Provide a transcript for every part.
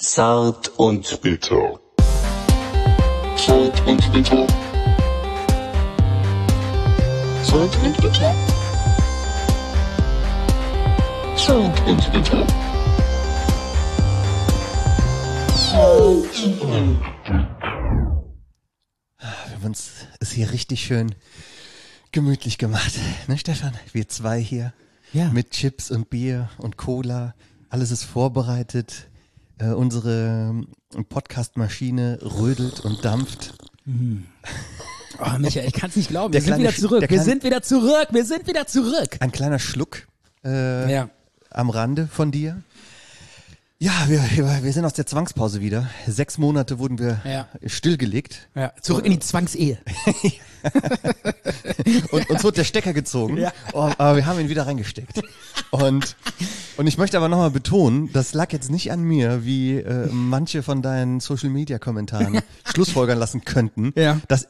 Zart und bitter. Zart und bitter. Zart und bitter. Zart und bitter. Wir haben uns es hier richtig schön gemütlich gemacht, ne Stefan? Wir zwei hier mit Chips und Bier und Cola. Alles ist vorbereitet. Unsere Podcast-Maschine rödelt und dampft. Oh, Michael, ich kann es nicht glauben. Wir sind wieder zurück. Wir sind wieder zurück. Ein kleiner Schluck am Rande von dir. Ja, wir sind aus der Zwangspause wieder. 6 Monate wurden wir stillgelegt. Ja, zurück in die Zwangsehe. Und uns wurde der Stecker gezogen, aber wir haben ihn wieder reingesteckt. Und ich möchte aber nochmal betonen, das lag jetzt nicht an mir, wie manche von deinen Social-Media-Kommentaren schlussfolgern lassen könnten, dass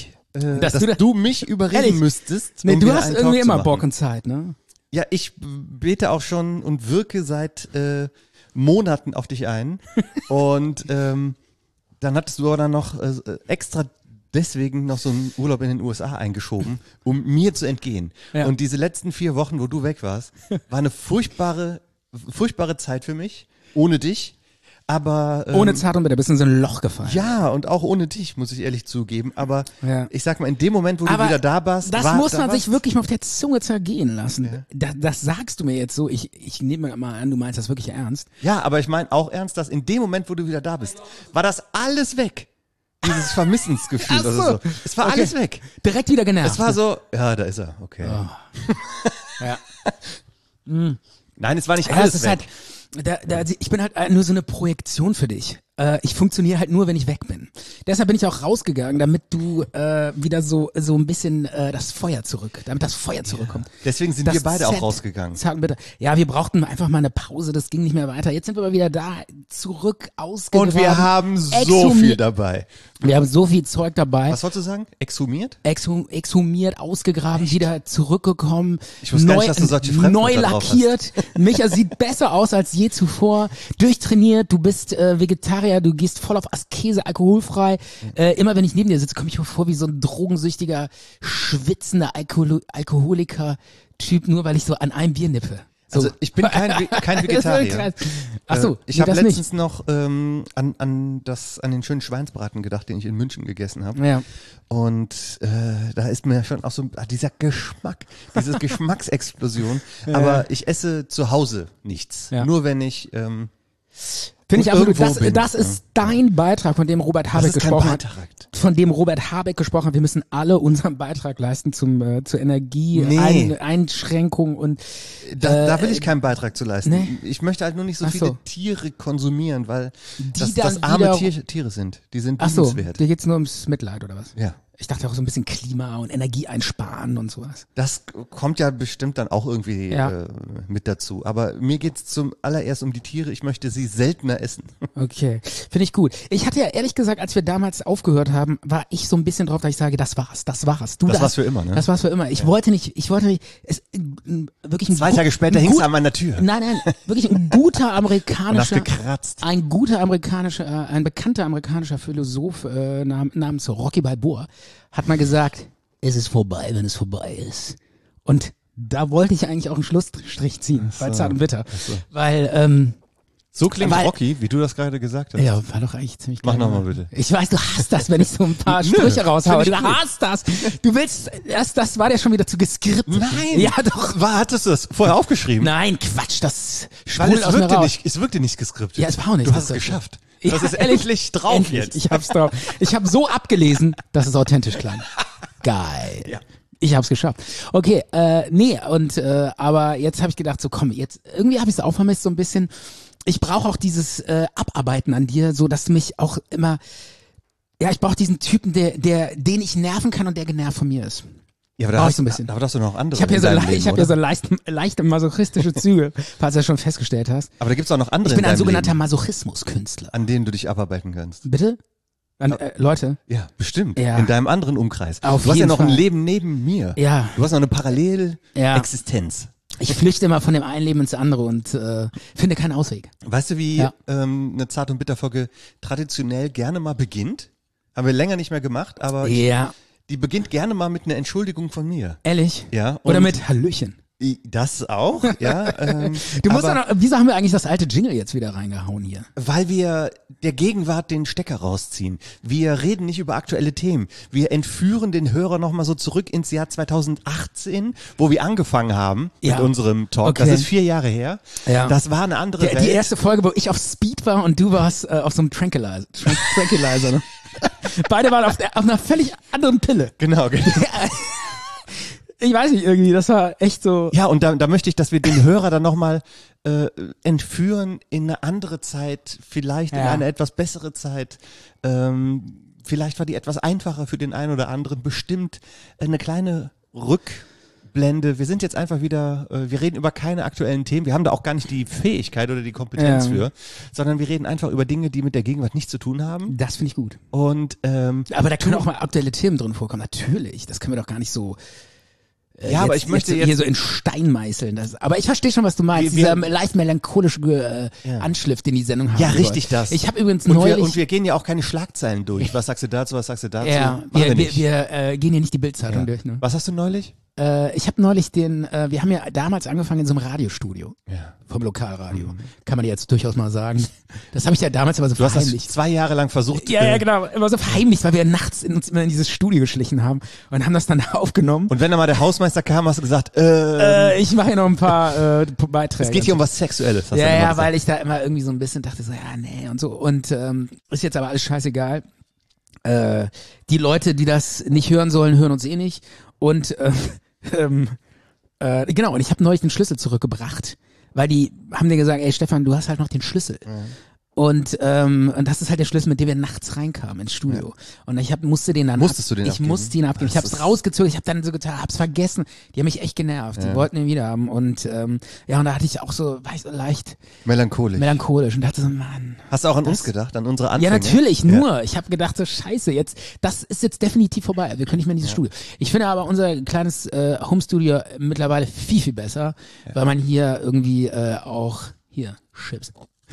du mich überreden müsstest. Nee, um du wieder hast einen irgendwie Talk zu immer machen. Bock und Zeit, ne? Ja, ich bete auch schon und wirke seit Monaten auf dich ein. Und dann hattest du aber dann noch extra deswegen noch so einen Urlaub in den USA eingeschoben, um mir zu entgehen. Ja. Und diese letzten 4 Wochen, wo du weg warst, war eine furchtbare Zeit für mich, ohne dich. Aber Ohne Zart und bitter, bist du in so ein Loch gefallen. ja, und auch ohne dich, muss ich ehrlich zugeben. Aber ich sag mal, in dem Moment, wo Aber du wieder da warst, das muss man sich wirklich mal auf der Zunge zergehen lassen. Das sagst du mir jetzt so, ich nehme mal an, du meinst das wirklich ernst. Ja, aber ich meine auch ernst, dass in dem Moment, wo du wieder da bist, war das alles weg. Dieses Vermissensgefühl Ach so. oder so. Es war alles weg. Direkt wieder genervt. Es war so, ja, da ist er, okay. Ja. Nein, es war nicht Ja, alles es ist weg. halt, ich bin halt nur so eine Projektion für dich. Ich funktioniere halt nur, wenn ich weg bin. Deshalb bin ich auch rausgegangen, damit du wieder so ein bisschen das Feuer zurückkommt. Deswegen sind wir beide auch rausgegangen. Sagen bitte. Ja, wir brauchten einfach mal eine Pause, das ging nicht mehr weiter. Jetzt sind wir aber wieder da, zurück, ausgegraben. Und wir haben so exhumiert. viel dabei. Wir haben so viel Zeug dabei. Was wolltest du sagen? Exhumiert? Exhumiert, ausgegraben, wieder zurückgekommen. Ich wusste gar nicht, dass du solche Fremdwörter neu drauf hast. lackiert. Micha sieht besser aus als je zuvor. Durchtrainiert, du bist Vegetarier, du gehst voll auf Askese, alkoholfrei. Immer wenn ich neben dir sitze, komme ich mir vor wie so ein drogensüchtiger, schwitzender Alkoholiker-Typ, nur weil ich so an einem Bier nippe. So. Also ich bin kein Vegetarier. Ach so, ich habe das letztens noch an den schönen Schweinsbraten gedacht, den ich in München gegessen habe. Ja. Und da ist mir schon auch so dieser Geschmack, diese Geschmacksexplosion. Aber ich esse zu Hause nichts. Ja. Nur wenn ich Finde ich absolut. irgendwo bin. Das ist dein Beitrag, von dem Robert Habeck ist kein gesprochen hat. Beitrag. Von dem Robert Habeck gesprochen hat. Wir müssen alle unseren Beitrag leisten zur Energie, Nee. Einschränkung und Da will ich keinen Beitrag zu leisten. Nee. Ich möchte halt nur nicht so Ach viele so. Tiere konsumieren, weil das dann arme wieder- Tiere sind. Die sind ach so, liebenswert. dir geht's nur ums Mitleid oder was? Ja. Ich dachte auch so ein bisschen Klima und Energie einsparen und sowas. Das kommt ja bestimmt dann auch irgendwie mit dazu. Aber mir geht's zum allererst um die Tiere. Ich möchte sie seltener essen. Okay, finde ich gut. Ich hatte ja ehrlich gesagt, als wir damals aufgehört haben, war ich so ein bisschen drauf, dass ich sage, das war's. Du, Das war's für immer, ne? Das war's für immer. Ich wollte nicht, wirklich ein 2 Tage später hing's an meiner Tür. Nein, wirklich ein guter amerikanischer, Und hast gekratzt. ein bekannter amerikanischer Philosoph namens Rocky Balboa hat mal gesagt, es ist vorbei, wenn es vorbei ist. Und da wollte ich eigentlich auch einen Schlussstrich ziehen, bei Zart und Bitter. Weil, So klingt Weil- Rocky, wie du das gerade gesagt hast. ja, war doch eigentlich ziemlich Mach geil. nochmal bitte. Ich weiß, du hasst das, wenn ich so ein paar Sprüche raushaue. Du hasst das. Du willst, das war dir schon wieder zu geskriptet. Nein. Ja, doch. Hattest du das vorher aufgeschrieben? Nein, Quatsch, das Weil sprudelt aus mir raus. es wirkte nicht geskriptet. Ja, es war auch nicht Du hast es geskriptet. geschafft. Ja, Das ist ehrlich, endlich drauf endlich. jetzt. Ich hab's drauf. Ich habe so abgelesen, dass es authentisch klang. Geil. Ja. Ich hab's geschafft. Okay, aber jetzt habe ich gedacht, so komm, jetzt irgendwie habe ich es auch vermisst so ein bisschen. Ich brauche auch dieses Abarbeiten an dir, so dass mich auch immer, ja, ich brauche diesen Typen, den ich nerven kann und der genervt von mir ist. Ja, aber Brauch da ich so ein bisschen. aber da hast du noch andere Ich habe in hier deinem Leben, oder? so leichte masochistische Züge, falls du das schon festgestellt hast. Aber da gibt's auch noch andere Ich bin in ein deinem sogenannter Leben, Masochismuskünstler. an denen du dich abarbeiten kannst. Bitte? Leute? Ja, bestimmt. Ja. In deinem anderen Umkreis. Auf Du hast ja jeden noch ein Fall. Leben neben mir. Ja. Du hast noch eine Parallelexistenz. Ich flüchte immer von dem einen Leben ins andere und finde keinen Ausweg. Weißt du, wie Ja. eine Zart- und Bitter-Folge traditionell gerne mal beginnt? Haben wir länger nicht mehr gemacht, aber Ja. die beginnt gerne mal mit einer Entschuldigung von mir. Ehrlich? Ja. Oder und mit Hallöchen. das auch, ja. Du musst aber doch noch, wieso haben wir eigentlich das alte Jingle jetzt wieder reingehauen hier? weil wir der Gegenwart den Stecker rausziehen. Wir reden nicht über aktuelle Themen. Wir entführen den Hörer nochmal so zurück ins Jahr 2018, wo wir angefangen haben Ja. mit unserem Talk. Okay. Das ist 4 Jahre her. Ja. Das war eine andere Welt. Die erste Folge, wo ich auf Speed war und du warst auf so einem Tranquilizer. Ne? Beide waren auf einer völlig anderen Pille. Genau. Ich weiß nicht, irgendwie, das war echt so. Ja, und da möchte ich, dass wir den Hörer dann nochmal entführen in eine andere Zeit, vielleicht in Ja. eine etwas bessere Zeit. Vielleicht war die etwas einfacher für den einen oder anderen. Bestimmt eine kleine Rückblende. Wir sind jetzt einfach wieder, wir reden über keine aktuellen Themen. Wir haben da auch gar nicht die Fähigkeit oder die Kompetenz Ja. für, sondern wir reden einfach über Dinge, die mit der Gegenwart nichts zu tun haben. Das finde ich gut. Und Aber da können auch mal aktuelle Themen drin vorkommen. Natürlich, das können wir doch gar nicht so. ja, aber ich möchte hier so in Stein meißeln. Aber ich verstehe schon, was du meinst. Wir- Dieser leicht melancholische Ja. Anschliff, den die Sendung hat. ja, richtig das. Ich habe übrigens und neulich. wir gehen ja auch keine Schlagzeilen durch. Was sagst du dazu, was sagst du dazu? ja, Machen wir nicht. wir gehen hier nicht die Bildzeitung Ja. durch. Ne? Was hast du neulich? Ich habe neulich wir haben ja damals angefangen in so einem Radiostudio Ja. vom Lokalradio. Kann man jetzt durchaus mal sagen. Das habe ich ja damals aber so Du hast das verheimlicht. 2 Jahre lang versucht. Ja, genau. Immer so verheimlicht, weil wir nachts uns immer in dieses Studio geschlichen haben und haben das dann aufgenommen. Und wenn dann mal der Hausmeister kam, hast du gesagt, Ich mache hier noch ein paar Beiträge. es geht hier um was Sexuelles. Hast du Ja, dann immer ja, gesagt. weil ich da immer irgendwie so ein bisschen dachte, so, ja, nee und so. Und ist jetzt aber alles scheißegal. Die Leute, die das nicht hören sollen, hören uns eh nicht. Und genau, und ich habe neulich den Schlüssel zurückgebracht, weil die haben dir gesagt, ey Stefan, du hast halt noch den Schlüssel. Und das ist halt der Schlüssel, mit dem wir nachts reinkamen ins Studio. Und ich musste den dann Musstest du den ich abgeben? musste ihn abgeben. Ich Das hab's ist- rausgezogen, ich habe dann so getan, hab's vergessen. Die haben mich echt genervt. Die wollten ihn wieder haben. Und ja, und da hatte ich auch so, war ich so leicht Melancholisch. melancholisch und dachte so, Mann. Hast du auch an uns gedacht, an unsere Anfänge? Ja, natürlich, Ja. nur. Ich habe gedacht, so scheiße, das ist jetzt definitiv vorbei. Wir können nicht mehr in dieses Studio. Ich finde aber unser kleines Homestudio mittlerweile viel, viel besser, weil man hier irgendwie auch, hier, Chips.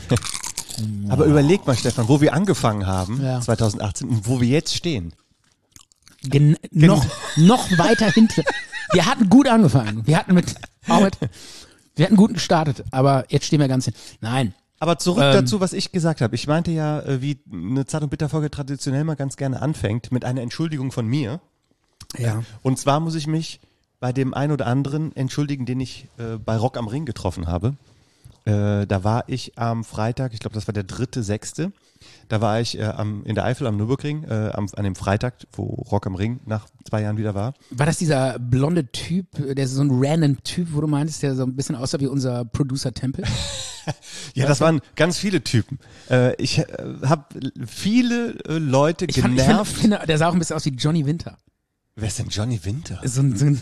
Aber überleg mal, Stefan, wo wir angefangen haben, Ja. 2018, und wo wir jetzt stehen. Noch weiter hinten. Wir hatten gut angefangen. Wir hatten wir hatten gut gestartet, aber jetzt stehen wir ganz hin. Nein. Aber zurück dazu, was ich gesagt habe. Ich meinte ja, wie eine Zart- und Bitter-Folge traditionell mal ganz gerne anfängt, mit einer Entschuldigung von mir. Ja. Und zwar muss ich mich bei dem einen oder anderen entschuldigen, den ich bei Rock am Ring getroffen habe. Da war ich am Freitag, ich glaube, das war der 3.6. Da war ich in der Eifel am Nürburgring, an dem Freitag, wo Rock am Ring nach 2 Jahren wieder war. War das dieser blonde Typ, der so ein random Typ, wo du meintest, der so ein bisschen aussah wie unser Producer Tempel? Ja, das waren ganz viele Typen. Ich habe viele Leute Ich genervt. finde, der sah auch ein bisschen aus wie Johnny Winter. Wer ist denn Johnny Winter? So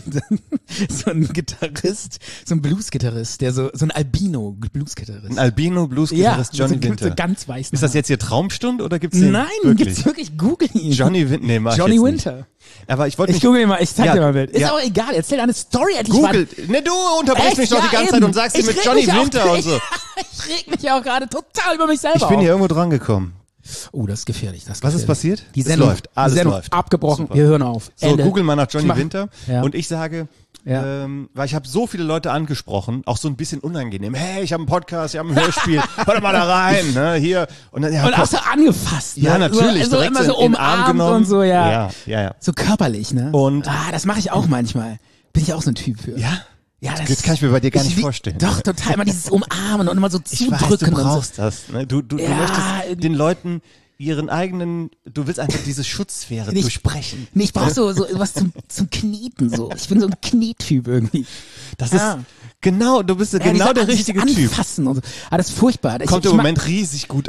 ein Gitarrist, so ein Blues-Gitarrist, so ein Albino-Blues-Gitarrist. Ein Albino-Blues-Gitarrist Johnny so, Winter. So ganz weiß. Ist das jetzt hier Traumstund oder gibt's den Nein, wirklich? gibt's wirklich, google ihn. Johnny Winter, nee, mach Johnny ich jetzt Winter. Nicht. Aber ich wollte Ich mich google ihn mal, ich zeig Ja, dir mal ein Bild. Ist ja. auch egal, erzähl deine Story endlich Google. mal. Ne, du unterbrichst Echt? mich doch die Ja, ganze eben. Zeit und sagst dir Ich mit reg Johnny mich auch- Winter und so. Ich reg mich ja auch gerade total über mich selber Ich bin auf. hier irgendwo dran gekommen. Oh, das ist gefährlich. Das ist Was ist gefährlich. passiert? Die Es Sendung läuft. Alles die Sendung läuft. abgebrochen. Super. Wir hören auf. So, Ende. google mal nach Ich Johnny mach- Winter Ja. und ich sage, Ja. weil ich habe so viele Leute angesprochen, auch so ein bisschen unangenehm. Hey, ich habe einen Podcast, ich habe ein Hörspiel, hör doch mal da rein, ne, hier. Und dann, ja, Und auch so angefasst. ja, ne? natürlich, So, direkt immer so in den Arm umarmt genommen. und so, ja. Ja. So körperlich, ne? Und- das mache ich auch manchmal. Bin ich auch so ein Typ für. Ja? Ja, Das kann ich mir bei dir gar nicht vorstellen. Doch, total. Immer dieses Umarmen und immer so Ich weiß, zudrücken du und so. brauchst das. Ne? Du Ja, möchtest den Leuten ihren eigenen, du willst einfach diese Schutzsphäre Nicht- durchbrechen. Nee, ich brauch so was zum Kneten so. Ich bin so ein Knettyp irgendwie. Das Ja. ist, genau, du bist genau Ja, der dieses richtige Typ. Anfassen und so. Ah, das ist furchtbar. Kommt im Moment riesig gut an.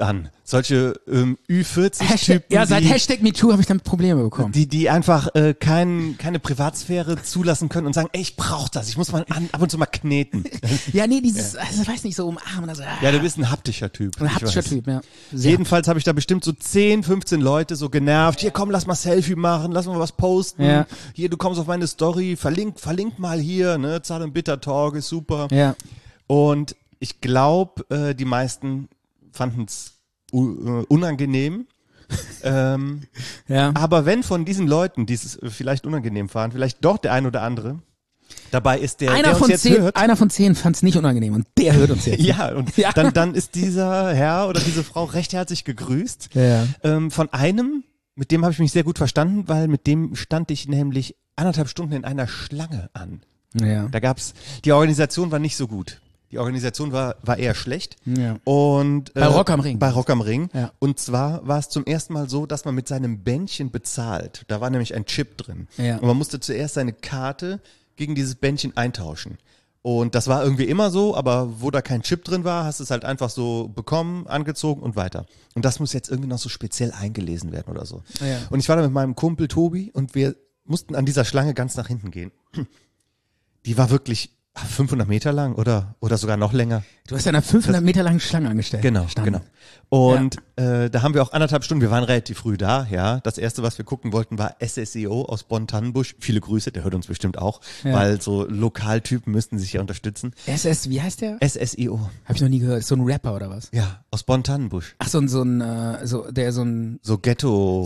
solche Ü40-Typen, ja, seit Hashtag MeToo habe ich damit Probleme bekommen. die einfach keine Privatsphäre zulassen können und sagen, ey, ich brauch das, ich muss mal ab und zu mal kneten. Ja, nee, dieses, also weiß nicht, so umarmen. Also, Ja, du bist ein haptischer Typ. ein ich haptischer weiß. Typ, ja. Sehr. Jedenfalls habe ich da bestimmt so 10, 15 Leute so genervt. Hier, komm, lass mal Selfie machen, lass mal was posten. Ja. Hier, du kommst auf meine Story, verlink mal hier, ne, Zahl und Bitter Talk ist super. Ja. Und ich glaube, die meisten fanden es unangenehm. Ja. Aber wenn von diesen Leuten, die es vielleicht unangenehm fanden, vielleicht doch der ein oder andere dabei ist, der uns jetzt hört. Einer von 10 fand es nicht unangenehm und der hört uns jetzt. Ja, und Ja. Dann ist dieser Herr oder diese Frau recht herzlich gegrüßt. Ja. Von einem, mit dem habe ich mich sehr gut verstanden, weil mit dem stand ich nämlich 1,5 Stunden in einer Schlange an. Ja. Da gab's, die Organisation war nicht so gut. Die Organisation war eher schlecht. Ja. Und, Bei Rock am Ring. Bei Rock am Ring. Ja. Und zwar war es zum ersten Mal so, dass man mit seinem Bändchen bezahlt. Da war nämlich ein Chip drin. Ja. Und man musste zuerst seine Karte gegen dieses Bändchen eintauschen. Und das war irgendwie immer so, aber wo da kein Chip drin war, hast du es halt einfach so bekommen, angezogen und weiter. Und das muss jetzt irgendwie noch so speziell eingelesen werden oder so. Ja. Und ich war da mit meinem Kumpel Tobi und wir mussten an dieser Schlange ganz nach hinten gehen. Die war wirklich 500 Meter lang oder sogar noch länger. Du hast ja einer 500 Meter langen Schlange angestellt. Genau, Standen. genau. Und da haben wir auch 1,5 Stunden, wir waren relativ früh da, ja. Das erste, was wir gucken wollten, war SSEO aus Bonn-Tannenbusch. Viele Grüße, der hört uns bestimmt auch, Ja. weil so Lokaltypen müssten sich ja unterstützen. Wie heißt der? SSEO, Hab ich noch nie gehört. Ist so ein Rapper oder was? ja, aus Bonn-Tannenbusch. Ach, so ein So Ghetto.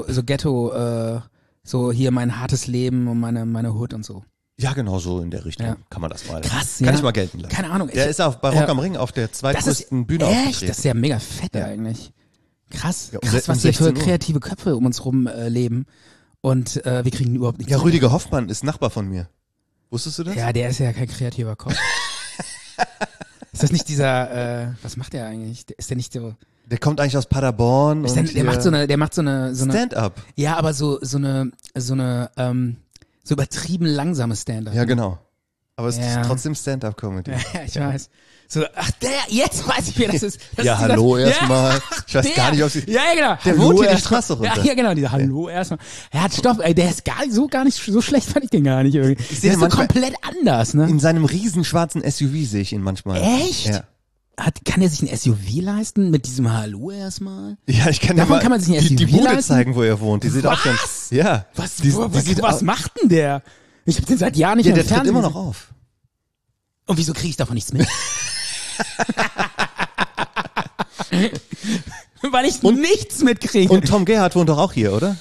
so hier mein hartes Leben und meine Hood und so. Ja, genau so in der Richtung. Ja. Kann man das mal. Krass, Kann ja. ich mal gelten lassen. Keine Ahnung. Der ist auch bei Rock am Ring auf der Das ist zweitgrößten Bühne echt, aufgetreten. das ist ja mega fett eigentlich. Krass, Ja, krass, um was hier für 16 Uhr. kreative Köpfe um uns rum leben. Und wir kriegen überhaupt nichts. Ja, mit. Rüdiger Hoffmann ist Nachbar von mir. Wusstest du das? Ja, der ist ja kein kreativer Kopf. Ist das nicht dieser, was macht der eigentlich? Ist der nicht so, Der kommt eigentlich aus Paderborn. ist und der macht so eine Stand-up. ja, aber so übertrieben langsame Stand-up. Ja, genau. Aber es Ja. ist trotzdem Stand-up-Comedy. Ja, ich weiß. So, ach, jetzt weiß ich, wer das ist. Das Ja, ist hallo dieser, erstmal. Ich weiß gar nicht, ob sie. Ja, genau. Der Hallo wohnt hier die erstmal. Straße runter. Ja, genau, dieser Hallo erstmal. Ja, stopp, ey, der ist gar nicht so schlecht fand ich den gar nicht irgendwie. sehe Der den ist so manchmal- komplett anders, ne? In seinem riesen schwarzen SUV sehe ich ihn manchmal. Echt? Ja. Kann er sich ein SUV leisten mit diesem Hallo erstmal? Ja, ich kann dir Davon mal kann man sich ein die SUV Bude leisten? zeigen, wo er wohnt. Die sieht auch Was? ganz. Ja. Was, Die sieht was au- macht denn der? Ich habe den seit Jahren nicht Ja, mehr der im tritt Fernsehen immer noch gesehen. auf. Und wieso kriege ich davon nichts mit? Weil ich nichts mitkriege. Und Tom Gerhardt wohnt doch auch hier, oder?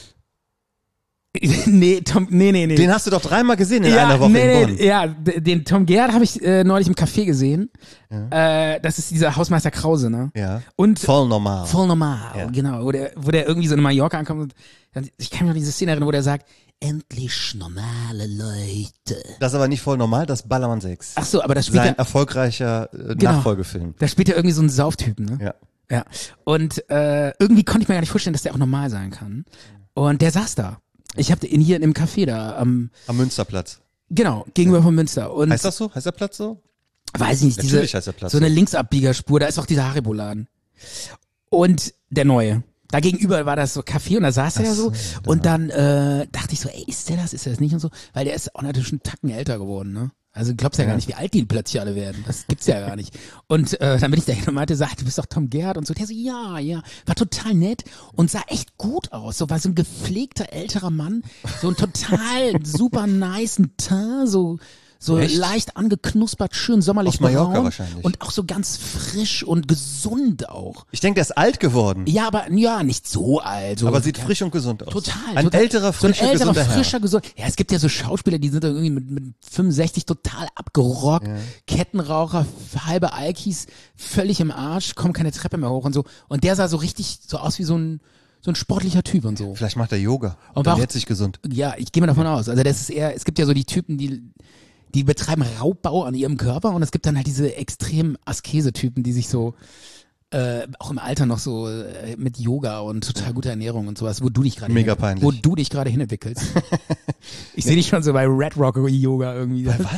Nee. Den hast du doch 3-mal gesehen in einer Woche in Bonn. Ja, den Tom Gerhardt habe ich neulich im Café gesehen. Das ist dieser Hausmeister Krause, ne? Ja. Und Voll normal. voll normal, Ja. genau. Wo der irgendwie so in Mallorca ankommt. Und ich kann mich noch an diese Szene erinnern, wo der sagt, endlich normale Leute. Das ist aber nicht voll normal, das ist Ballermann 6. Ach so, aber das spielt Sein ja, erfolgreicher Genau. Nachfolgefilm. da spielt ja irgendwie so ein Sauftypen, ne? Ja. Ja. Und irgendwie konnte ich mir gar nicht vorstellen, dass der auch normal sein kann. Und der saß da. Ich habe ihn hier in dem Café da, Am Münsterplatz. genau, gegenüber von Münster. Und Heißt das so? Heißt der Platz so? weiß ich nicht, Natürlich heißt der Platz so eine Linksabbiegerspur, da ist auch dieser Haribo-Laden. Und der neue. Da gegenüber war das so Café und da saß er ja so. Und dann dachte ich so, ey, ist der das nicht und so? Weil der ist auch natürlich einen Tacken älter geworden, ne? Also du glaubst ja gar nicht, wie alt die plötzlich alle werden. Das gibt's ja gar nicht. Und dann bin ich da hin und meinte, du bist doch Tom Gerhardt und so. Der so, ja, war total nett und sah echt gut aus. So war so ein gepflegter älterer Mann, so ein total super nice Teint, so Echt? leicht angeknuspert, schön sommerlich Aus Mallorca braun wahrscheinlich. und auch so ganz frisch und gesund auch. Ich denke, der ist alt geworden. Ja, aber ja, nicht so alt. So. Aber sieht frisch und gesund aus. Total. Ein total. älterer, frischer, so ein älterer, gesunder frischer, gesund. Ja, es gibt ja so Schauspieler, die sind dann irgendwie mit 65 total abgerockt, Kettenraucher, halbe Alkis, völlig im Arsch, kommen keine Treppe mehr hoch und so. Und der sah so richtig so aus wie so ein sportlicher Typ und so. Vielleicht macht er Yoga. Und Und war dann auch- jetzt sich gesund. Ja, ich gehe mal davon aus. Also das ist eher, es gibt ja so die Typen, die betreiben Raubbau an ihrem Körper und es gibt dann halt diese extremen Askese-Typen, die sich so auch im Alter noch so mit Yoga und total guter Ernährung und sowas, wo du dich gerade Mega peinlich. wo du dich gerade hinentwickelst. Ich sehe dich schon so bei Red Rock Yoga irgendwie. Was?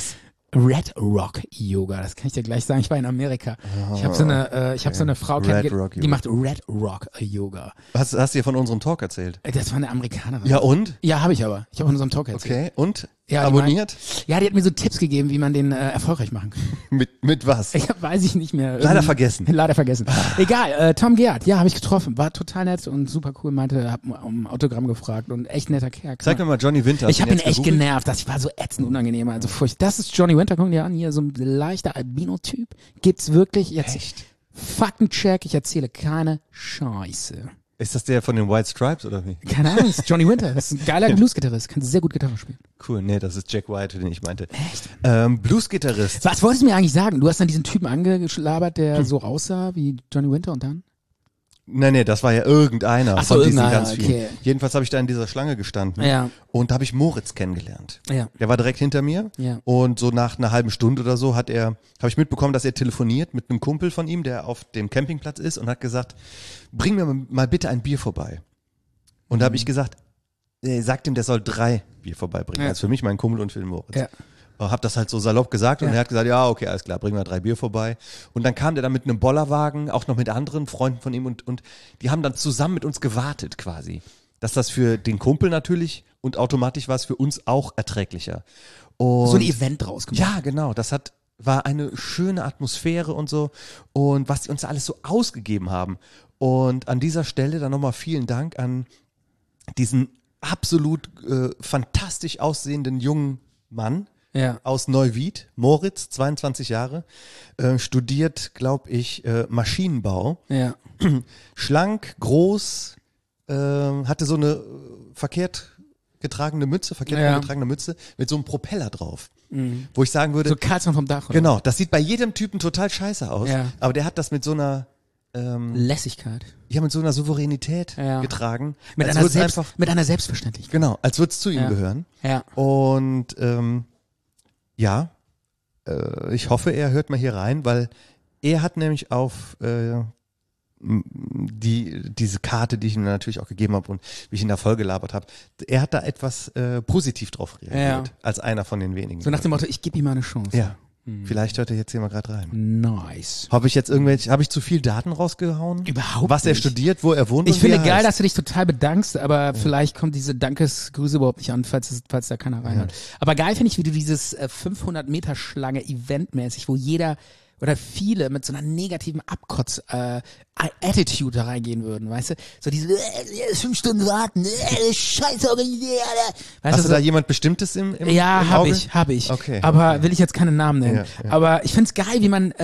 Red Rock Yoga, das kann ich dir gleich sagen. Ich war in Amerika. Ich habe so eine Frau kennengelernt, die macht Red Rock Yoga. Hast du dir von unserem Talk erzählt? Das war eine Amerikanerin. Ja, und? Ja, habe ich aber. Ich habe von unserem Talk erzählt. Okay, und? Ja, Abonniert? Die hat mir so Tipps gegeben, wie man den erfolgreich machen kann. Mit was? Weiß ich nicht mehr. Leider vergessen. Leider vergessen. Egal, Tom Gerhardt, ja, habe ich getroffen. War total nett und super cool. Meinte, hab um Autogramm gefragt und echt netter Kerl. Zeig mir mal Johnny Winter. Ich habe ihn jetzt echt gegoogelt? genervt. Das war so ätzend unangenehm. Also furchtbar. Das ist Johnny Winter. Guck dir an, hier so ein leichter Albino-Typ. Gibt's wirklich jetzt. Echt? Faktencheck, ich erzähle keine Scheiße. Ist das der von den White Stripes oder wie? Keine Ahnung, das ist Johnny Winter. Das ist ein geiler Blues-Gitarrist. Kann sehr gut Gitarre spielen. Cool, nee, das ist Jack White, den ich meinte. Echt? Blues-Gitarrist. Was wolltest du mir eigentlich sagen? Du hast dann diesen Typen angelabert, der so aussah wie Johnny Winter und dann? Nee, das war ja irgendeiner Ach so, von diesen irgendeiner, ganz vielen. okay. Jedenfalls habe ich da in dieser Schlange gestanden und da habe ich Moritz kennengelernt. Ja. Der war direkt hinter mir und so nach einer halben Stunde oder so habe ich mitbekommen, dass er telefoniert mit einem Kumpel von ihm, der auf dem Campingplatz ist und hat gesagt, bring mir mal bitte ein Bier vorbei. Und da habe ich gesagt, sagt ihm, der soll 3 Bier vorbeibringen. Also für mich, meinen Kumpel und für den Moritz. Ja. Hab das halt so salopp gesagt und er hat gesagt, ja, okay, alles klar, bringen wir 3 Bier vorbei. Und dann kam der dann mit einem Bollerwagen, auch noch mit anderen Freunden von ihm und die haben dann zusammen mit uns gewartet quasi. Dass das für den Kumpel natürlich und automatisch war es für uns auch erträglicher. Und so ein Event draus gemacht. Ja, genau, war eine schöne Atmosphäre und so und was die uns alles so ausgegeben haben. Und an dieser Stelle dann nochmal vielen Dank an diesen absolut fantastisch aussehenden jungen Mann, aus Neuwied, Moritz, 22 Jahre, studiert, glaube ich, Maschinenbau. Ja. Schlank, groß, hatte so eine verkehrt getragene Mütze mit so einem Propeller drauf. Mhm. Wo ich sagen würde... So Karlsson vom Dach. Oder? Genau, das sieht bei jedem Typen total scheiße aus, aber der hat das mit so einer... Lässigkeit. Ja, mit so einer Souveränität getragen. Mit einer Selbstverständlichkeit. Genau, als würde es zu ihm gehören. Ja. Und ich hoffe, er hört mal hier rein, weil er hat nämlich auf diese Karte, die ich ihm natürlich auch gegeben habe und wie ich ihn da vollgelabert habe, er hat da etwas positiv drauf reagiert, als einer von den wenigen. So nach dem Motto, ich gebe ihm mal eine Chance. Ja. Vielleicht hört er jetzt hier mal gerade rein. Nice. Habe ich zu viel Daten rausgehauen? Überhaupt Was er studiert, wo er wohnt Ich und finde wie er geil, heißt. dass du dich total bedankst, aber vielleicht kommt diese Dankesgrüße überhaupt nicht an, falls da keiner reinhört. Aber geil finde ich, wie du dieses 500-Meter-Schlange eventmäßig, wo jeder oder viele mit so einer negativen Attitude da reingehen würden, weißt du? So diese 5 Stunden warten, Scheiße organisiert. Hast du da jemand Bestimmtes im Ja, im habe Auge? ich. Okay. Aber will ich jetzt keinen Namen nennen. Ja. Aber ich find's geil, wie man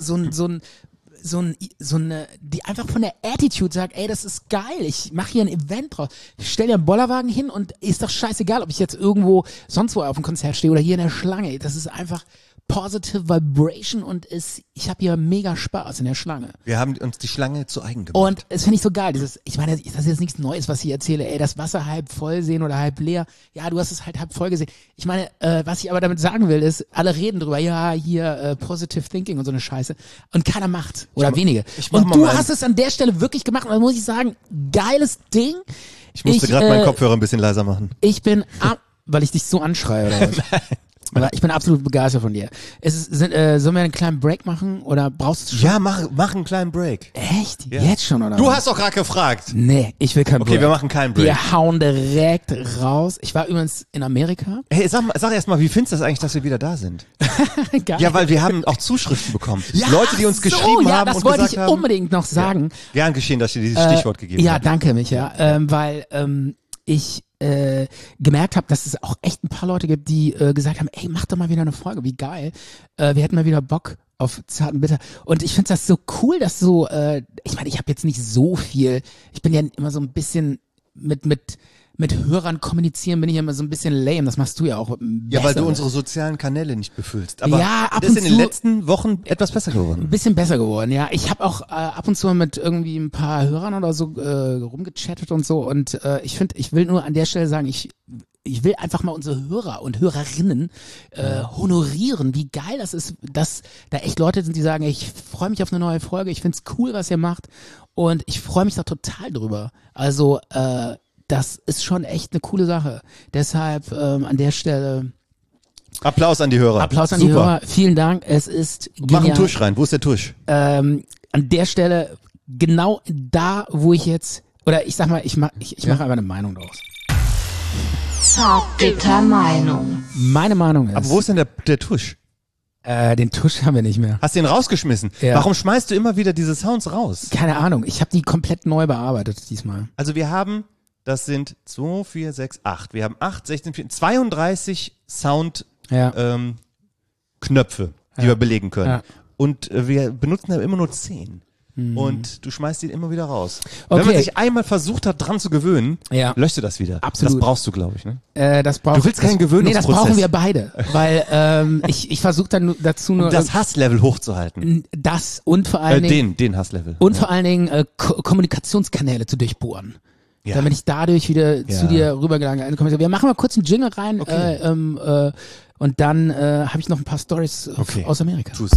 die einfach von der Attitude sagt, ey, das ist geil, ich mache hier ein Event draus. Ich stell dir einen Bollerwagen hin und ist doch scheißegal, ob ich jetzt irgendwo sonst wo auf dem Konzert stehe oder hier in der Schlange. Das ist einfach positive Vibration und ich habe hier mega Spaß in der Schlange. Wir haben uns die Schlange zu eigen gemacht. Und das finde ich so geil. Ich meine, das ist jetzt nichts Neues, was ich erzähle. Ey, das Wasser halb voll sehen oder halb leer. Ja, du hast es halt halb voll gesehen. Ich meine, was ich aber damit sagen will, ist, alle reden drüber, ja, hier Positive Thinking und so eine Scheiße. Und keiner macht. Oder wenige. Und du hast es an der Stelle wirklich gemacht. Und da muss ich sagen, geiles Ding. Ich musste gerade meinen Kopfhörer ein bisschen leiser machen. Ich bin weil ich dich so anschreie oder was? Aber ich bin absolut begeistert von dir. Sollen wir einen kleinen Break machen oder brauchst du schon? Ja, mach einen kleinen Break. Echt? Ja. Jetzt schon, oder? Du hast doch gerade gefragt. Nee, ich will keinen Break. Okay, wir machen keinen Break. Wir hauen direkt raus. Ich war übrigens in Amerika. Hey, sag erst mal, wie findest du das eigentlich, dass wir wieder da sind? Geil. Ja, weil wir haben auch Zuschriften bekommen. Ja, Leute, die uns geschrieben haben das und wollte gesagt ich haben. unbedingt noch sagen. Ja. Gern geschehen, dass ich dir dieses Stichwort gegeben Ja, habe. danke, Micha. Weil ich gemerkt habe, dass es auch echt ein paar Leute gibt, die gesagt haben, ey, mach doch mal wieder eine Folge, wie geil. Wir hätten mal wieder Bock auf Zarten Bitter. Und ich finde das so cool, dass so, ich meine, ich habe jetzt nicht so viel, ich bin ja immer so ein bisschen mit Hörern kommunizieren bin ich immer so ein bisschen lame. Das machst du ja auch. Ja, weil du unsere sozialen Kanäle nicht befüllst. Aber ja, ab das und ist in den zu letzten Wochen etwas besser geworden. ein bisschen besser geworden, ja. Ich habe auch ab und zu mit irgendwie ein paar Hörern oder so rumgechattet und so. Und ich will nur an der Stelle sagen, ich will einfach mal unsere Hörer und Hörerinnen honorieren, wie geil das ist, dass da echt Leute sind, die sagen, ey, ich freue mich auf eine neue Folge, ich find's cool, was ihr macht und ich freue mich da total drüber. Also das ist schon echt eine coole Sache. Deshalb an der Stelle Applaus an die Hörer. Applaus an die Hörer. Vielen Dank. Es ist genial. Mach einen Tusch rein. Wo ist der Tusch? An der Stelle, genau da, wo ich jetzt, oder ich sag mal, ich mache einfach eine Meinung draus. Zartbitter Meinung. Meine Meinung ist. Aber wo ist denn der Tusch? Den Tusch haben wir nicht mehr. Hast du ihn rausgeschmissen? Ja. Warum schmeißt du immer wieder diese Sounds raus? Keine Ahnung. Ich habe die komplett neu bearbeitet diesmal. Also wir haben, das sind 2, 4, 6, 8. Wir haben 8, 16, 4, 32 Sound Knöpfe, die wir belegen können. Ja. Und wir benutzen ja immer nur 10. Und du schmeißt ihn immer wieder raus. Okay. Wenn man sich einmal versucht hat, dran zu gewöhnen, Ja. löscht du das wieder. Absolut. Das brauchst du, glaube ich. Ne? Du willst keinen Gewöhnungsprozess. Nee, das brauchen wir beide. Weil ich versuche dann dazu nur... Um das Hasslevel hochzuhalten. Das und vor allen Dingen... Den Hasslevel. Und vor allen Dingen Kommunikationskanäle zu durchbohren. Ja. Damit ich dadurch wieder zu dir rübergelangt bin. Wir machen mal kurz einen Jingle rein und dann habe ich noch ein paar Stories aus Amerika. Tschüss.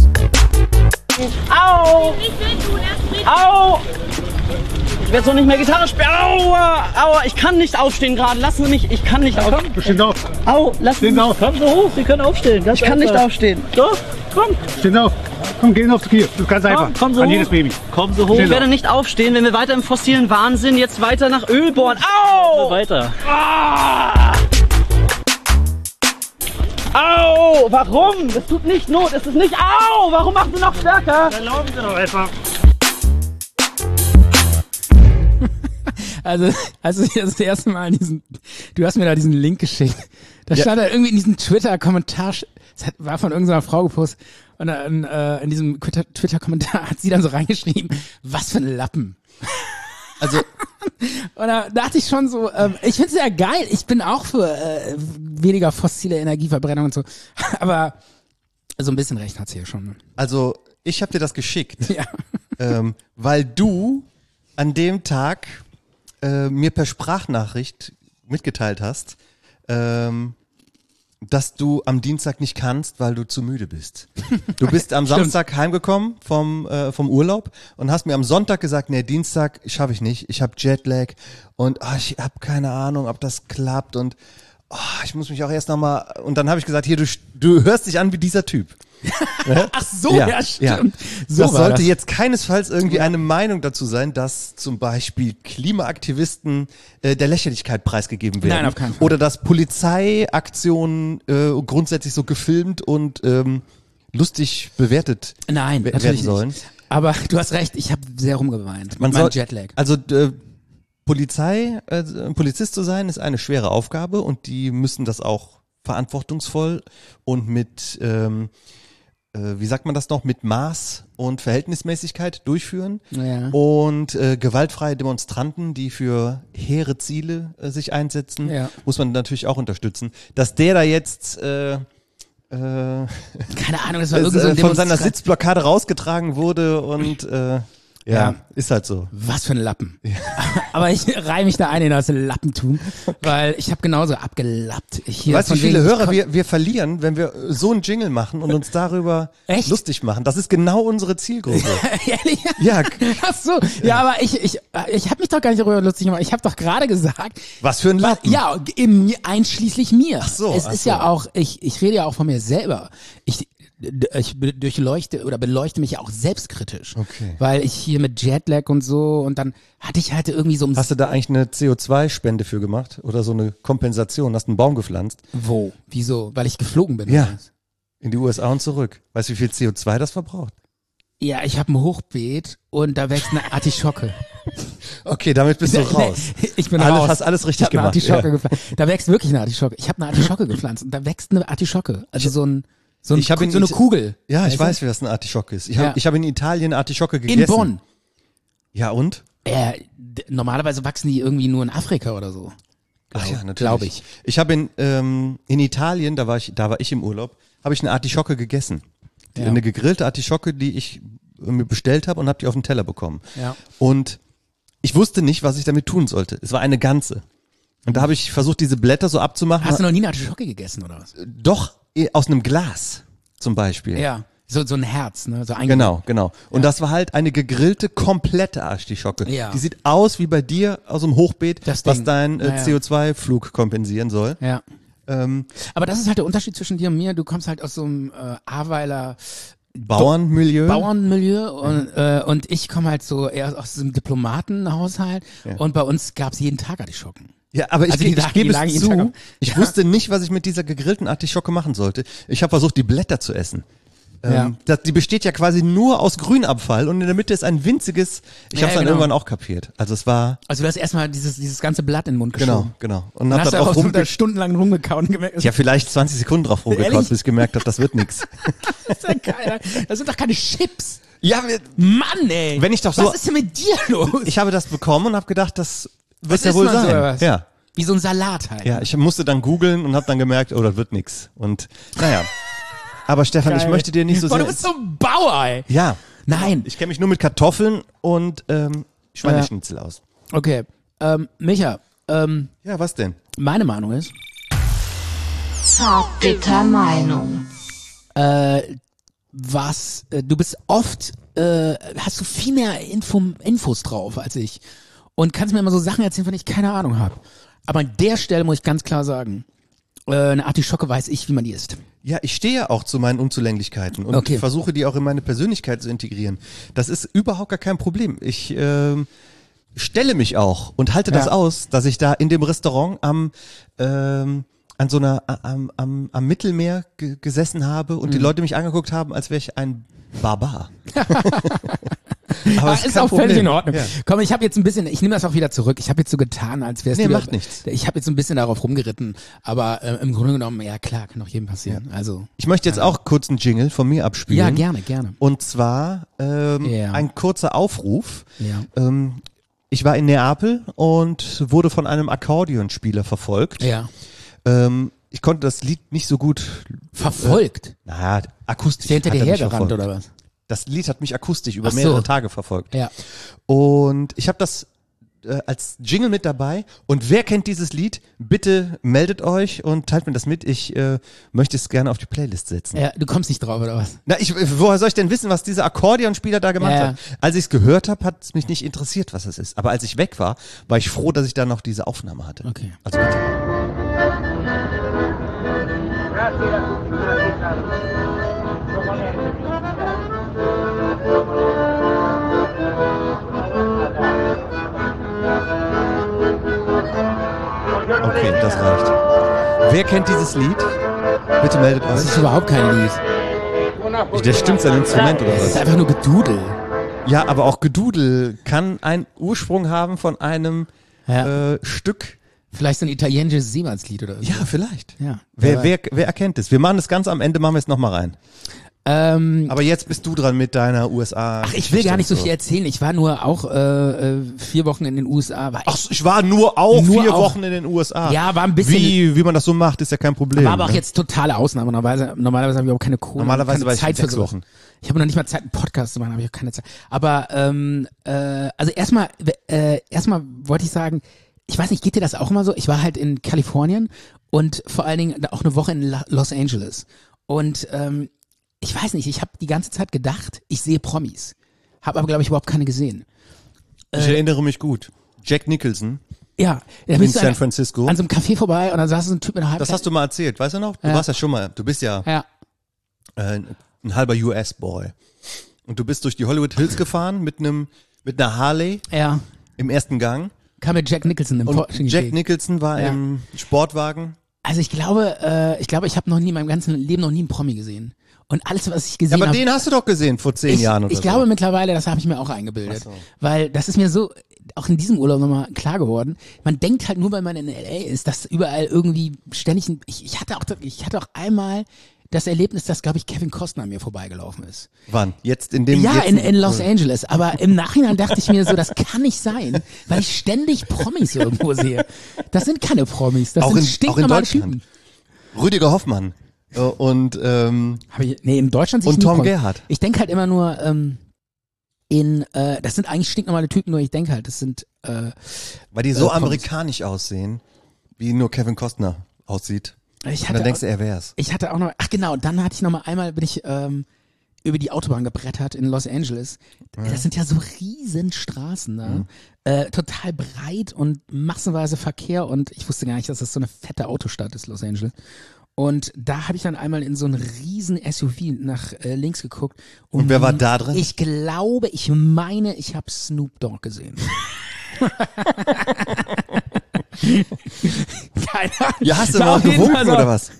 Au! Au! Ich werde so nicht mehr Gitarre spielen. Aua! Aua! Ich kann nicht aufstehen gerade. Lassen Sie mich. Ich kann nicht aufstehen. Komm, stehen auf. Au! Lassen Sie mich. Auf. Komm so hoch. Sie können aufstehen. Ich kann nicht aufstehen. Doch. Komm. Stehen auf. Komm, gehen auf die Knie. Das ist ganz einfach. Komm so An hoch. jedes Baby. Komm so hoch. Ich werde nicht aufstehen, wenn wir weiter im fossilen Wahnsinn jetzt weiter nach Öl bohren. Au! Weiter. Ah! Au! Warum? Das tut nicht Not. Es ist nicht. Au! Warum machen Sie noch stärker? Dann laufen Sie doch einfach. Also, als ich das erste Mal du hast mir da diesen Link geschickt. Da stand da irgendwie in diesem Twitter-Kommentar, das war von irgendeiner Frau gepostet, und dann, in diesem Twitter-Kommentar hat sie dann so reingeschrieben, was für ein Lappen. Also, und da dachte ich schon so, ich find's ja geil, ich bin auch für weniger fossile Energieverbrennung und so, aber so ein bisschen recht hat sie ja schon. Ne? also ich habe dir das geschickt, Ja. weil du an dem Tag mir per Sprachnachricht mitgeteilt hast, dass du am Dienstag nicht kannst, weil du zu müde bist. Du bist am Samstag heimgekommen vom Urlaub und hast mir am Sonntag gesagt, nee, Dienstag schaffe ich nicht, ich habe Jetlag und ich habe keine Ahnung, ob das klappt und ich muss mich auch erst nochmal, und dann habe ich gesagt, hier, du hörst dich an wie dieser Typ. Ach so, ja, stimmt. So das war sollte das. jetzt keinesfalls irgendwie eine Meinung dazu sein, dass zum Beispiel Klimaaktivisten der Lächerlichkeit preisgegeben werden. Nein, auf keinen Fall. Oder dass Polizeiaktionen grundsätzlich so gefilmt und lustig bewertet Nein, werden natürlich sollen. nicht. Aber du hast recht, ich habe sehr rumgeweint mit meinem Jetlag. Also Polizist zu sein, ist eine schwere Aufgabe und die müssen das auch verantwortungsvoll und mit wie sagt man das noch, mit Maß und Verhältnismäßigkeit durchführen. Ja. Und gewaltfreie Demonstranten, die für hehre Ziele sich einsetzen, muss man natürlich auch unterstützen. Dass der da jetzt Keine Ahnung, das war irgendwie so ein von seiner Demonstrant. Sitzblockade rausgetragen wurde und ja, ist halt so. Was für ein Lappen. Ja. Aber ich reihe mich da ein in das Lappentum, weil ich habe genauso abgelappt. Weißt du, wie viele Hörer wir verlieren, wenn wir so einen Jingle machen und uns darüber Echt? lustig machen? Das ist genau unsere Zielgruppe. Ehrlich? Ja. Ach so. Ja, aber ich habe mich doch gar nicht darüber lustig gemacht. Ich habe doch gerade gesagt. Was für ein Lappen. Ja, einschließlich mir. Ach so. Es ist ja auch, ich rede ja auch von mir selber. Ich beleuchte mich ja auch selbstkritisch. Okay. Weil ich hier mit Jetlag und so und dann hatte ich halt irgendwie so Hast du da eigentlich eine CO2-Spende für gemacht? Oder so eine Kompensation? Hast einen Baum gepflanzt? Wo? Wieso? Weil ich geflogen bin? Ja. oder was? In die USA und zurück. Weißt du, wie viel CO2 das verbraucht? Ja, ich habe ein Hochbeet und da wächst eine Artischocke. Okay, damit bist du raus. Ich bin Alles, raus. hast alles richtig Ich hab eine gemacht. Artischocke gepflanzt. Da wächst wirklich eine Artischocke. Ich habe eine Artischocke gepflanzt und da wächst eine Artischocke. Also so eine Kugel. Ja, ich Weißt du? weiß, wie das eine Artischocke ist. Ich Ja. habe in Italien eine Artischocke gegessen. In Bonn. Ja, und? Normalerweise wachsen die irgendwie nur in Afrika oder so. Ach ja, natürlich. Glaube ich. Ich habe in Italien, da war ich im Urlaub, habe ich eine Artischocke gegessen. Ja. Eine gegrillte Artischocke, die ich mir bestellt habe und habe die auf den Teller bekommen. Ja. Und ich wusste nicht, was ich damit tun sollte. Es war eine ganze. Und da habe ich versucht, diese Blätter so abzumachen. Hast du noch nie eine Artischocke gegessen oder was? Doch, aus einem Glas zum Beispiel. Ja. So ein Herz, ne? So Genau. Und das war halt eine gegrillte, komplette Artischocke. Ja. Die sieht aus wie bei dir aus dem Hochbeet, Das was Ding. dein Ja. CO2-Flug kompensieren soll. Ja. Aber das ist halt der Unterschied zwischen dir und mir. Du kommst halt aus so einem Ahrweiler Bauernmilieu. und ich komme halt so eher aus diesem Diplomatenhaushalt und bei uns gab's jeden Tag Artischocken. Ja, aber Also ich die gebe lagen es jeden Tag zu, auf. ich wusste nicht, was ich mit dieser gegrillten Artischocke machen sollte. Ich habe versucht, die Blätter zu essen. Ja. Die besteht ja quasi nur aus Grünabfall und in der Mitte ist ein winziges, ich habe es dann genau. irgendwann auch kapiert. Also es war, Also du hast erstmal dieses ganze Blatt in den Mund geschoben. genau. Und Dann hab hast da du drauf auch so stundenlang rumgekaut und gemerkt, ja, vielleicht 20 Sekunden drauf rumgekaut, Ehrlich? bis ich gemerkt habe, das wird nix. das ist ja geil. Das sind doch keine Chips. Ja, Mann, ey. Wenn ich doch so- Was ist denn mit dir los? ich habe das bekommen und habe gedacht, das wird Was ja isst wohl man so, sein. oder was? Ja. Wie so ein Salat halt. Ja, ich musste dann googeln und habe dann gemerkt, oh, das wird nix. Und naja. Aber Stefan, ich Geil. möchte dir nicht so Boah, sehr... du bist so ein Bauer, ey. Ja, Nein. ich kenne mich nur mit Kartoffeln und Schweineschnitzel aus. Okay. Micha, Ja, was denn? meine Meinung ist, Zartbitter Meinung. du bist oft, hast du viel mehr Infos drauf als ich und kannst mir immer so Sachen erzählen, von denen ich keine Ahnung habe. Aber an der Stelle muss ich ganz klar sagen, eine Artischocke weiß ich, wie man die isst. Ja, ich stehe ja auch zu meinen Unzulänglichkeiten und Okay. versuche die auch in meine Persönlichkeit zu integrieren. Das ist überhaupt gar kein Problem. Ich stelle mich auch und halte das Ja. aus, dass ich da in dem Restaurant am Mittelmeer gesessen habe und die Leute mich angeguckt haben, als wäre ich ein Barbar. Aber es ist kein auch völlig Problem. in Ordnung. Ja. Komm, ich habe jetzt ein bisschen, ich nehme das auch wieder zurück. Ich habe jetzt so getan, als wär's Nee, wieder, macht nichts. Ich habe jetzt so ein bisschen darauf rumgeritten, aber im Grunde genommen, ja klar, kann doch jedem passieren. Also Ich möchte jetzt auch kurz einen Jingle von mir abspielen. ja, gerne. Und zwar Ja. ein kurzer Aufruf. Ja. Ich war in Neapel und wurde von einem Akkordeonspieler verfolgt. Ja. Ich konnte das Lied nicht so gut, Verfolgt. naja, akustisch. Ist der hinter hat dir er mich hergerannt verfolgt. oder was? Das Lied hat mich akustisch über Ach so. mehrere Tage verfolgt. Ja. Und ich habe das als Jingle mit dabei. Und wer kennt dieses Lied? Bitte meldet euch und teilt mir das mit. Ich möchte es gerne auf die Playlist setzen. Ja, du kommst nicht drauf, oder was? Na, woher soll ich denn wissen, was dieser Akkordeonspieler da gemacht Ja. hat? Als ich es gehört habe, hat es mich nicht interessiert, was es ist. Aber als ich weg war, war ich froh, dass ich da noch diese Aufnahme hatte. Okay. Also bitte. Okay, das reicht. Wer kennt dieses Lied? Bitte meldet Das ist euch. überhaupt kein Lied. Das stimmt, sein Instrument oder Das ist was? einfach nur Gedudel. Ja, aber auch Gedudel kann einen Ursprung haben von einem Ja. Stück. Vielleicht so ein italienisches Seemannslied oder so. Ja, vielleicht. Ja. Wer erkennt es? Wir machen es ganz am Ende, machen wir es nochmal rein. Aber jetzt bist du dran mit deiner USA. Ach, ich will gar nicht so viel erzählen. Ich war nur auch 4 Wochen in den USA. War Ach, echt, ich war nur 4 auch. Wochen in den USA. Ja, war ein bisschen- Wie man das so macht, ist ja kein Problem. war aber auch ne? jetzt totale Ausnahme. Normalerweise habe ich auch keine Kohle. Normalerweise keine war ich Zeit für 6 sowas. Wochen. Ich habe noch nicht mal Zeit, einen Podcast zu machen, habe ich auch keine Zeit. Aber also erstmal wollte ich sagen, ich weiß nicht, geht dir das auch immer so? Ich war halt in Kalifornien und vor allen Dingen auch eine Woche in Los Angeles. Und ich weiß nicht, ich habe die ganze Zeit gedacht, ich sehe Promis. Habe aber, glaube ich, überhaupt keine gesehen. Ich erinnere mich gut. Jack Nicholson Ja, da in bist du San Francisco. an so einem Café vorbei und dann saß so ein Typ mit einer halben... Das hast du mal erzählt, weißt du noch? Du Ja. warst ja schon mal, du bist ja Ja, ein halber US-Boy. Und du bist durch die Hollywood Hills gefahren mit einer Harley ja. im ersten Gang. Kam mit Jack Nicholson im Und Porsche Jack entgegen. Nicholson war Ja. im Sportwagen. Also ich glaube, ich habe noch nie in meinem ganzen Leben noch nie einen Promi gesehen. Und alles, was ich Ja, gesehen aber habe... den hast du doch gesehen vor 10 Jahren oder ich so. glaube mittlerweile, das habe ich mir auch eingebildet. Ach so. Weil das ist mir so, auch in diesem Urlaub nochmal klar geworden. Man denkt halt nur, weil man in L.A. ist, dass überall irgendwie ständig... Ich hatte auch einmal das Erlebnis, dass, glaube ich, Kevin Costner an mir vorbeigelaufen ist. Wann? Jetzt in dem... Ja, jetzt in Los Angeles. Aber im Nachhinein dachte ich mir so, das kann nicht sein, weil ich ständig Promis irgendwo sehe. Das sind keine Promis, das Auch sind in stinknormale Deutschland. Typen. Rüdiger Hoffmann. Und Nee, in Deutschland sehe ich Und nie Tom Promis. Gerhardt. Ich denke halt immer nur das sind eigentlich stinknormale Typen, nur ich denke halt, das sind weil die so Promis. amerikanisch aussehen, wie nur Kevin Costner aussieht. ich Und hatte dann denkst du, er wär's. ich hatte auch noch, ach genau, dann hatte ich noch mal einmal, bin ich über die Autobahn gebrettert in Los Angeles. Das sind ja so riesen Straßen da. Total breit und massenweise Verkehr und ich wusste gar nicht, dass das so eine fette Autostadt ist, Los Angeles. Und da habe ich dann einmal in so einen riesen SUV nach links geguckt. Und wer war da drin? Ich meine, ich habe Snoop Dogg gesehen. Keine Ahnung. Ja, hast du Sah mal auf jeden gewunken Fall so oder was?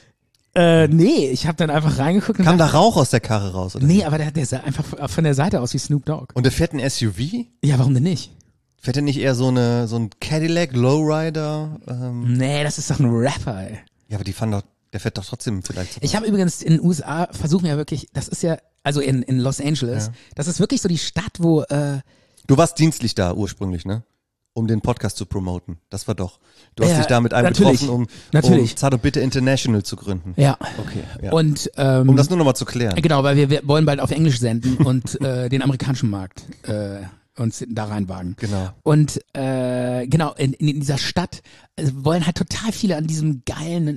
Nee, ich habe dann einfach reingeguckt und Kam da Rauch aus der Karre raus? Oder? nee, aber der sah einfach von der Seite aus wie Snoop Dogg. Und der fährt ein SUV? Ja, warum denn nicht? Fährt er nicht eher so ein Cadillac Lowrider? Nee, das ist doch ein Rapper, ey. Ja, aber der fährt doch trotzdem vielleicht. Ich habe übrigens in den USA versuchen ja wirklich, das ist ja, also in Los Angeles, das ist wirklich so die Stadt, wo Du warst dienstlich da ursprünglich, ne? Um den Podcast zu promoten. Das war doch. Du hast Ja, dich da mit einem natürlich. getroffen, Natürlich. um Zart und Bitter International zu gründen. ja. Okay, ja. Und Um das nur nochmal zu klären. genau, weil wir wollen bald auf Englisch senden und den amerikanischen Markt uns da reinwagen. Genau. Und genau, in dieser Stadt wollen halt total viele an diesem geilen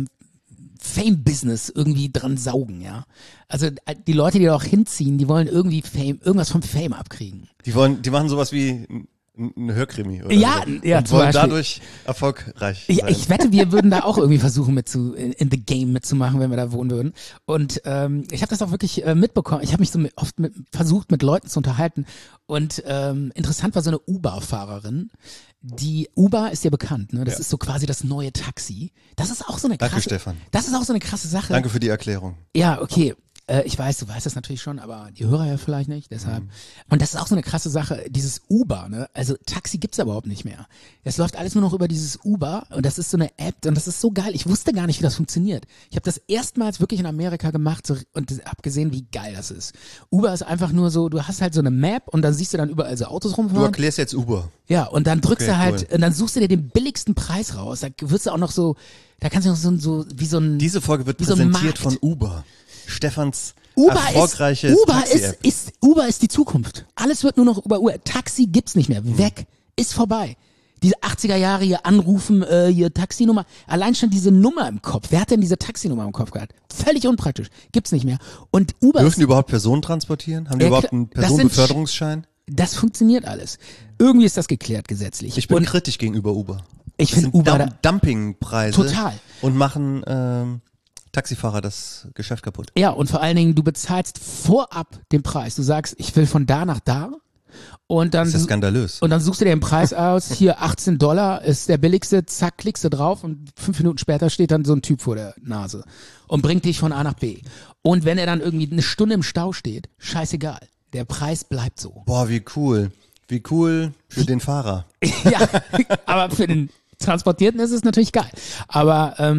Fame-Business irgendwie dran saugen, ja. Also die Leute, die da auch hinziehen, die wollen irgendwie irgendwas vom Fame abkriegen. Die machen sowas wie ein Hörkrimi, oder? Ja, so. ja, Und zum wollen Beispiel. dadurch erfolgreich sein. Ja, ich wette, wir würden da auch irgendwie versuchen in the game mitzumachen, wenn wir da wohnen würden. Und ich habe das auch wirklich mitbekommen. Ich habe mich so oft versucht, mit Leuten zu unterhalten. Und interessant war so eine Uber-Fahrerin. Die Uber ist ja bekannt, ne? Das ist so quasi das neue Taxi. Das ist auch so eine krasse. Danke, Stefan. Das ist auch so eine krasse Sache. Danke für die Erklärung. Ja, okay. Ich weiß, du weißt das natürlich schon, aber die Hörer ja vielleicht nicht, deshalb. Und das ist auch so eine krasse Sache, dieses Uber, ne? Also Taxi gibt's überhaupt nicht mehr. Das läuft alles nur noch über dieses Uber und das ist so eine App und das ist so geil. Ich wusste gar nicht, wie das funktioniert. Ich habe das erstmals wirklich in Amerika gemacht und hab gesehen, wie geil das ist. Uber ist einfach nur so, du hast halt so eine Map und dann siehst du dann überall so Autos Du rumfahren. erklärst jetzt Uber. Ja, und dann drückst Okay, du halt, cool. und dann suchst du dir den billigsten Preis raus. Da wirst du auch noch so, da kannst du noch so wie so ein... Diese Folge wird wie so ein präsentiert Markt. von Uber. Stefans Uber erfolgreiches Taxi-App. Uber ist die Zukunft. Alles wird nur noch über Uber. Taxi gibt's nicht mehr. Weg. Ist vorbei. Diese 80er Jahre hier anrufen, hier Taxinummer. Allein schon diese Nummer im Kopf. Wer hat denn diese Taxinummer im Kopf gehabt? Völlig unpraktisch. Gibt's nicht mehr. Und Uber Dürfen die überhaupt Personen transportieren? Haben die Ja, überhaupt klar. einen Das sind Personenbeförderungsschein? das funktioniert alles. Irgendwie ist das geklärt gesetzlich. Ich bin und kritisch gegenüber Uber. ich Das finde sind Uber Dumpingpreise. Total. Und machen Taxifahrer das Geschäft kaputt. ja, und vor allen Dingen, du bezahlst vorab den Preis. Du sagst, ich will von da nach da. Und dann, Das ist ja skandalös. und dann suchst du dir den Preis aus. Hier $18 ist der billigste. Zack, klickst du drauf und 5 Minuten später steht dann so ein Typ vor der Nase und bringt dich von A nach B. Und wenn er dann irgendwie eine Stunde im Stau steht, scheißegal. Der Preis bleibt so. Boah, wie cool. Wie cool für den Fahrer. Ja, aber für den Transportierten ist es natürlich geil. Aber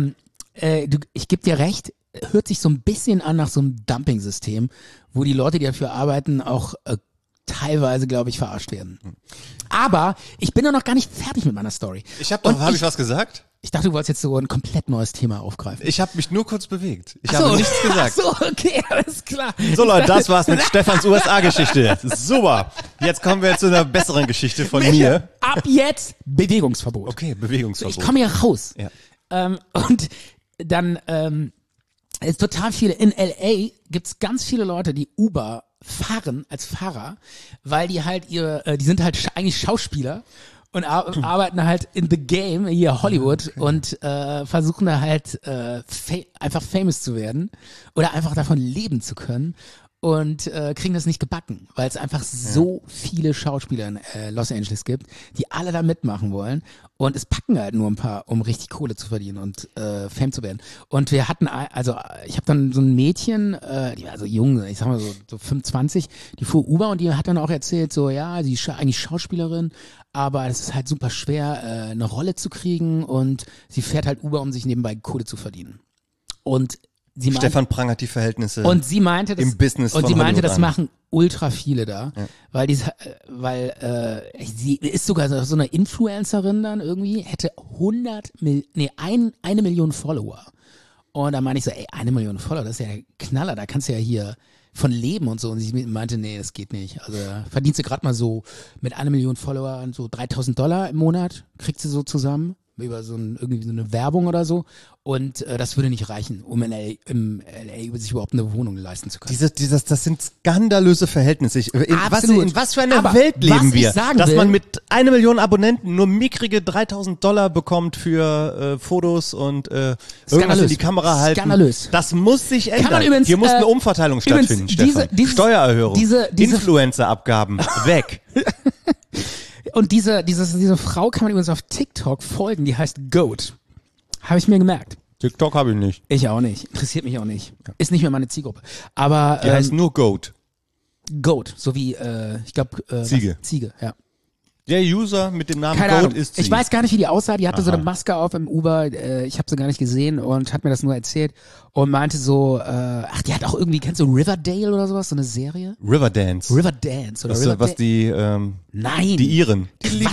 ich gebe dir recht, hört sich so ein bisschen an nach so einem Dumping-System, wo die Leute, die dafür arbeiten, auch teilweise, glaube ich, verarscht werden. Aber ich bin doch noch gar nicht fertig mit meiner Story. Habe ich was gesagt? Ich dachte, du wolltest jetzt so ein komplett neues Thema aufgreifen. Ich habe mich nur kurz bewegt. Ich Ach so. habe nichts gesagt. Ach so, okay, alles klar. So Leute, das war's mit Stefans USA-Geschichte. Super. Jetzt kommen wir zu einer besseren Geschichte von mir. Ab jetzt Bewegungsverbot. Okay, Bewegungsverbot. Ich komme hier raus. Ja. Und dann ist total viele, in LA gibt's ganz viele Leute, die Uber fahren als Fahrer, weil die halt die sind halt eigentlich Schauspieler und arbeiten halt in the game, hier Hollywood, und versuchen da halt einfach famous zu werden oder einfach davon leben zu können. Und kriegen das nicht gebacken, weil es einfach so viele Schauspieler in Los Angeles gibt, die alle da mitmachen wollen. Und es packen halt nur ein paar, um richtig Kohle zu verdienen und Fame zu werden. Und wir hatten, ich habe dann so ein Mädchen, die war so jung, ich sag mal so 25, die fuhr Uber und die hat dann auch erzählt, so ja, sie ist eigentlich Schauspielerin, aber es ist halt super schwer, eine Rolle zu kriegen, und sie fährt halt Uber, um sich nebenbei Kohle zu verdienen. Und sie meinte, Stefan prangert die Verhältnisse und sie meinte, das, im Business und von sie meinte, Hollywood das an. machen ultra viele da, weil sie ist sogar so eine Influencerin dann irgendwie, hätte 1 Million Follower. Und da meine ich so, 1 Million Follower, das ist ja der Knaller, da kannst du ja hier von leben und so. Und sie meinte, nee, das geht nicht. Also verdient sie gerade mal so mit 1 Million Follower so $3.000 im Monat, kriegt sie so zusammen über irgendwie so eine Werbung oder so. Und das würde nicht reichen, um in LA sich überhaupt eine Wohnung leisten zu können. Das sind skandalöse Verhältnisse. In was für einer Aber Welt leben was ich wir? sagen Dass will- man mit 1 Million Abonnenten nur mickrige $3.000 bekommt für Fotos und irgendwas in die Kamera halten. Skandalös. Das muss sich ändern. man übrigens, Hier muss eine Umverteilung stattfinden, Stefan. Steuererhöhung, diese- Influencer-Abgaben, weg. Und diese Frau kann man übrigens auf TikTok folgen, die heißt Goat. Habe ich mir gemerkt. TikTok habe ich nicht. Ich auch nicht. Interessiert mich auch nicht. Ist nicht mehr meine Zielgruppe. Aber Die heißt nur Goat. Goat, so wie, ich glaube, Ziege. Ziege, ja. Der User mit dem Namen Keine Goat Ahnung. ist sie. Ich weiß gar nicht, wie die aussah. Die hatte so eine Maske auf im Uber. Ich habe sie gar nicht gesehen und hat mir das nur erzählt und meinte so, die hat auch irgendwie, kennst du Riverdale oder sowas, so eine Serie? Riverdance. Riverdance oder Das ist, was die Nein. die Iren.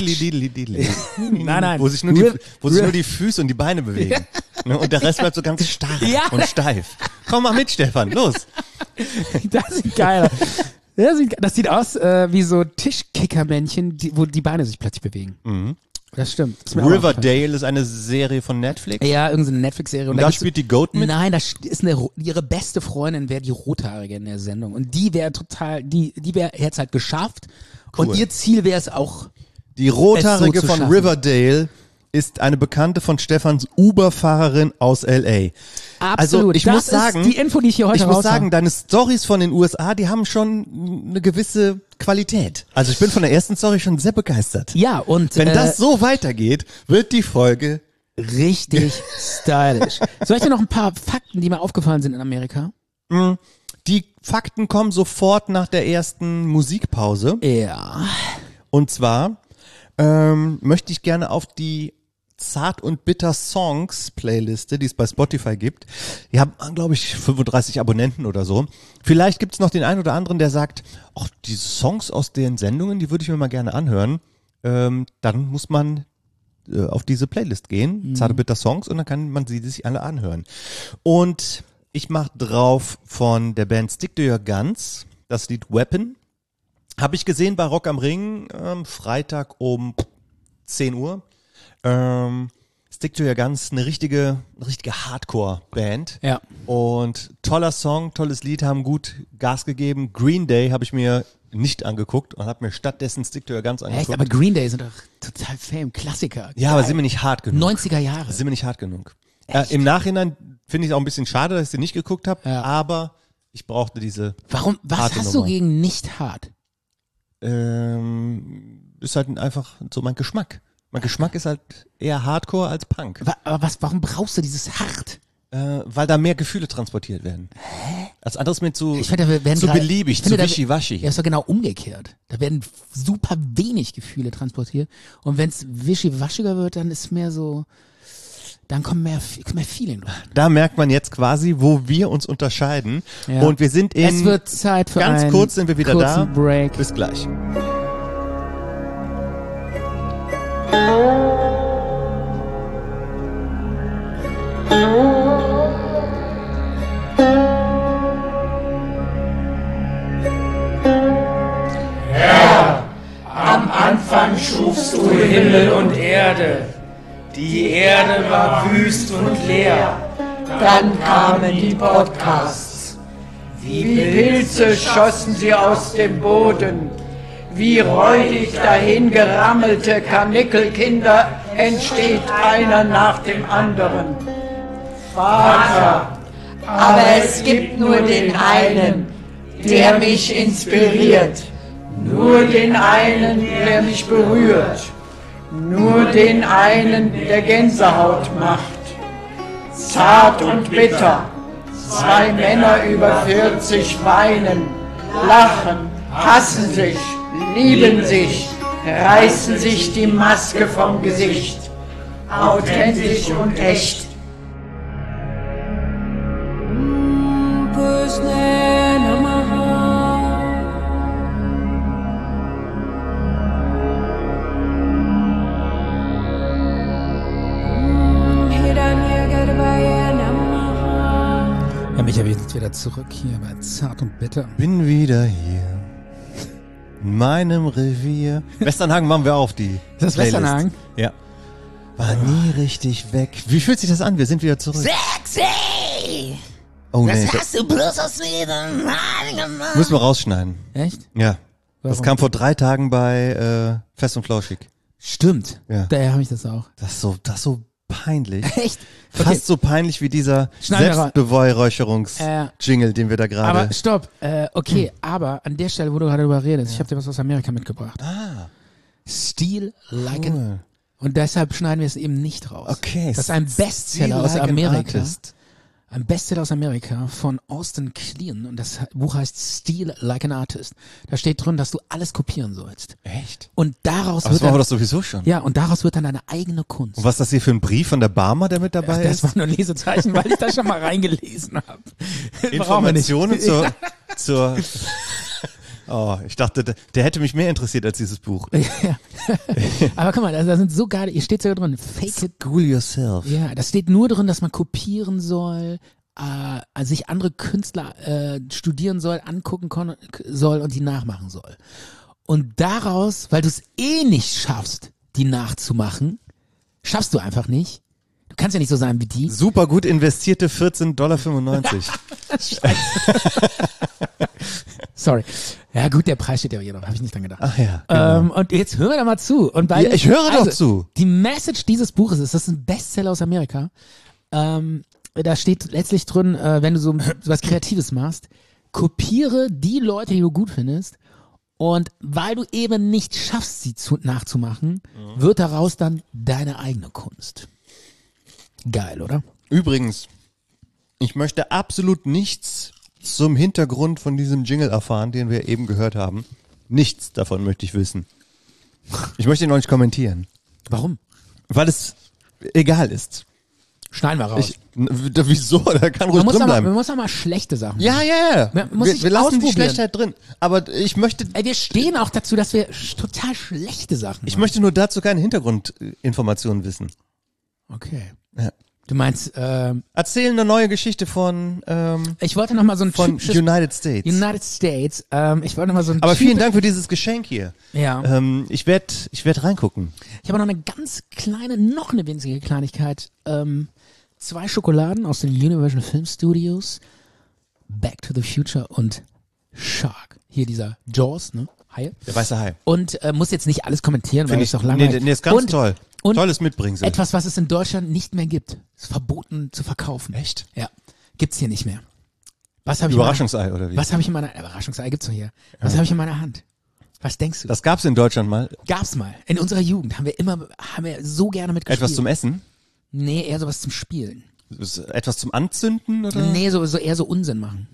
Nein. Wo sich nur die Füße und die Beine bewegen. Ne, und der Rest bleibt so ganz starr Ja. und steif. Komm mal mit, Stefan, los. Das sieht geil aus. Das sieht aus wie so Tischkickermännchen, wo die Beine sich plötzlich bewegen. Das stimmt. Das ist mir auch aufgefallen. Riverdale ist eine Serie von Netflix. Ja, irgendeine Netflix-Serie. Und da spielt die Goat mit? Nein, das ist ihre beste Freundin wäre die Rothaarige in der Sendung. Und die wäre hätte es halt geschafft. Cool. Und ihr Ziel wäre es auch. Die Rothaarige es so zu von schaffen. Riverdale ist eine Bekannte von Stefans Uber-Fahrerin aus L.A. Also Absolut. ich das muss sagen, ist die Info, die ich hier heute ich muss raus habe. sagen, deine Storys von den USA, die haben schon eine gewisse Qualität. Also ich bin von der ersten Story schon sehr begeistert. Ja, und Wenn das so weitergeht, wird die Folge richtig stylisch. Soll ich dir noch ein paar Fakten, die mir aufgefallen sind in Amerika? Die Fakten kommen sofort nach der ersten Musikpause. Ja. Und zwar möchte ich gerne auf die Zart und Bitter Songs Playliste, die es bei Spotify gibt. Die haben, glaube ich, 35 Abonnenten oder so. Vielleicht gibt es noch den einen oder anderen, der sagt, ach, diese Songs aus den Sendungen, die würde ich mir mal gerne anhören. Dann muss man auf diese Playlist gehen, Zart und Bitter Songs, und dann kann man sie sich alle anhören. Und ich mache drauf von der Band Stick to Your Guns das Lied Weapon. Habe ich gesehen bei Rock am Ring, Freitag um 10 Uhr. Stick to Your Guns, eine richtige Hardcore-Band. Ja. Und toller Song, tolles Lied, haben gut Gas gegeben. Green Day habe ich mir nicht angeguckt und habe mir stattdessen Stick to Your Guns angeguckt. Echt? Aber Green Day sind doch total Fame, Klassiker. Ja, aber sind wir nicht hart genug. 90er Jahre. Sind wir nicht hart genug. Im Nachhinein finde ich es auch ein bisschen schade, dass ich sie nicht geguckt habe, Ja. aber ich brauchte diese Warum? Was harte hast Nummer. du gegen nicht hart? Ist halt einfach so mein Geschmack. Mein Geschmack ist halt eher Hardcore als Punk. Aber warum brauchst du dieses hart? Weil da mehr Gefühle transportiert werden. Als anderes mir zu Ich finde, da werden zu gerade- beliebig, ich finde, zu da- wischiwaschi. Ja, ist doch genau umgekehrt. Da werden super wenig Gefühle transportiert. Und wenn es wischiwaschiger wird, dann ist mehr so, dann kommt mehr Feeling drauf. Da merkt man jetzt quasi, wo wir uns unterscheiden. Ja. Und wir sind in... Es wird Zeit für ganz einen kurz sind wir wieder da. kurzen Break. Bis gleich. Am Anfang schufst du Himmel und Erde. Die Erde war wüst und leer. Dann kamen die Podcasts. Wie Pilze schossen sie aus dem Boden. Wie räudig dahin gerammelte Karnickelkinder entsteht einer nach dem anderen. Vater, aber es gibt nur den einen, der mich inspiriert. Nur den einen, der mich berührt. Nur den einen, der Gänsehaut macht. Zart und bitter. Zwei Männer über 40 weinen, lachen, hassen sich, lieben sich, reißen sich die Maske vom Gesicht. Authentisch und echt. Ja, Micha, wir sind jetzt wieder zurück hier bei Zart und Bitter. Bin wieder hier. In meinem Revier. Westernhagen waren wir auf die Ist das Playlist. Westernhagen? Ja. War nie richtig weg. Wie fühlt sich das an? Wir sind wieder zurück. Sexy! Oh Das nee, hast du bloß aus jedem Mal gemacht. müssen wir rausschneiden. Echt? Ja. Das Warum? kam vor 3 Tagen bei Fest und Flauschig. Stimmt. Ja. Daher habe ich das auch. Das ist so peinlich. Echt? Fast so peinlich wie dieser Schneiden wir raus. Selbstbeweihräucherungs-Jingle, den wir da gerade... Aber stopp. Okay, aber an der Stelle, wo du gerade drüber redest, ich habe dir was aus Amerika mitgebracht. Steal Like an... Und deshalb schneiden wir es eben nicht raus. Okay. Das ist ein Bestseller Steal aus Like an Amerika. Artist. Ein Bestseller aus Amerika von Austin Kleon. Und das Buch heißt Steal Like an Artist. Da steht drin, dass du alles kopieren sollst. Echt? Und daraus Aber das wird machen wir dann, doch sowieso schon. ja, und daraus wird dann deine eigene Kunst. Und was ist das hier für ein Brief von der Barmer, der mit dabei Das ist? war nur ein Lesezeichen, weil ich da schon mal reingelesen habe. Informationen zur Oh, ich dachte, der hätte mich mehr interessiert als dieses Buch. Ja. Aber guck mal, da sind so geile, hier steht sogar drin, fake it. School yourself. Ja, da steht nur drin, dass man kopieren soll, sich andere Künstler studieren soll, angucken soll und die nachmachen soll. Und daraus, weil du es eh nicht schaffst, die nachzumachen, schaffst du einfach nicht. Du kannst ja nicht so sein wie die. Super gut investierte $14,95. Sorry. Ja gut, der Preis steht ja hier noch, habe ich nicht dran gedacht. Ach ja, genau. Und jetzt hören wir da mal zu. Und beide, Ja, ich höre doch zu. Die Message dieses Buches ist, das ist ein Bestseller aus Amerika. Da steht letztlich drin, wenn du so was Kreatives machst, kopiere die Leute, die du gut findest. Und weil du eben nicht schaffst, sie nachzumachen, wird daraus dann deine eigene Kunst. Geil, oder? Übrigens, ich möchte absolut nichts zum Hintergrund von diesem Jingle erfahren, den wir eben gehört haben. Nichts davon möchte ich wissen. Ich möchte ihn noch nicht kommentieren. Warum? Weil es egal ist. Schneiden wir raus. Wieso? Da kann ruhig drin man bleiben. muss auch mal schlechte Sachen Ja. Man muss sich Wir lassen die ausprobieren. Schlechtheit drin. Aber ich möchte Ey, wir stehen auch dazu, dass wir total schlechte Sachen Ich machen. möchte nur dazu keine Hintergrundinformationen wissen. Okay. Ja. Du meinst, Erzähl eine neue Geschichte von ich wollte noch mal so ein von typisches United States. United States. Ich wollte noch mal so ein Aber vielen typisch- Dank für dieses Geschenk hier. Ja. Ich werd reingucken. Ich habe noch eine ganz kleine, noch eine winzige Kleinigkeit. 2 Schokoladen aus den Universal Film Studios, Back to the Future und Shark. Hier dieser Jaws, ne? Haie. Der weiße Hai. Und muss jetzt nicht alles kommentieren, weil Finde es ich doch langweilig. Nee, ist ganz und, toll. Und Tolles Mitbringsel. etwas, was es in Deutschland nicht mehr gibt. Ist verboten zu verkaufen. Echt? Ja. Gibt's hier nicht mehr. Was habe ich Überraschungsei oder wie? Was habe ich in meiner Überraschungsei gibt's doch hier. Was habe ich in meiner Hand? Was denkst du? Das gab's in Deutschland mal. Gab's mal. In unserer Jugend haben wir so gerne mitgespielt. Etwas zum Essen? Nee, eher sowas zum Spielen. Etwas zum Anzünden oder? Nee, so eher so Unsinn machen.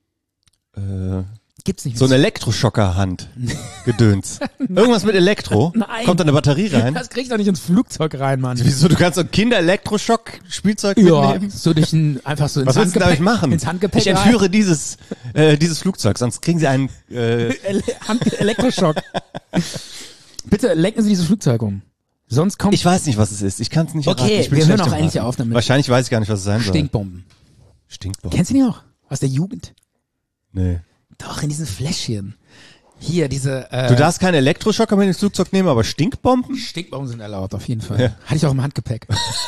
Gibt's nicht So mehr. eine Elektroschockerhand. Gedöns. Irgendwas mit Elektro. Nein. Kommt da eine Batterie rein? Das kriegst du doch nicht ins Flugzeug rein, Mann. Wieso? Du kannst so ein Kinder-Elektroschock-Spielzeug Ja, mitnehmen? so durch einfach so ins Was willst du damit Handgepäck- machen? Ins Handgepäck Ich entführe dieses Flugzeug, sonst kriegen sie einen Elektroschock. Bitte lenken Sie dieses Flugzeug um. Sonst kommt Ich weiß nicht, was es ist. Ich kann es nicht Okay, erraten. Ich bin wir hören schlecht auch im endlich Raten. auf damit. Wahrscheinlich weiß ich gar nicht, was es sein soll. Stinkbomben. Stinkbomben. Kennst du die auch? Aus der Jugend? Nee. Doch, in diesen Fläschchen. Hier, diese Du darfst keine Elektroschocker mit ins Flugzeug nehmen, aber Stinkbomben? Stinkbomben sind erlaubt, auf jeden Fall. Ja. Hatte ich auch im Handgepäck.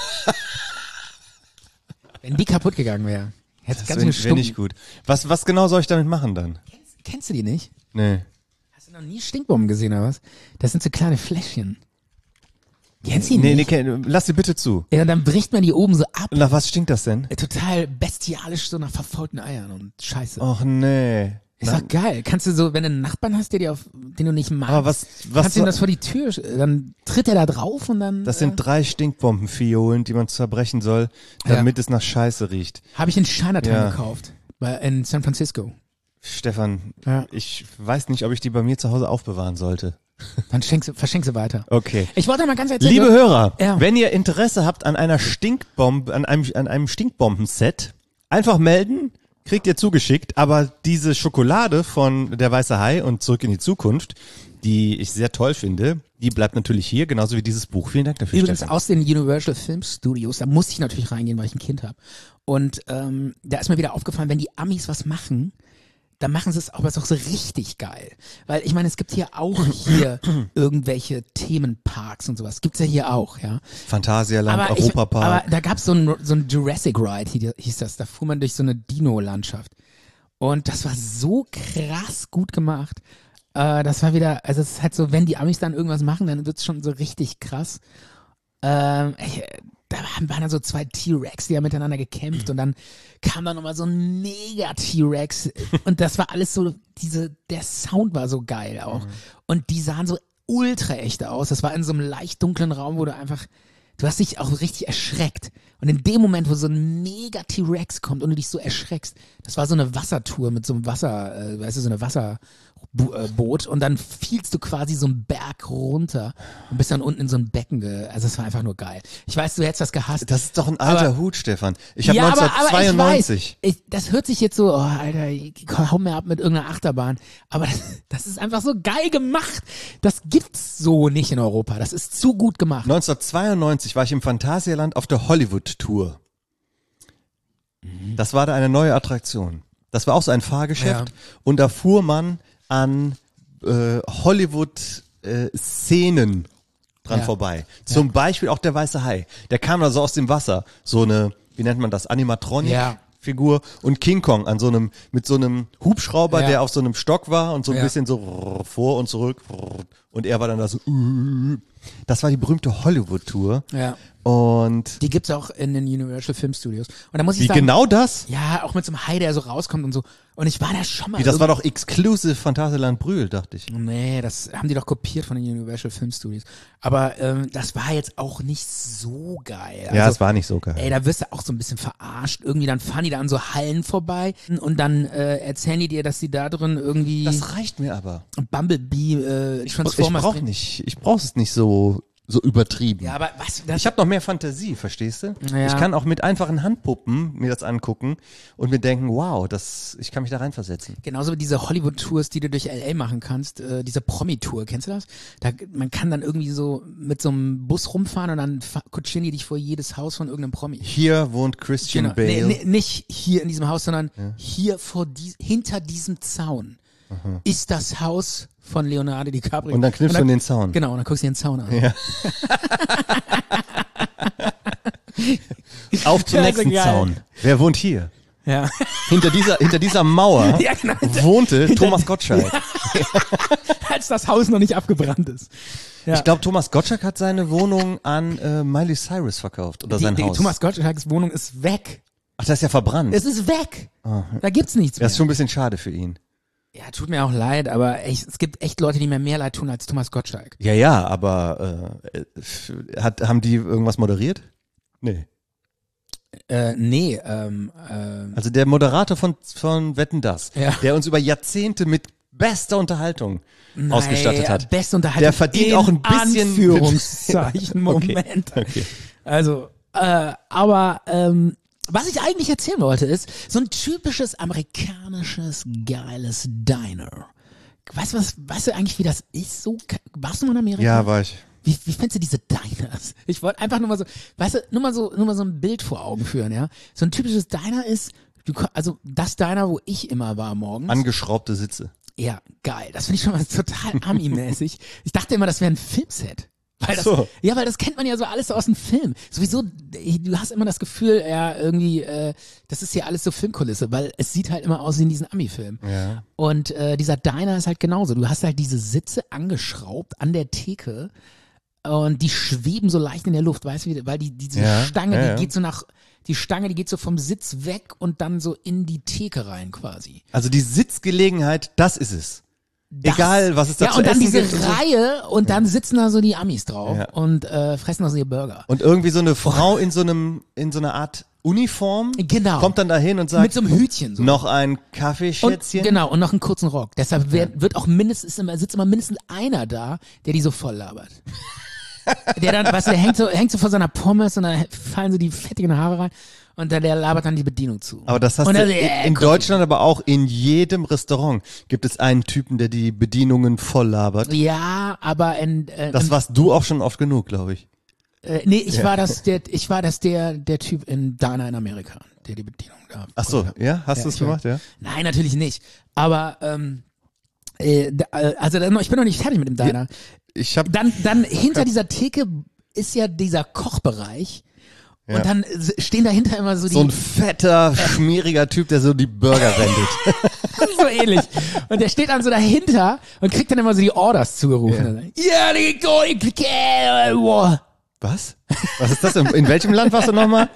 Wenn die kaputt gegangen wäre, hätte Das ganz wäre viele nicht Stumpen. gut. Was genau soll ich damit machen dann? Kennst du die nicht? Nee. Hast du noch nie Stinkbomben gesehen, oder was? Das sind so kleine Fläschchen. Kennst du die nicht? Lass sie bitte zu. Ja, dann bricht man die oben so ab. Nach was stinkt das denn? Total bestialisch, so nach verfaulten Eiern und Scheiße. Och nee. Ist doch geil. Kannst du so, wenn du einen Nachbarn hast, den du nicht magst, Aber was kannst du ihm das vor die Tür, dann tritt er da drauf und dann Das sind 3 Stinkbombenfiolen, die man zerbrechen soll, damit es nach Scheiße riecht. habe ich in Chinatown Ja. gekauft. In San Francisco. Stefan, Ja. ich weiß nicht, ob ich die bei mir zu Hause aufbewahren sollte. Dann verschenk sie weiter. Okay. Ich wollte mal ganz erzählen. Liebe Hörer, Ja. wenn ihr Interesse habt an einer Stinkbombe, an einem Stinkbombenset, einfach melden, kriegt ihr zugeschickt, aber diese Schokolade von der Weiße Hai und Zurück in die Zukunft, die ich sehr toll finde, die bleibt natürlich hier, genauso wie dieses Buch. Vielen Dank dafür, Übrigens Stefan. aus den Universal Film Studios, da musste ich natürlich reingehen, weil ich ein Kind habe. Und da ist mir wieder aufgefallen, wenn die Amis was machen, da machen sie es aber so richtig geil. Weil ich meine, es gibt hier auch hier irgendwelche Themenparks und sowas. Gibt's ja hier auch, ja. Phantasialand, Aber Europapark. aber da gab's so ein Jurassic Ride, hieß das. Da fuhr man durch so eine Dino-Landschaft. Und das war so krass gut gemacht. Das war wieder, also es ist halt so, wenn die Amis dann irgendwas machen, dann wird's schon so richtig krass. Da waren dann so 2 T-Rex, die haben miteinander gekämpft und dann kam da nochmal so ein Mega-T-Rex und das war alles so, der Sound war so geil auch und die sahen so ultra echt aus. Das war in so einem leicht dunklen Raum, wo du hast dich auch richtig erschreckt. Und in dem Moment, wo so ein Mega-T-Rex kommt und du dich so erschreckst, das war so eine Wassertour mit so einem so eine Wasserboot und dann fielst du quasi so einen Berg runter und bist dann unten in so ein Becken. Also es war einfach nur geil. Ich weiß, du hättest das gehasst. Das ist doch ein alter Hut, Stefan. Ich habe ja, 1992. Aber ich weiß, das hört sich jetzt so, oh Alter, hau mir ab mit irgendeiner Achterbahn. Aber das ist einfach so geil gemacht. Das gibt's so nicht in Europa. Das ist zu gut gemacht. 1992 war ich im Phantasialand auf der Hollywood-Tour. Das war da eine neue Attraktion. Das war auch so ein Fahrgeschäft und da fuhr man an Hollywood-Szenen dran vorbei. Zum Beispiel auch der weiße Hai. Der kam da so aus dem Wasser. So eine, wie nennt man das, Animatronic-Figur und King Kong mit so einem Hubschrauber, der auf so einem Stock war und so ein bisschen so vor und zurück und er war dann da so. Das war die berühmte Hollywood-Tour. Ja. Und die gibt's auch in den Universal Film Studios. Und da muss ich sagen, genau das? Ja, auch mit so einem Hai, der so rauskommt und so. Und ich war da schon mal. Das war doch exclusive Phantasialand Brühl, dachte ich. Nee, das haben die doch kopiert von den Universal Film Studios. Aber das war jetzt auch nicht so geil. Also, ja, es war nicht so geil. Ey, da wirst du auch so ein bisschen verarscht. Irgendwie dann fahren die da an so Hallen vorbei und dann erzählen die dir, dass die da drin irgendwie. Das reicht mir aber. Bumblebee Transformers. Ich brauch es nicht so übertrieben. Ja, aber was? Ich habe noch mehr Fantasie, verstehst du? Ja. Ich kann auch mit einfachen Handpuppen mir das angucken und mir denken, wow, ich kann mich da reinversetzen. Genauso wie diese Hollywood-Tours, die du durch L.A. machen kannst, diese Promi-Tour, kennst du das? Man kann dann irgendwie so mit so einem Bus rumfahren und dann kutschieren die dich vor jedes Haus von irgendeinem Promi. Hier wohnt Christian Bale. Nee, nicht hier in diesem Haus, sondern hier hinter diesem Zaun. Ist das Haus von Leonardo DiCaprio. Und dann knippst du in den Zaun. Genau, und dann guckst du dir den Zaun an. Ja. Auf zum nächsten Zaun. Wer wohnt hier? Ja. Hinter dieser Mauer genau. wohnte Thomas Gottschalk. Als das Haus noch nicht abgebrannt ist. Ja. Ich glaube, Thomas Gottschalk hat seine Wohnung an Miley Cyrus verkauft. Oder sein Haus. Thomas Gottschalks Wohnung ist weg. Ach, das ist ja verbrannt. Es ist weg. Da gibt's nichts mehr. Das ist schon ein bisschen schade für ihn. Ja, tut mir auch leid, aber es gibt echt Leute, die mir mehr leid tun als Thomas Gottschalk. Ja, aber haben die irgendwas moderiert? Nee. Nee. Also der Moderator von Wetten, dass, Ja. der uns über Jahrzehnte mit bester Unterhaltung ausgestattet hat. Beste Unterhaltung. Der verdient auch ein bisschen Anführungszeichen. Moment. Okay. Also, was ich eigentlich erzählen wollte, ist so ein typisches amerikanisches geiles Diner. Weißt du eigentlich, wie das ist? So, warst du mal in Amerika? Ja, war ich. Wie findest du diese Diners? Ich wollte einfach nur mal so, weißt du, nur mal so ein Bild vor Augen führen, ja? So ein typisches Diner ist, also das Diner, wo ich immer war morgens. Angeschraubte Sitze. Ja, geil. Das finde ich schon mal total Ami-mäßig. Ich dachte immer, das wäre ein Filmset. Weil das kennt man ja so alles so aus dem Film. Sowieso, du hast immer das Gefühl, ja, irgendwie, das ist hier alles so Filmkulisse, weil es sieht halt immer aus wie in diesen Ami-Filmen. Ja. Und dieser Diner ist halt genauso. Du hast halt diese Sitze angeschraubt an der Theke und die schweben so leicht in der Luft, weißt du, weil diese Stange, die Stange, die geht so vom Sitz weg und dann so in die Theke rein quasi. Also die Sitzgelegenheit, das ist es. Egal, was es da zu und dann essen diese gibt. Reihe und dann sitzen da so die Amis drauf und fressen da so ihr Burger. Und irgendwie so eine Frau in so einer Art Uniform kommt dann dahin und sagt, mit so einem Hütchen. So. Noch ein Kaffeeschätzchen. Und noch einen kurzen Rock. Deshalb wird auch sitzt immer mindestens einer da, der die so voll labert. Der dann, weißt du, der hängt so vor seiner Pommes und dann fallen so die fettigen Haare rein und der labert dann die Bedienung zu. Aber das hast du in Deutschland, aber auch in jedem Restaurant gibt es einen Typen, der die Bedienungen voll labert. Ja, aber das warst du auch schon oft genug, glaube ich. Nee, ich war das der Typ in Diner in Amerika. der die Bedienung da. Ach so, ja? Hast du es ich war- gemacht, ja? Nein, natürlich nicht. Aber also ich bin noch nicht fertig mit dem Diner. Ich habe Dann hinter dieser Theke ist ja dieser Kochbereich. Ja. Und dann stehen dahinter immer so die so ein fetter, schmieriger Typ, der so die Burger wendet. so ähnlich. Und der steht dann so dahinter und kriegt dann immer so die Orders zugerufen. Ja, Was? Was ist das denn? In welchem Land warst du nochmal?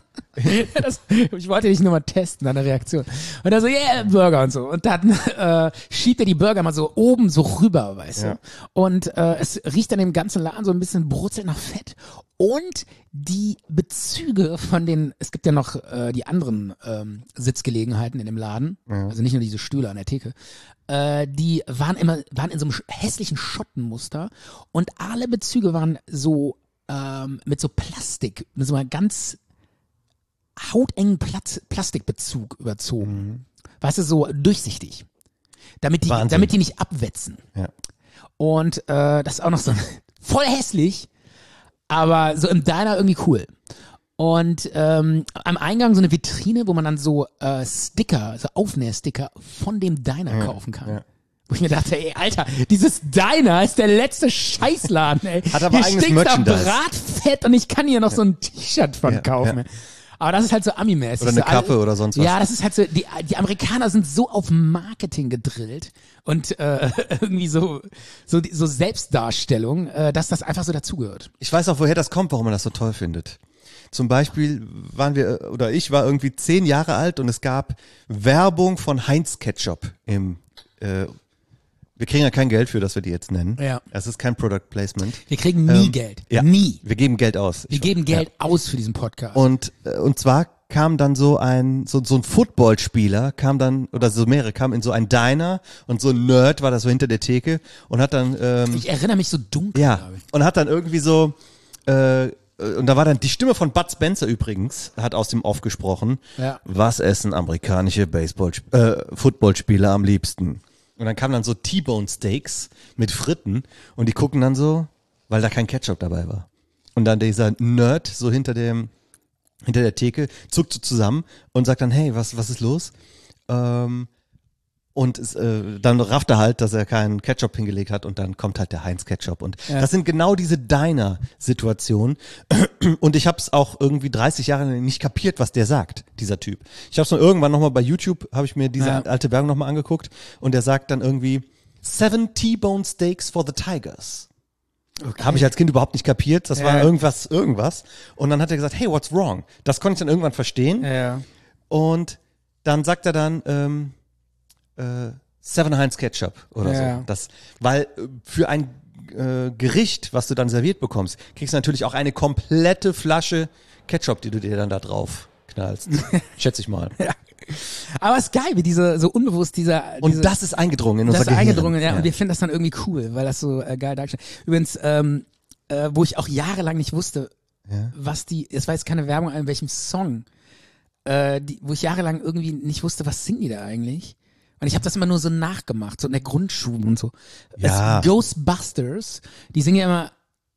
ich wollte dich nur mal testen, deine Reaktion. Und dann so, Burger und so. Und dann schiebt er die Burger mal so oben so rüber, weißt du. Und es riecht dann im ganzen Laden so ein bisschen brutzelt nach Fett. Und die Bezüge von den, es gibt ja noch die anderen Sitzgelegenheiten in dem Laden, also nicht nur diese Stühle an der Theke, die waren in so einem hässlichen Schottenmuster und alle Bezüge waren so mit so Plastik, mit so einer ganz hautengen Plastikbezug überzogen. Weißt du, so durchsichtig. Damit die nicht abwetzen. Ja. Und das ist auch noch so voll hässlich, aber so im Diner irgendwie cool. Und am Eingang so eine Vitrine, wo man dann so Sticker, so Aufnähersticker von dem Diner kaufen kann. Ja. Wo ich mir dachte, ey, Alter, dieses Diner ist der letzte Scheißladen, ey. Hat aber hier eigenes stinkt's nach Merchandise. Bratfett und ich kann hier noch so ein T-Shirt von Ja, kaufen. ja. Aber das ist halt so Ami-mäßig. Oder eine so, Kappe oder sonst was. Ja, das ist halt so, die Amerikaner sind so auf Marketing gedrillt und irgendwie so Selbstdarstellung, dass das einfach so dazugehört. Ich weiß auch, woher das kommt, warum man das so toll findet. Zum Beispiel ich war irgendwie 10 Jahre alt und es gab Werbung von Heinz Ketchup im wir kriegen ja kein Geld für, dass wir die jetzt nennen. Ja. Es ist kein Product Placement. Wir kriegen nie Geld. Ja, Nie. Wir geben Geld aus. Wir geben Geld aus für diesen Podcast. Und zwar kam dann so ein Footballspieler, kam dann, oder so mehrere, kam in so ein Diner und so ein Nerd war da so hinter der Theke und hat dann ich erinnere mich so dunkel, ja, glaube ich. und hat dann irgendwie so und da war dann die Stimme von Bud Spencer übrigens, hat aus dem Off gesprochen. Ja. Was essen amerikanische Footballspieler am liebsten? Und dann kamen dann so T-Bone Steaks mit Fritten und die gucken dann so, weil da kein Ketchup dabei war. Und dann dieser Nerd so hinter der Theke zuckt so zusammen und sagt dann, hey, was ist los? Und dann rafft er halt, dass er keinen Ketchup hingelegt hat und dann kommt halt der Heinz Ketchup. Und das sind genau diese Diner-Situationen. Und ich habe es auch irgendwie 30 Jahre nicht kapiert, was der sagt, dieser Typ. Ich habe es nur irgendwann nochmal bei YouTube, habe ich mir diese alte Werbung nochmal angeguckt und der sagt dann irgendwie 7 T-Bone Steaks for the Tigers. Okay. Habe ich als Kind überhaupt nicht kapiert. Das war irgendwas. Und dann hat er gesagt, hey, what's wrong? Das konnte ich dann irgendwann verstehen. Ja. Und dann sagt er dann 7 Heinz Ketchup oder Ja. so. Das, weil für ein Gericht, was du dann serviert bekommst, kriegst du natürlich auch eine komplette Flasche Ketchup, die du dir dann da drauf knallst. Schätze ich mal. Ja. Aber es ist geil, wie so unbewusst Und das ist eingedrungen in unser das ist Gehirn. eingedrungen, ja. Und wir finden das dann irgendwie cool, weil das so geil dargestellt ist. Übrigens, wo ich auch jahrelang nicht wusste, es war jetzt keine Werbung an welchem Song, wo ich jahrelang irgendwie nicht wusste, was singen die da eigentlich? Und ich habe das immer nur so nachgemacht, so in der Grundschule und so. Ja. Ghostbusters, die singen ja immer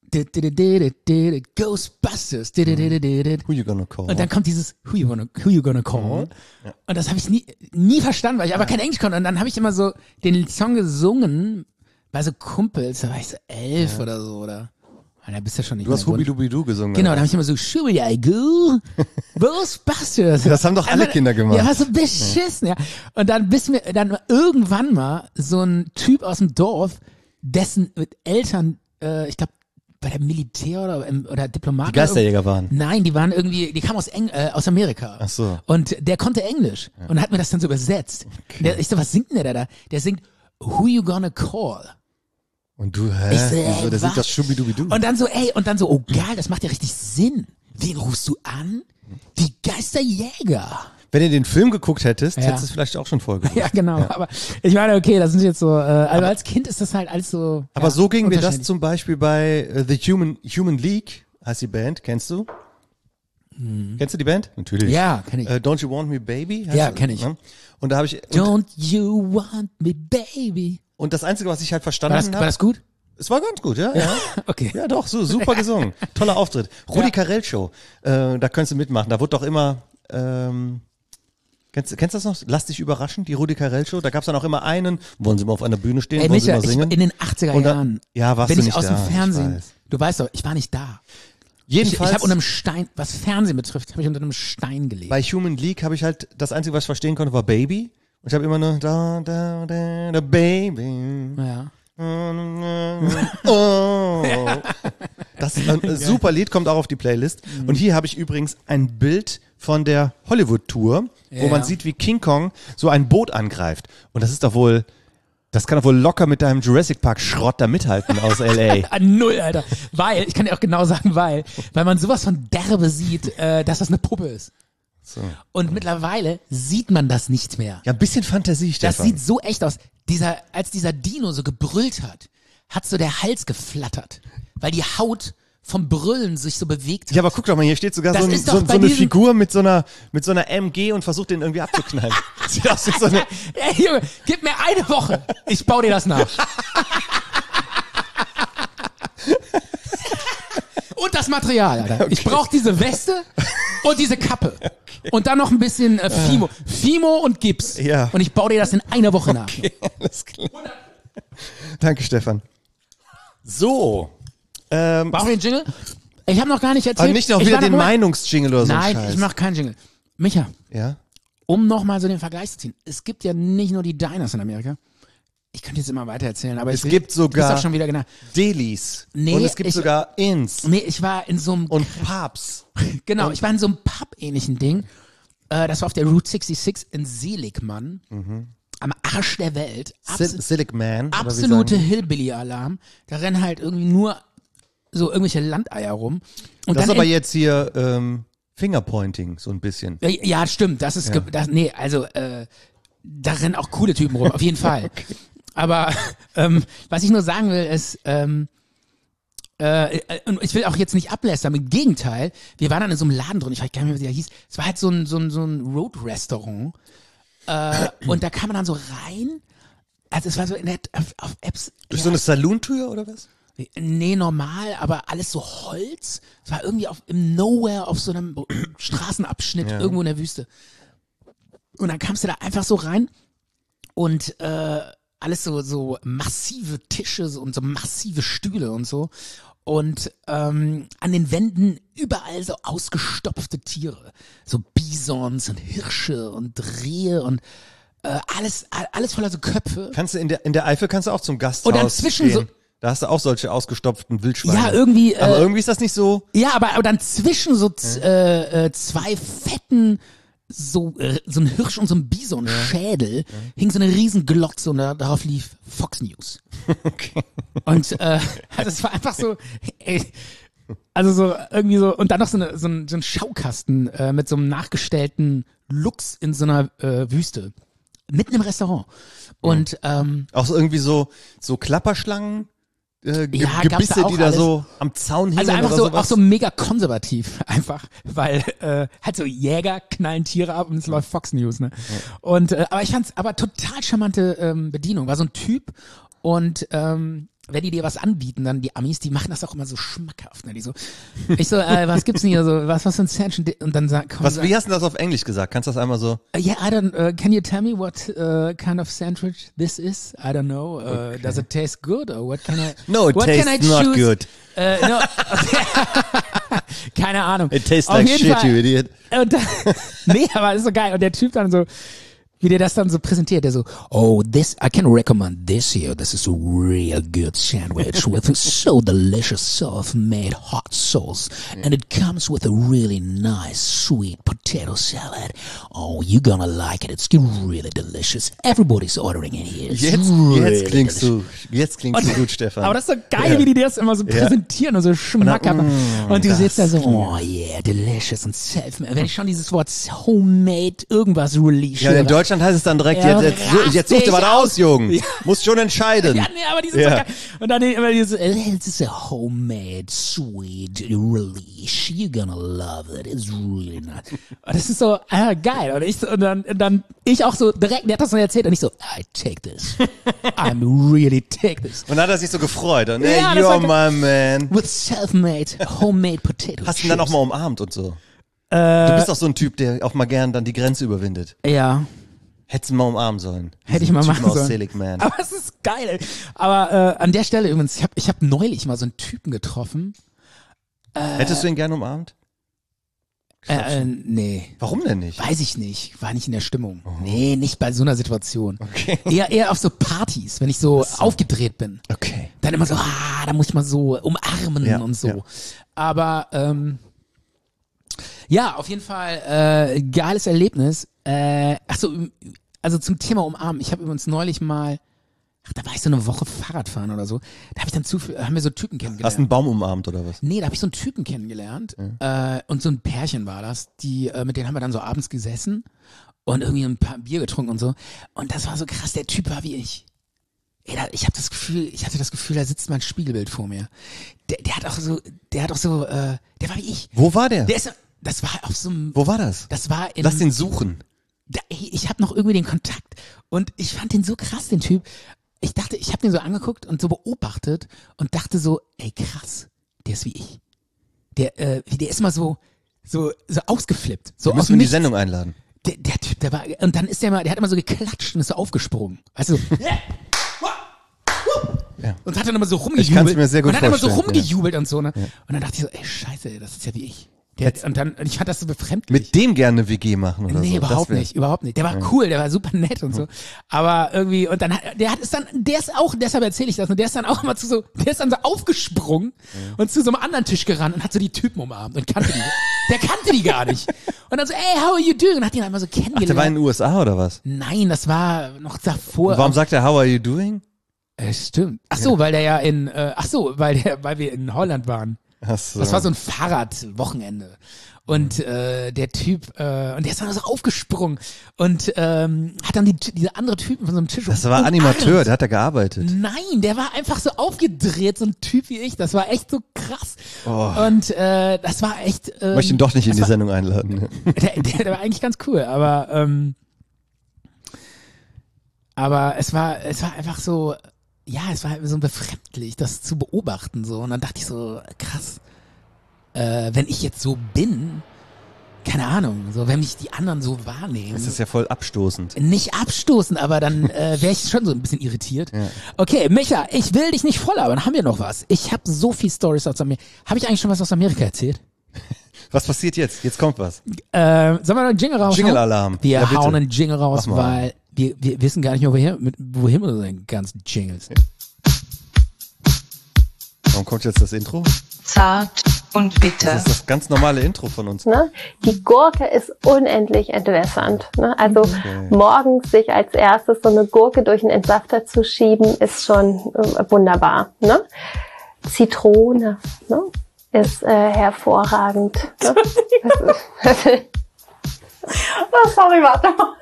Ghostbusters. Who you gonna call? Und dann kommt dieses Who you gonna call? Ja. Und das habe ich nie verstanden, weil ich aber kein Englisch konnte. Und dann habe ich immer so den Song gesungen bei so Kumpels, da war ich so 11 oder so, oder? Da bist du ja schon nicht Du hast mehr Hubidubidu gesungen. Genau, da habe ich immer so Schubiaigu, Ghostbusters. Das haben doch alle Kinder gemacht. Ja, war so beschissen, ja. Und dann dann irgendwann mal so ein Typ aus dem Dorf, dessen Eltern, ich glaube, bei der Militär oder Diplomaten. Die Geisterjäger waren. Nein, die kamen aus Amerika. Ach so. Und der konnte Englisch und hat mir das dann so übersetzt. Okay. Ich so, was singt denn der da? Der singt Who You Gonna Call? Und du, Ich so, Wieso, der was? singt das Schubidubidu. Und dann so, oh geil, das macht ja richtig Sinn. Wen rufst du an? Die Geisterjäger. Wenn du den Film geguckt hättest, Ja. hättest du es vielleicht auch schon voll gewusst. Ja, genau. Aber ich meine, okay, das sind jetzt so, also als Kind ist das halt alles so. Aber ja, so ging mir das unterschiedlich. zum Beispiel bei The Human League, heißt die Band, kennst du? Kennst du die Band? Natürlich. Ja, kenn ich. Don't You Want Me Baby? heißt Ja, sie, kenn ich. ne? Und da habe ich Don't you want me, baby? und das Einzige, was ich halt War verstanden das habe, gut? es war ganz gut, ja. Okay. Ja, doch, so super gesungen. Toller Auftritt. Rudi Carrell Show, da könntest du mitmachen. Da wurde doch immer kennst du das noch? Lass dich überraschen, die Rudi Carrell Show. Da gab's dann auch immer einen, wollen sie mal auf einer Bühne stehen, Ey, wollen sie Micha, mal singen? in den 80er Und dann- Jahren ja, warst bin du ich nicht aus da, dem ich Fernsehen. weiß. Du weißt doch, ich war nicht da. Jedenfalls, Ich habe unter einem Stein, was Fernsehen betrifft, habe ich unter einem Stein gelebt. bei Human League habe ich halt, das Einzige, was ich verstehen konnte, war Baby. Und ich habe immer nur da, Baby. Ja. Oh. Das ist ein super Lied, kommt auch auf die Playlist. Und hier habe ich übrigens ein Bild von der Hollywood-Tour, wo Ja. man sieht, wie King Kong so ein Boot angreift. Und das ist doch wohl, das kann doch wohl locker mit deinem Jurassic Park Schrott da mithalten aus L.A. Ah, null, Alter. Weil, ich kann dir auch genau sagen, weil man sowas von derbe sieht, dass das eine Puppe ist. So. Und mittlerweile sieht man das nicht mehr. Ja, ein bisschen Fantasie, Das Stefan. sieht so echt aus. Als dieser Dino so gebrüllt hat so der Hals geflattert, weil die Haut vom Brüllen sich so bewegt hat. Ja, aber guck doch mal, hier steht sogar Das so, ist doch so bei eine diesen- Figur mit so einer MG und versucht den irgendwie abzuknallen. Sieht aus wie so eine, Ey, Junge, gib mir eine Woche. Ich baue dir das nach. Und das Material, Alter. Ich brauche diese Weste und diese Kappe. Und dann noch ein bisschen Fimo. Fimo und Gips. Ja. Und ich baue dir das in einer Woche nach. alles klar. Danke, Stefan. So. Brauch ich den Jingle? Ich habe noch gar nicht erzählt. Aber nicht noch Ich wieder war noch den immer- Meinungsjingle oder so. Nein, Scheiß. ich mache keinen Jingle. Micha, Ja? um nochmal so den Vergleich zu ziehen. Es gibt ja nicht nur die Diners in Amerika. Ich könnte jetzt immer weiter erzählen, aber Es gibt sogar- Du bist doch schon wieder genau. Delis. Nee, und es gibt ich- sogar Inns Nee, ich war in so einem und Pubs. Genau, ich war in so einem Pub-ähnlichen Ding. Das war auf der Route 66 in Seligmann. Am Arsch der Welt. Silk Man. oder wie Absolute sagen Hillbilly-Alarm. Da rennen halt irgendwie nur so irgendwelche Landeier rum. Und Das ist dann aber jetzt hier Fingerpointing, so ein bisschen. ja, stimmt. Das ist, da rennen auch coole Typen rum, auf jeden Fall. Aber was ich nur sagen will, ist, und ich will auch jetzt nicht ablästern, im Gegenteil, wir waren dann in so einem Laden drin, ich weiß gar nicht mehr, wie der hieß. Es war halt so ein Road-Restaurant. Und da kam man dann so rein. Also es war so auf Apps. Durch so eine Saloon-Tür oder was? Nee, normal, aber alles so Holz. Es war irgendwie im Nowhere auf so einem Straßenabschnitt irgendwo in der Wüste. Und dann kamst du da einfach so rein und alles so massive Tische und so massive Stühle und so. Und an den Wänden überall so ausgestopfte Tiere. So Bisons und Hirsche und Rehe und alles voller so Köpfe. Kannst du in der Eifel kannst du auch zum Gasthaus Und dazwischen gehen. so- Da hast du auch solche ausgestopften Wildschweine. Ja, irgendwie. Aber irgendwie ist das nicht so. Ja, aber dann zwischen so zwei fetten, so ein Hirsch und so ein Bison-Schädel hing so eine riesen Glotze und darauf lief Fox News. Okay. Und also es war einfach so, ey, also so irgendwie so, und dann noch so ein Schaukasten mit so einem nachgestellten Luchs in so einer Wüste. Mitten im Restaurant. Und Auch so irgendwie so Klapperschlangen, Ja, gab's Gebisse, da auch die da alles. so am Zaun hingen also einfach oder so, sowas. auch so mega konservativ, einfach, weil halt so Jäger knallen Tiere ab und es läuft Fox News, ne? Und aber ich fand's aber total charmante Bedienung, war so ein Typ und wenn die dir was anbieten, dann die Amis, die machen das auch immer so schmackhaft, ne? Die so, ich so, was gibt's denn hier so, was für ein Sandwich? Und dann Wie hast du das auf Englisch gesagt? Kannst du das einmal so? Yeah, I don't. Can you tell me what kind of sandwich this is? I don't know. Does it taste good or what can I? No, it what can I tastes not choose? good. No. Keine Ahnung. It tastes Auf like jeden shit, Fall. you idiot. Und dann, nee, aber ist so geil. Und der Typ dann so, wie der das dann so präsentiert, der so, oh, I can recommend this here. This is a real good sandwich with so delicious self-made hot sauce. And it comes with a really nice sweet potato salad. Oh, you're gonna like it. It's really delicious. Everybody's ordering it here. It's really Jetzt delicious. klingst du gut, Stefan. Aber das ist so geil, wie die das immer so präsentieren und so schmackhaft. Und du sitzt da so, oh yeah, delicious und self-made. Wenn ich schon dieses Wort homemade irgendwas release. Ja, in Deutschland heißt es dann direkt, Ja, jetzt such dir was rastig aus, Jungen. Ja. Musst schon entscheiden. Ja, nee, aber die sind Ja. so geil. Und dann immer dieses, this is a homemade sweet release. You're gonna love it. It's really nice. Und das ist so, geil. Und dann ich auch so direkt, der hat das so erzählt und ich so, I take this. I'm really take this. Und dann hat er sich so gefreut. Und, Ja, hey, das you're war my man. With self-made, homemade potato Hast ihn dann auch chips. mal umarmt und so. Du bist auch so ein Typ, der auch mal gern dann die Grenze überwindet. Ja. Hättest du mal umarmen sollen. Hätte ich mal Diesen machen Typen aus sollen. Seligman. Aber es ist geil, ey. Aber an der Stelle übrigens, ich hab neulich mal so einen Typen getroffen. Hättest du ihn gern umarmt? Nee. Warum denn nicht? Weiß ich nicht. War nicht in der Stimmung. Nee, nicht bei so einer Situation. Okay. Eher auf so Partys, wenn ich so aufgedreht bin. Okay. Dann immer so, da muss ich mal so umarmen Ja, und so. ja. Aber ja, auf jeden Fall geiles Erlebnis. Also zum Thema umarmen. Ich habe übrigens neulich mal, da war ich so eine Woche Fahrradfahren oder so. Da habe ich dann haben wir so Typen kennengelernt. Hast du einen Baum umarmt oder was? Nee, da habe ich so einen Typen kennengelernt. Und so ein Pärchen war das. Mit denen haben wir dann so abends gesessen und irgendwie ein paar Bier getrunken und so. Und das war so krass, der Typ war wie ich. Ey, ich hatte das Gefühl, da sitzt mein Spiegelbild vor mir. Der war wie ich. Wo war der? Das war auf so einem. Wo war das? Das war in. Lass den suchen. Ich habe noch irgendwie den Kontakt und ich fand den so krass, den Typ. Ich dachte, ich habe den so angeguckt und so beobachtet und dachte so, ey krass, der ist wie ich. Der ist mal so ausgeflippt. So Du musst aus mir die nichts. Sendung einladen. Der Typ, der war, und dann ist der hat immer so geklatscht und ist so aufgesprungen. Weißt du? Ja. Und hat dann immer so rumgejubelt. Ich kann's mir sehr gut und hat immer so vorstellen, rumgejubelt und so, ne? Ja. Und dann dachte ich so, ey scheiße, das ist ja wie ich. Und ich fand das so befremdlich. Mit dem gerne eine WG machen oder so. Nee, überhaupt nicht. Der war cool, der war super nett und so. Aber irgendwie, und dann deshalb erzähle ich das, und der ist dann auch immer so aufgesprungen und zu so einem anderen Tisch gerannt und hat so die Typen umarmt und kannte die. Der kannte die gar nicht. Und dann so, ey, how are you doing? Und hat ihn einmal so kennengelernt. Ach, der war in den USA oder was? Nein, das war noch davor. Und warum sagt er, how are you doing? Stimmt. Ach so, weil der ja weil wir in Holland waren. Ach so. Das war so ein Fahrradwochenende. Und der Typ, und der ist dann so aufgesprungen und hat dann diese andere Typen von so einem Tisch Das war umarmt. Animateur, der hat da gearbeitet. Nein, der war einfach so aufgedreht, so ein Typ wie ich. Das war echt so krass. Oh. Und das war echt. Ich möchte ihn doch nicht in die Sendung einladen. Der war eigentlich ganz cool, aber es war einfach so. Ja, es war so befremdlich, das zu beobachten so. Und dann dachte ich so, krass, wenn ich jetzt so bin, keine Ahnung, so wenn mich die anderen so wahrnehmen. Das ist ja voll abstoßend. Nicht abstoßen, aber dann wäre ich schon so ein bisschen irritiert. Ja. Okay, Micha, ich will dich nicht voll labern. Haben wir noch was? Ich habe so viel Stories aus Amerika. Habe ich eigentlich schon was aus Amerika erzählt? Was passiert jetzt? Jetzt kommt was. Sollen wir noch einen Jingle raushauen? Jingle-Alarm. Wir Ja, bitte. hauen einen Jingle raus, Mach mal. weil wir wissen gar nicht mehr, wohin mit unseren ganzen Jingles. Warum kommt jetzt das Intro? Zart und bitter. Das ist das ganz normale Intro von uns. Ne? Die Gurke ist unendlich entwässernd. Ne? Also morgens sich als erstes so eine Gurke durch den Entsafter zu schieben, ist schon wunderbar. Ne? Zitrone, ne? Ist hervorragend. Ne? Oh, sorry, warte mal.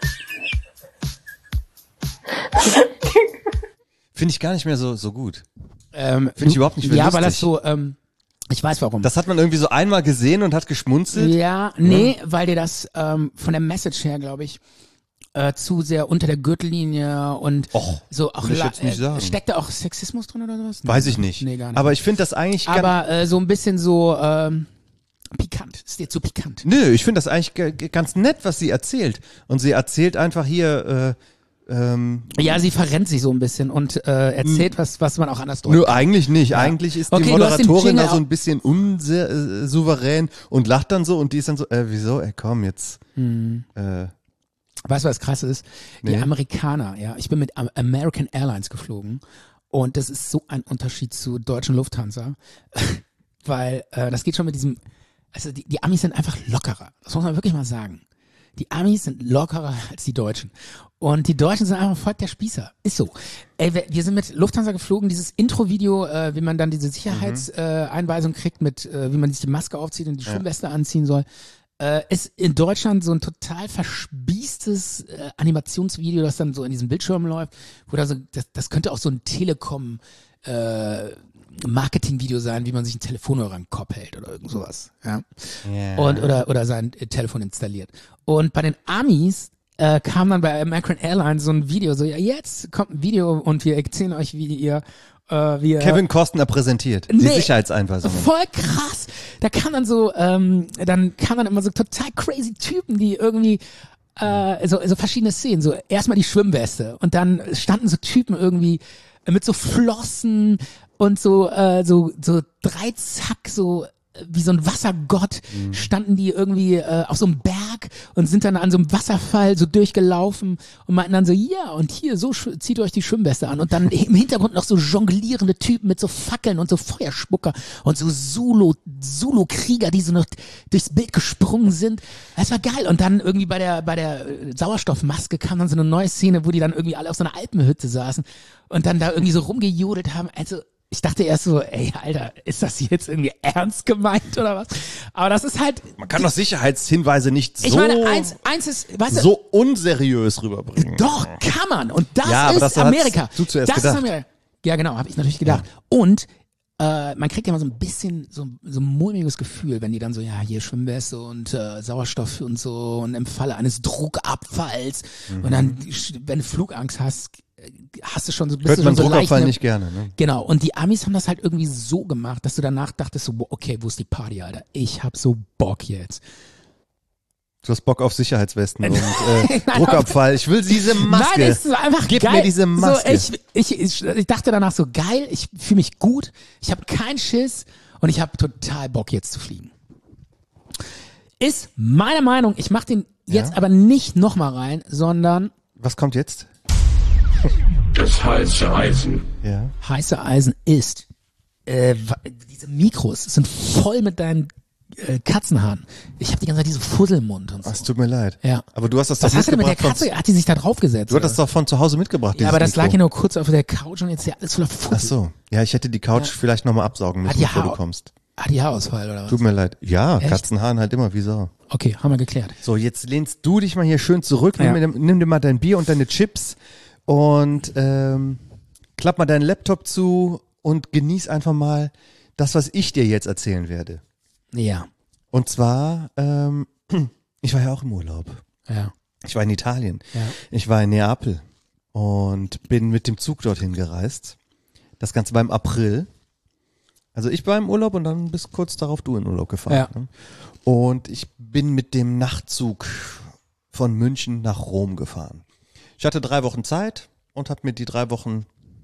Finde ich gar nicht mehr so gut. Finde ich überhaupt nicht mehr Ja, lustig. weil das so, ich weiß warum. Das hat man irgendwie so einmal gesehen und hat geschmunzelt. Ja, nee, weil dir das von der Message her, glaube ich, zu sehr unter der Gürtellinie und Och, so auch will ich jetzt nicht sagen. steckt da auch Sexismus drin oder sowas? Weiß ich nicht. Nee, gar nicht. Aber ich finde das eigentlich Aber so ein bisschen so pikant. Ist dir zu pikant? Nö, ich finde das eigentlich ganz nett, was sie erzählt. Und sie erzählt einfach hier, Ja, sie verrennt sich so ein bisschen und erzählt was man auch anders deuten nö, kann. eigentlich nicht. Eigentlich ist Okay, die du hast den Moderatorin Jingle da so ein bisschen unsouverän und lacht dann so und die ist dann so, wieso, komm jetzt. Weißt du, was krass ist? Die Nee. Amerikaner, ja, ich bin mit American Airlines geflogen und das ist so ein Unterschied zu deutschen Lufthansa, weil das geht schon mit diesem, also die Amis sind einfach lockerer, das muss man wirklich mal sagen. Die Amis sind lockerer als die Deutschen. Und die Deutschen sind einfach voll der Spießer. Ist so. Ey, wir sind mit Lufthansa geflogen, dieses Intro-Video, wie man dann diese Sicherheitseinweisung kriegt, mit wie man sich die Maske aufzieht und die Schwimmweste anziehen soll. Ist in Deutschland so ein total verspießtes Animationsvideo, das dann so in diesem Bildschirm läuft, wo da so, das könnte auch so ein Telekom Marketingvideo sein, wie man sich einen Telefonhörer an den Kopf hält oder irgend sowas. Ja? Yeah. Und oder sein Telefon installiert. Und bei den Amis kam dann bei American Airlines so ein Video, so ja, jetzt kommt ein Video und wir erzählen euch, wie ihr Kevin Costner präsentiert. Die Sicherheitseinweisungen. Voll krass. Da kam dann so, dann kamen dann immer so total crazy Typen, die irgendwie so verschiedene Szenen. So erstmal die Schwimmweste und dann standen so Typen irgendwie mit so Flossen und so 3 Zack, so wie so ein Wassergott standen die irgendwie auf so einem Berg und sind dann an so einem Wasserfall so durchgelaufen und meinten dann so, ja, und hier, so zieht euch die Schwimmweste an. Und dann im Hintergrund noch so jonglierende Typen mit so Fackeln und so Feuerspucker und so Zulu-Krieger, die so noch durchs Bild gesprungen sind. Das war geil. Und dann irgendwie bei der Sauerstoffmaske kam dann so eine neue Szene, wo die dann irgendwie alle auf so einer Alpenhütte saßen und dann da irgendwie so rumgejodelt haben. Also ich dachte erst so, ey, Alter, ist das jetzt irgendwie ernst gemeint oder was? Aber das ist halt... Man kann doch Sicherheitshinweise nicht so, ich meine, eins ist, weißt du, so unseriös rüberbringen. doch, kann man. Und das Ja, aber ist das Amerika. hast du zuerst das gedacht. ist Amerika. Ja, genau, habe ich natürlich gedacht. Und man kriegt ja mal so ein bisschen so ein mulmiges Gefühl, wenn die dann so, ja, hier Schwimmweste und Sauerstoff und so und im Falle eines Druckabfalls und dann, wenn du Flugangst hast du schon so ein bisschen Hört man so Druckabfall leicht, nicht gerne, ne? Genau, und die Amis haben das halt irgendwie so gemacht, dass du danach dachtest so, okay, wo ist die Party, Alter? Ich hab so Bock jetzt. Du hast Bock auf Sicherheitswesten und Druckabfall. Ich will diese Maske. Nein, es ist einfach Gib geil. mir diese Maske. So, ich dachte danach so, geil, ich fühle mich gut, ich habe keinen Schiss und ich habe total Bock jetzt zu fliegen. Ist meine Meinung, ich mache den jetzt aber nicht nochmal rein, sondern... Was kommt jetzt? Das heiße Eisen. Ja. Heiße Eisen ist, diese Mikros sind voll mit deinen Katzenhaaren. Ich habe die ganze Zeit diesen Fusselmund und so. Es tut mir leid. Ja. Aber du hast das doch Was hast du denn mit der mitgebracht Katze? Hat die sich da draufgesetzt? Du hattest das doch von zu Hause mitgebracht. Ja, aber das dieses Mikro. lag ja nur kurz auf der Couch und jetzt ist ja alles voller Fussel. Ach so. Ja, ich hätte die Couch vielleicht nochmal absaugen müssen, bevor du kommst. Die Haarausfall oder was? Tut mir leid. Ja, Echt? Katzenhaaren halt immer wie Sau. Okay, haben wir geklärt. So, jetzt lehnst du dich mal hier schön zurück, Ja. nimm dir mal dein Bier und deine Chips und klapp mal deinen Laptop zu und genieß einfach mal das, was ich dir jetzt erzählen werde. Ja. Und zwar, ich war ja auch im Urlaub. Ja. Ich war in Italien. Ja. Ich war in Neapel und bin mit dem Zug dorthin gereist. Das Ganze war im April. Also ich war im Urlaub und dann bist kurz darauf du in Urlaub gefahren. Ja. Ne? Und ich bin mit dem Nachtzug von München nach Rom gefahren. Ich hatte 3 Wochen Zeit und habe mir die 3 Wochen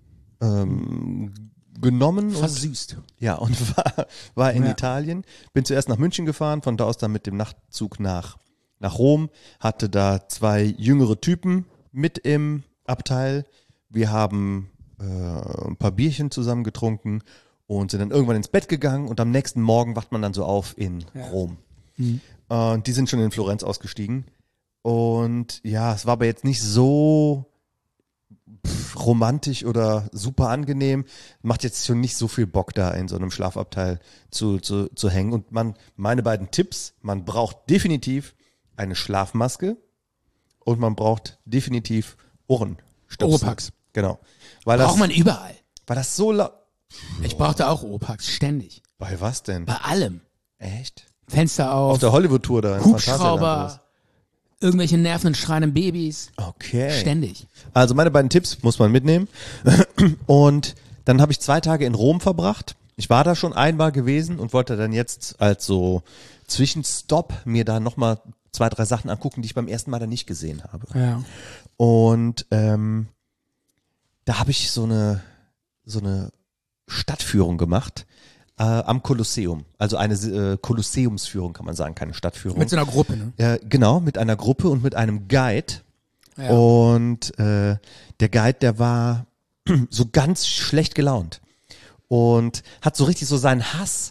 genommen. Versüßt. Und war in Ja. Italien. Bin zuerst nach München gefahren, von da aus dann mit dem Nachtzug nach Rom. Hatte da 2 jüngere Typen mit im Abteil. Wir haben ein paar Bierchen zusammen getrunken und sind dann irgendwann ins Bett gegangen und am nächsten Morgen wacht man dann so auf in Rom. Und die sind schon in Florenz ausgestiegen. Und ja, es war aber jetzt nicht so romantisch oder super angenehm. Macht jetzt schon nicht so viel Bock, da in so einem Schlafabteil zu hängen. Und meine beiden Tipps: Man braucht definitiv eine Schlafmaske und man braucht definitiv Ohrenstöpsel. Oropax. Genau. Weil das, Braucht man überall. weil das so laut. Ich brauchte auch Oropax, ständig. Bei was denn? Bei allem. Echt? Fenster auf, Auf der Hollywood-Tour da in Phantasialand oder Hubschrauber, irgendwelche nervenden, schreienden Babys. was? Okay. Ständig. Also meine beiden Tipps muss man mitnehmen. Und dann habe ich 2 Tage in Rom verbracht. Ich war da schon einmal gewesen und wollte dann jetzt als so Zwischenstopp mir da nochmal 2, 3 Sachen angucken, die ich beim ersten Mal da nicht gesehen habe. Ja. Und da habe ich so eine Stadtführung gemacht am Kolosseum. Also eine Kolosseumsführung kann man sagen, keine Stadtführung. Mit so einer Gruppe, ne? Ja, genau, mit einer Gruppe und mit einem Guide. Ja. Und der Guide, der war so ganz schlecht gelaunt und hat so richtig so seinen Hass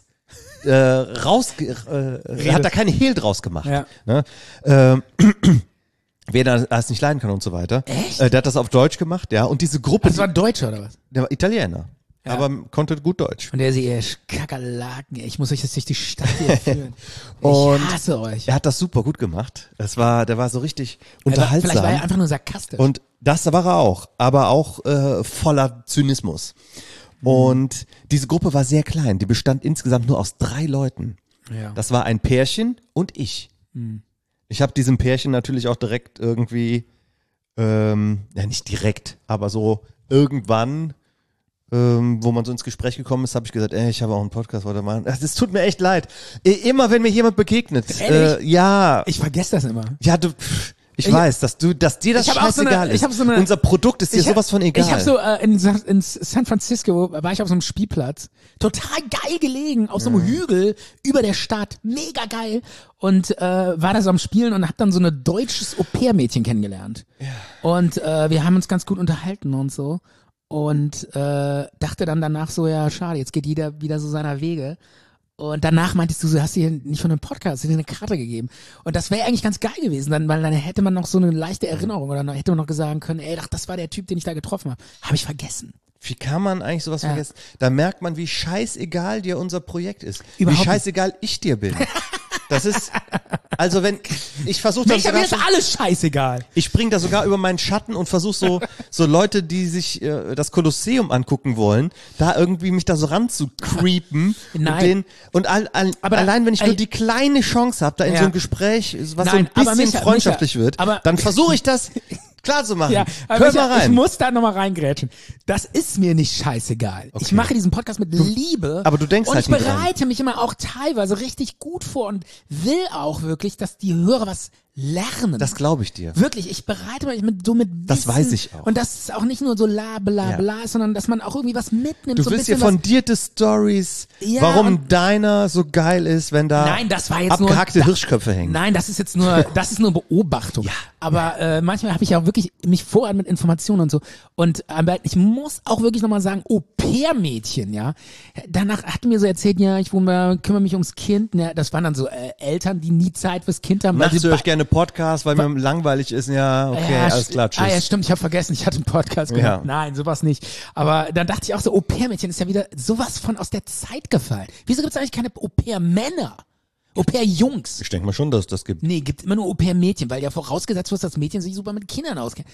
hat da keine Hehl draus gemacht. Ja. Ne? Wer das nicht leiden kann und so weiter. Echt? Der hat das auf Deutsch gemacht, ja. Und diese Gruppe, Das war ein Deutscher oder was? der war Italiener, Ja. aber konnte gut Deutsch. Und der sie, ihr Kakerlaken, ich muss euch jetzt durch die Stadt hier führen. Ich Und hasse euch. Er hat das super gut gemacht. Der war so richtig Vielleicht unterhaltsam. war er einfach nur sarkastisch. Und das war er auch, aber auch voller Zynismus. Und diese Gruppe war sehr klein. Die bestand insgesamt nur aus 3 Leuten. ja. Das war ein Pärchen und ich. Ich habe diesem Pärchen natürlich auch direkt irgendwie, nicht direkt, aber so irgendwann, wo man so ins Gespräch gekommen ist, habe ich gesagt, ich habe auch einen Podcast heute machen. Es tut mir echt leid. Immer wenn mir jemand begegnet. Ja. Ich vergesse das immer. Ja, ich weiß, dass dir das scheißegal ist. Unser Produkt ist dir sowas von egal. Ich habe so in San Francisco war ich auf so einem Spielplatz, total geil gelegen, auf so einem Hügel über der Stadt, mega geil, und war da so am Spielen und hab dann so ein deutsches Au-pair-Mädchen kennengelernt. Ja. Und wir haben uns ganz gut unterhalten und so. Und dachte dann danach so, ja, schade, jetzt geht jeder wieder so seiner Wege. Und danach meintest du, hast dir nicht von einem Podcast, hast dir eine Karte gegeben. Und das wäre eigentlich ganz geil gewesen, weil dann hätte man noch so eine leichte Erinnerung oder hätte man noch sagen können, das war der Typ, den ich da getroffen habe. Habe ich vergessen. Wie kann man eigentlich sowas vergessen? Da merkt man, wie scheißegal dir unser Projekt ist. Überhaupt wie scheißegal ich dir bin. Das ist, also wenn, ich versuche das sogar. Mir ist alles scheißegal. Ich spring da sogar über meinen Schatten und versuche so Leute, die sich das Kolosseum angucken wollen, da irgendwie mich da so ranzukreepen. Nein. Allein wenn ich nur die kleine Chance habe, da in so einem Gespräch, was so ein bisschen freundschaftlich wird, dann versuche ich das klar zu machen. Ja, Hör mal rein. Ich muss da nochmal reingrätschen. Das ist mir nicht scheißegal. Okay. Ich mache diesen Podcast mit Liebe. Aber du denkst halt nicht dran. Und ich bereite mich immer auch teilweise richtig gut vor und will auch wirklich, dass die Hörer was lernen. Das glaube ich dir. Wirklich, ich bereite mich mit Wissen. Das weiß ich auch. Und das ist auch nicht nur so bla, sondern dass man auch irgendwie was mitnimmt. Du willst dir fundierte Stories, warum deiner so geil ist, wenn da abgehackte Hirschköpfe hängen. Nein, das ist nur Beobachtung. Ja. Aber manchmal habe ich auch wirklich mich vorher mit Informationen und so. Und ich muss auch wirklich nochmal sagen, Au-pair-Mädchen, ja. Danach hat mir so erzählt, ich kümmere mich ums Kind. Ja, das waren dann so Eltern, die nie Zeit fürs Kind haben. Machst du euch gerne Podcast, weil mir langweilig ist? Ja, okay, alles klar, tschüss. Ja, stimmt, ich habe vergessen, ich hatte einen Podcast gemacht. Ja. Nein, sowas nicht. Aber dann dachte ich auch so, Au-pair-Mädchen ist ja wieder sowas von aus der Zeit gefallen. Wieso gibt es eigentlich keine Au-pair-Männer? Au-pair-Jungs. Ich denke mal schon, dass es das gibt. Nee, gibt immer nur Au-pair-Mädchen, weil ja vorausgesetzt wird, dass Mädchen sich super mit Kindern auskennen.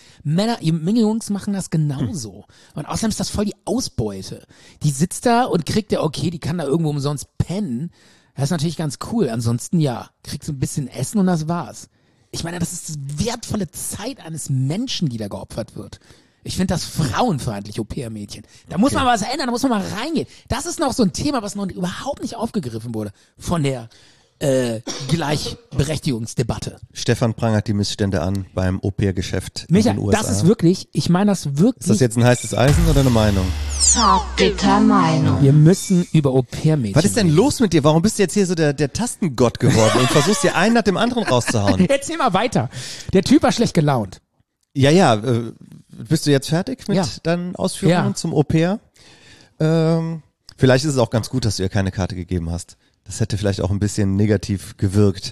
Jungs machen das genauso. Und außerdem ist das voll die Ausbeute. Die sitzt da und kriegt die kann da irgendwo umsonst pennen. Das ist natürlich ganz cool. Ansonsten kriegst du ein bisschen Essen und das war's. Ich meine, das ist wertvolle Zeit eines Menschen, die da geopfert wird. Ich finde das frauenfeindlich, Au-pair-Mädchen. Da muss man was ändern, da muss man mal reingehen. Das ist noch so ein Thema, was noch überhaupt nicht aufgegriffen wurde von der Gleichberechtigungsdebatte. Stefan prangert die Missstände an beim Au-pair-Geschäft in den USA. Das ist wirklich, ich meine das wirklich. Ist das jetzt ein heißes Eisen oder eine Meinung? Zartbitter Meinung. Wir müssen über Au-pair-Mädchen Was ist denn los mit dir? Warum bist du jetzt hier so der Tastengott geworden und versuchst dir einen nach dem anderen rauszuhauen? Erzähl mal weiter. Der Typ war schlecht gelaunt. Ja, bist du jetzt fertig mit deinen Ausführungen zum Au-pair? Vielleicht ist es auch ganz gut, dass du ihr keine Karte gegeben hast. Das hätte vielleicht auch ein bisschen negativ gewirkt.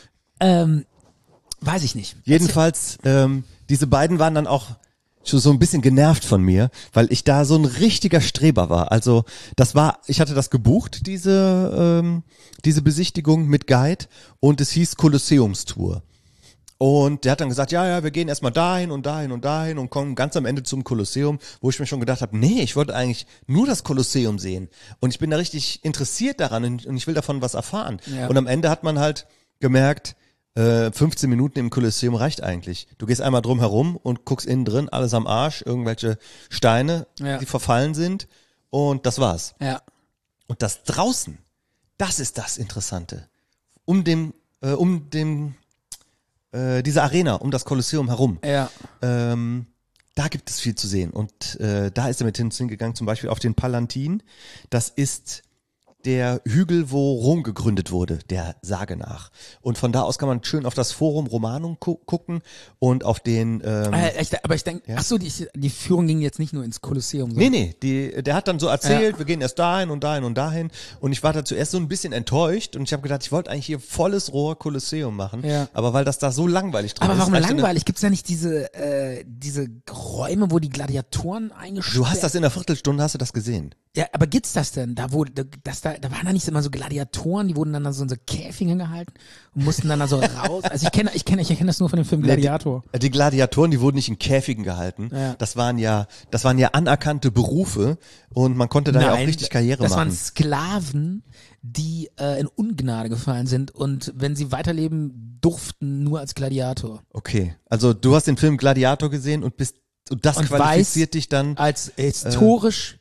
Weiß ich nicht. Jedenfalls, diese beiden waren dann auch schon so ein bisschen genervt von mir, weil ich da so ein richtiger Streber war. Also ich hatte das gebucht, diese Besichtigung mit Guide, und es hieß Kolosseumstour. Und der hat dann gesagt, ja, wir gehen erstmal dahin und dahin und dahin und kommen ganz am Ende zum Kolosseum, wo ich mir schon gedacht habe, nee, ich wollte eigentlich nur das Kolosseum sehen. Und ich bin da richtig interessiert daran und ich will davon was erfahren. Ja. Und am Ende hat man halt gemerkt, 15 Minuten im Kolosseum reicht eigentlich. Du gehst einmal drum herum und guckst innen drin, alles am Arsch, irgendwelche Steine, die verfallen sind, und das war's. Ja. Und das draußen, das ist das Interessante. Diese Arena um das Kolosseum herum. Ja. Da gibt es viel zu sehen. Und da ist er mit hingegangen, zum Beispiel auf den Palantin. Das ist der Hügel, wo Rom gegründet wurde, der Sage nach. Und von da aus kann man schön auf das Forum Romanum gucken und auf den... aber ich denke, die Führung ging jetzt nicht nur ins Kolosseum. Nee, der hat dann so erzählt, wir gehen erst dahin und dahin und dahin. Und ich war da zuerst so ein bisschen enttäuscht und ich habe gedacht, ich wollte eigentlich hier volles Rohr Kolosseum machen. Ja. Aber weil das da so langweilig drin ist. Aber warum langweilig? Gibt's da nicht diese Räume, wo die Gladiatoren eingesperrt werden? Du hast das in einer Viertelstunde, hast du das gesehen. Ja, aber gibt's das denn? Dass da da waren da nicht immer so Gladiatoren, die wurden dann so in so Käfigen gehalten und mussten dann da so raus. Also ich kenne das nur von dem Film Gladiator. Die Gladiatoren, die wurden nicht in Käfigen gehalten. Ja. Das waren ja anerkannte Berufe und man konnte da ja auch richtig Karriere das machen. waren Sklaven, die in Ungnade gefallen sind und wenn sie weiterleben durften, nur als Gladiator. Okay, also du hast den Film Gladiator gesehen und das qualifiziert dich dann als historisch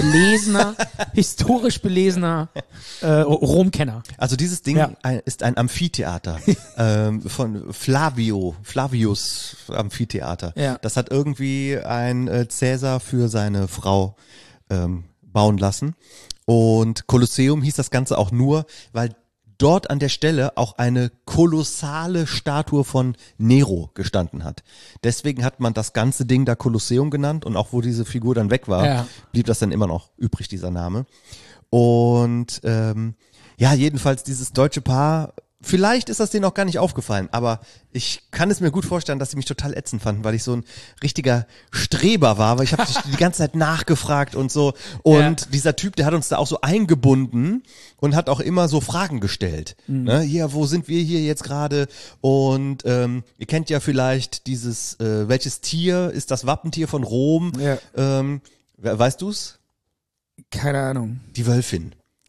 belesener Romkenner. Also dieses Ding ist ein Amphitheater von Flavius Amphitheater. Ja. Das hat irgendwie ein Cäsar für seine Frau bauen lassen. Und Kolosseum hieß das Ganze auch nur, weil dort an der Stelle auch eine kolossale Statue von Nero gestanden hat. Deswegen hat man das ganze Ding da Kolosseum genannt und auch wo diese Figur dann weg war, blieb das dann immer noch übrig, dieser Name. Und jedenfalls dieses deutsche Paar, vielleicht ist das denen auch gar nicht aufgefallen, aber ich kann es mir gut vorstellen, dass sie mich total ätzend fanden, weil ich so ein richtiger Streber war, weil ich habe die ganze Zeit nachgefragt und so. Und dieser Typ, der hat uns da auch so eingebunden und hat auch immer so Fragen gestellt. Ne? Hier, wo sind wir hier jetzt gerade? Und ihr kennt ja vielleicht dieses, welches Tier ist das Wappentier von Rom? Ja. Weißt du's? Keine Ahnung. Die Wölfin.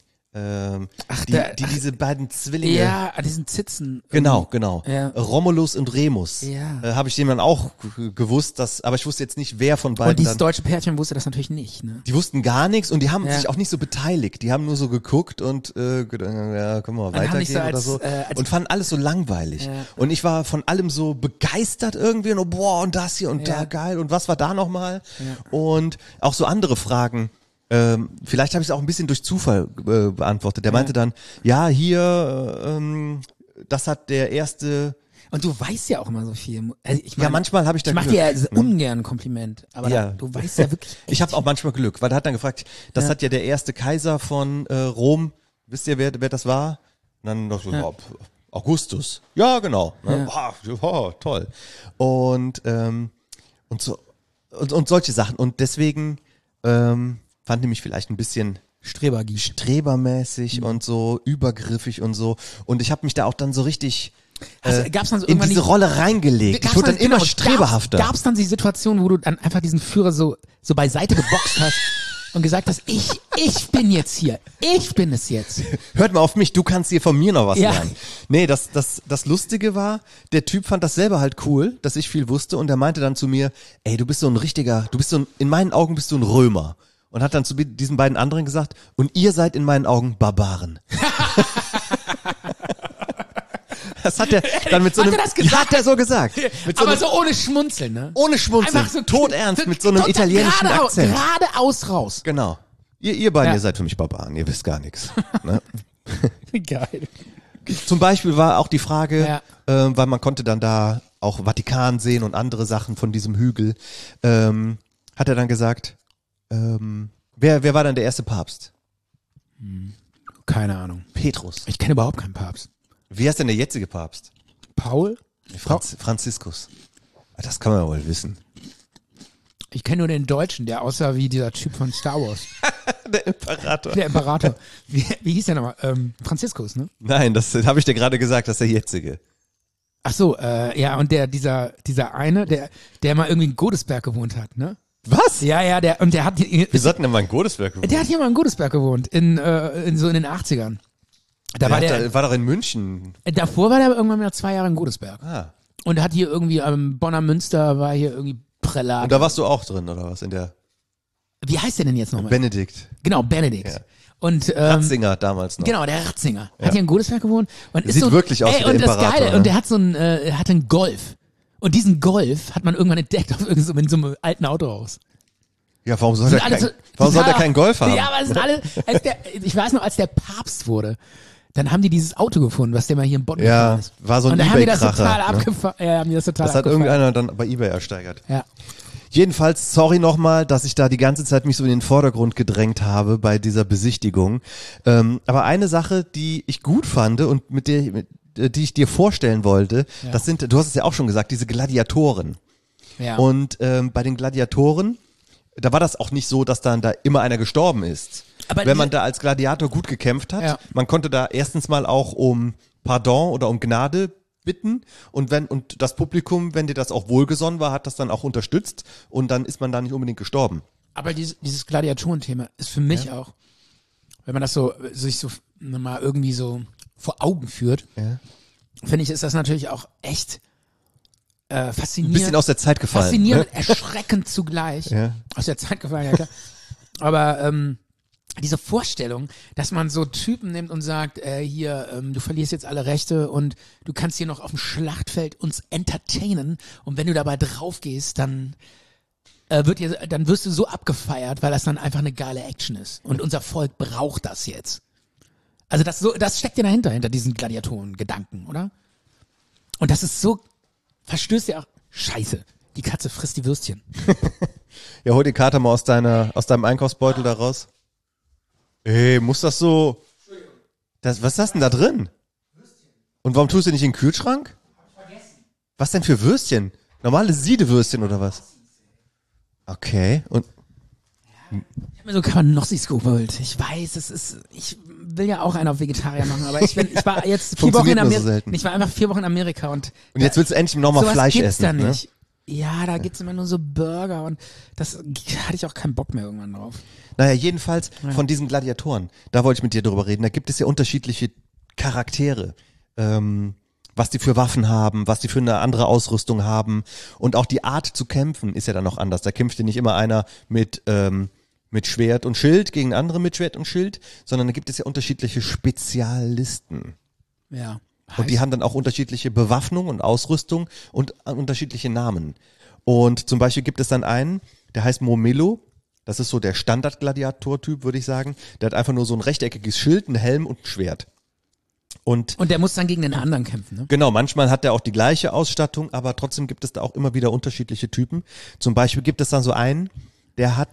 Diese beiden Zwillinge. Ja, diesen Zitzen. Genau. Ja. Romulus und Remus. Ja. Habe ich dem dann auch gewusst, aber ich wusste jetzt nicht, wer von beiden. Und dieses dann, deutsche Pärchen wusste das natürlich nicht, ne? Die wussten gar nichts und die haben sich auch nicht so beteiligt. Die haben nur so geguckt und können wir mal weitergehen oder so. Und fanden alles so langweilig. Ja. Und ich war von allem so begeistert irgendwie und und das hier und da geil und was war da nochmal? Ja. Und auch so andere Fragen. Vielleicht habe ich es auch ein bisschen durch Zufall beantwortet. Der meinte dann, hier, das hat der erste. Und du weißt ja auch immer so viel. Also ich meine, manchmal habe ich da Glück. Ich mache dir ungern ein Kompliment, aber du weißt ja wirklich. Ich habe auch manchmal Glück, weil er hat dann gefragt, das hat ja der erste Kaiser von Rom, wisst ihr, wer das war? Und dann noch so, Augustus. Ja, genau. Ne? Toll. Und solche Sachen. Und deswegen fand ich mich vielleicht ein bisschen strebermäßig und so übergriffig und so. Und ich habe mich da auch dann so richtig gab's dann so in diese Rolle reingelegt. Ich wurde dann immer streberhafter. Gab's dann die Situation, wo du dann einfach diesen Führer so beiseite geboxt hast und gesagt hast, ich bin jetzt hier. Ich bin es jetzt. Hört mal auf mich, du kannst hier von mir noch was lernen. Nee, das Lustige war, der Typ fand das selber halt cool, dass ich viel wusste und er meinte dann zu mir, ey, in meinen Augen bist du ein Römer. Und hat dann zu diesen beiden anderen gesagt, und ihr seid in meinen Augen Barbaren. Das hat er dann mit so einem, hat er so gesagt. Aber so ohne Schmunzeln, ne? Ohne Schmunzeln, einfach so todernst, mit so einem italienischen Akzent. Geradeaus raus. Genau. Ihr beiden, ihr seid für mich Barbaren, ihr wisst gar nichts. Ne? Geil. Zum Beispiel war auch die Frage, weil man konnte dann da auch Vatikan sehen und andere Sachen von diesem Hügel, hat er dann gesagt, wer war dann der erste Papst? Keine Ahnung. Petrus. Ich kenne überhaupt keinen Papst. Wie heißt denn der jetzige Papst? Paul? Franziskus. Das kann man ja wohl wissen. Ich kenne nur den Deutschen, der aussah wie dieser Typ von Star Wars. Der Imperator. Der Imperator. Wie hieß der nochmal? Franziskus, ne? Nein, das habe ich dir gerade gesagt, das ist der jetzige. Ach so, und dieser eine, der mal irgendwie in Godesberg gewohnt hat, ne? Was? Ja, der hat. Wir sollten ja mal in Godesberg gewohnt. Der hat hier mal in Godesberg gewohnt, in den 80ern. War doch in München. Davor war der irgendwann mal 2 Jahre in Godesberg. Ah. Und hat hier irgendwie am Bonner Münster, war hier irgendwie Prälat. Und da warst du auch drin, oder was? Wie heißt der denn jetzt nochmal? Benedikt. Genau, Benedikt. Ja. Und, Ratzinger damals noch. Genau, der Ratzinger. Hat hier in Godesberg gewohnt. Und sieht wirklich aus wie der Imperator. Das Geile, ne? und der hat hat einen Golf. Und diesen Golf hat man irgendwann entdeckt in so einem alten Autohaus. Ja, warum soll der keinen Golf haben? Ja, aber es sind alle, ich weiß noch, als der Papst wurde, dann haben die dieses Auto gefunden, was der mal hier in Bonn gefahren ist. War so ein eBay-Kracher. Und dann haben die das total abgefahren. Ja, haben die das total Das hat irgendeiner dann bei eBay ersteigert. Ja. Jedenfalls, sorry nochmal, dass ich da die ganze Zeit mich so in den Vordergrund gedrängt habe bei dieser Besichtigung. Aber eine Sache, die ich gut fand und die ich dir vorstellen wollte, das sind, du hast es ja auch schon gesagt, diese Gladiatoren. Ja. Und bei den Gladiatoren, da war das auch nicht so, dass dann da immer einer gestorben ist. Aber wenn man da als Gladiator gut gekämpft hat. Ja. Man konnte da erstens mal auch um Pardon oder um Gnade bitten und das Publikum, wenn dir das auch wohlgesonnen war, hat das dann auch unterstützt und dann ist man da nicht unbedingt gestorben. Aber dieses Gladiatorenthema ist für mich auch, wenn man das sich so mal irgendwie so vor Augen führt, finde ich, ist das natürlich auch echt faszinierend. Ein bisschen aus der Zeit gefallen. Faszinierend, erschreckend zugleich. Ja. Aus der Zeit gefallen, ja klar. Aber diese Vorstellung, dass man so Typen nimmt und sagt, du verlierst jetzt alle Rechte und du kannst hier noch auf dem Schlachtfeld uns entertainen und wenn du dabei drauf gehst, dann wirst du so abgefeiert, weil das dann einfach eine geile Action ist. Und unser Volk braucht das jetzt. Also das steckt ja dahinter, hinter diesen Gladiatoren-Gedanken, oder? Und das ist so, verstößt ja auch, scheiße, die Katze frisst die Würstchen. Ja, hol die Karte mal aus deinem Einkaufsbeutel da raus. Ey, muss das so... was ist das denn da drin? Würstchen. Und warum tust du nicht in den Kühlschrank? Hab vergessen. Was denn für Würstchen? Normale Siedewürstchen oder was? Okay, und... Ich habe mir so Cabanossis geholt. Ich weiß, ich will ja auch einen auf Vegetarier machen, aber ich war jetzt 4 Wochen in Amerika. Ich war einfach 4 Wochen in Amerika und jetzt willst du endlich nochmal Fleisch essen. Da nicht. Ja, da gibt's immer nur so Burger und das hatte ich auch keinen Bock mehr irgendwann drauf. Naja, jedenfalls von diesen Gladiatoren, da wollte ich mit dir drüber reden, da gibt es ja unterschiedliche Charaktere, was die für Waffen haben, was die für eine andere Ausrüstung haben und auch die Art zu kämpfen ist ja dann noch anders. Da kämpft ja nicht immer einer mit Schwert und Schild gegen andere mit Schwert und Schild, sondern da gibt es ja unterschiedliche Spezialisten. Ja. Und die haben dann auch unterschiedliche Bewaffnung und Ausrüstung und unterschiedliche Namen. Und zum Beispiel gibt es dann einen, der heißt Momelo. Das ist so der Standard-Gladiator-Typ, würde ich sagen. Der hat einfach nur so ein rechteckiges Schild, einen Helm und ein Schwert. Und der muss dann gegen den anderen kämpfen, ne? Genau, manchmal hat er auch die gleiche Ausstattung, aber trotzdem gibt es da auch immer wieder unterschiedliche Typen. Zum Beispiel gibt es dann so einen, der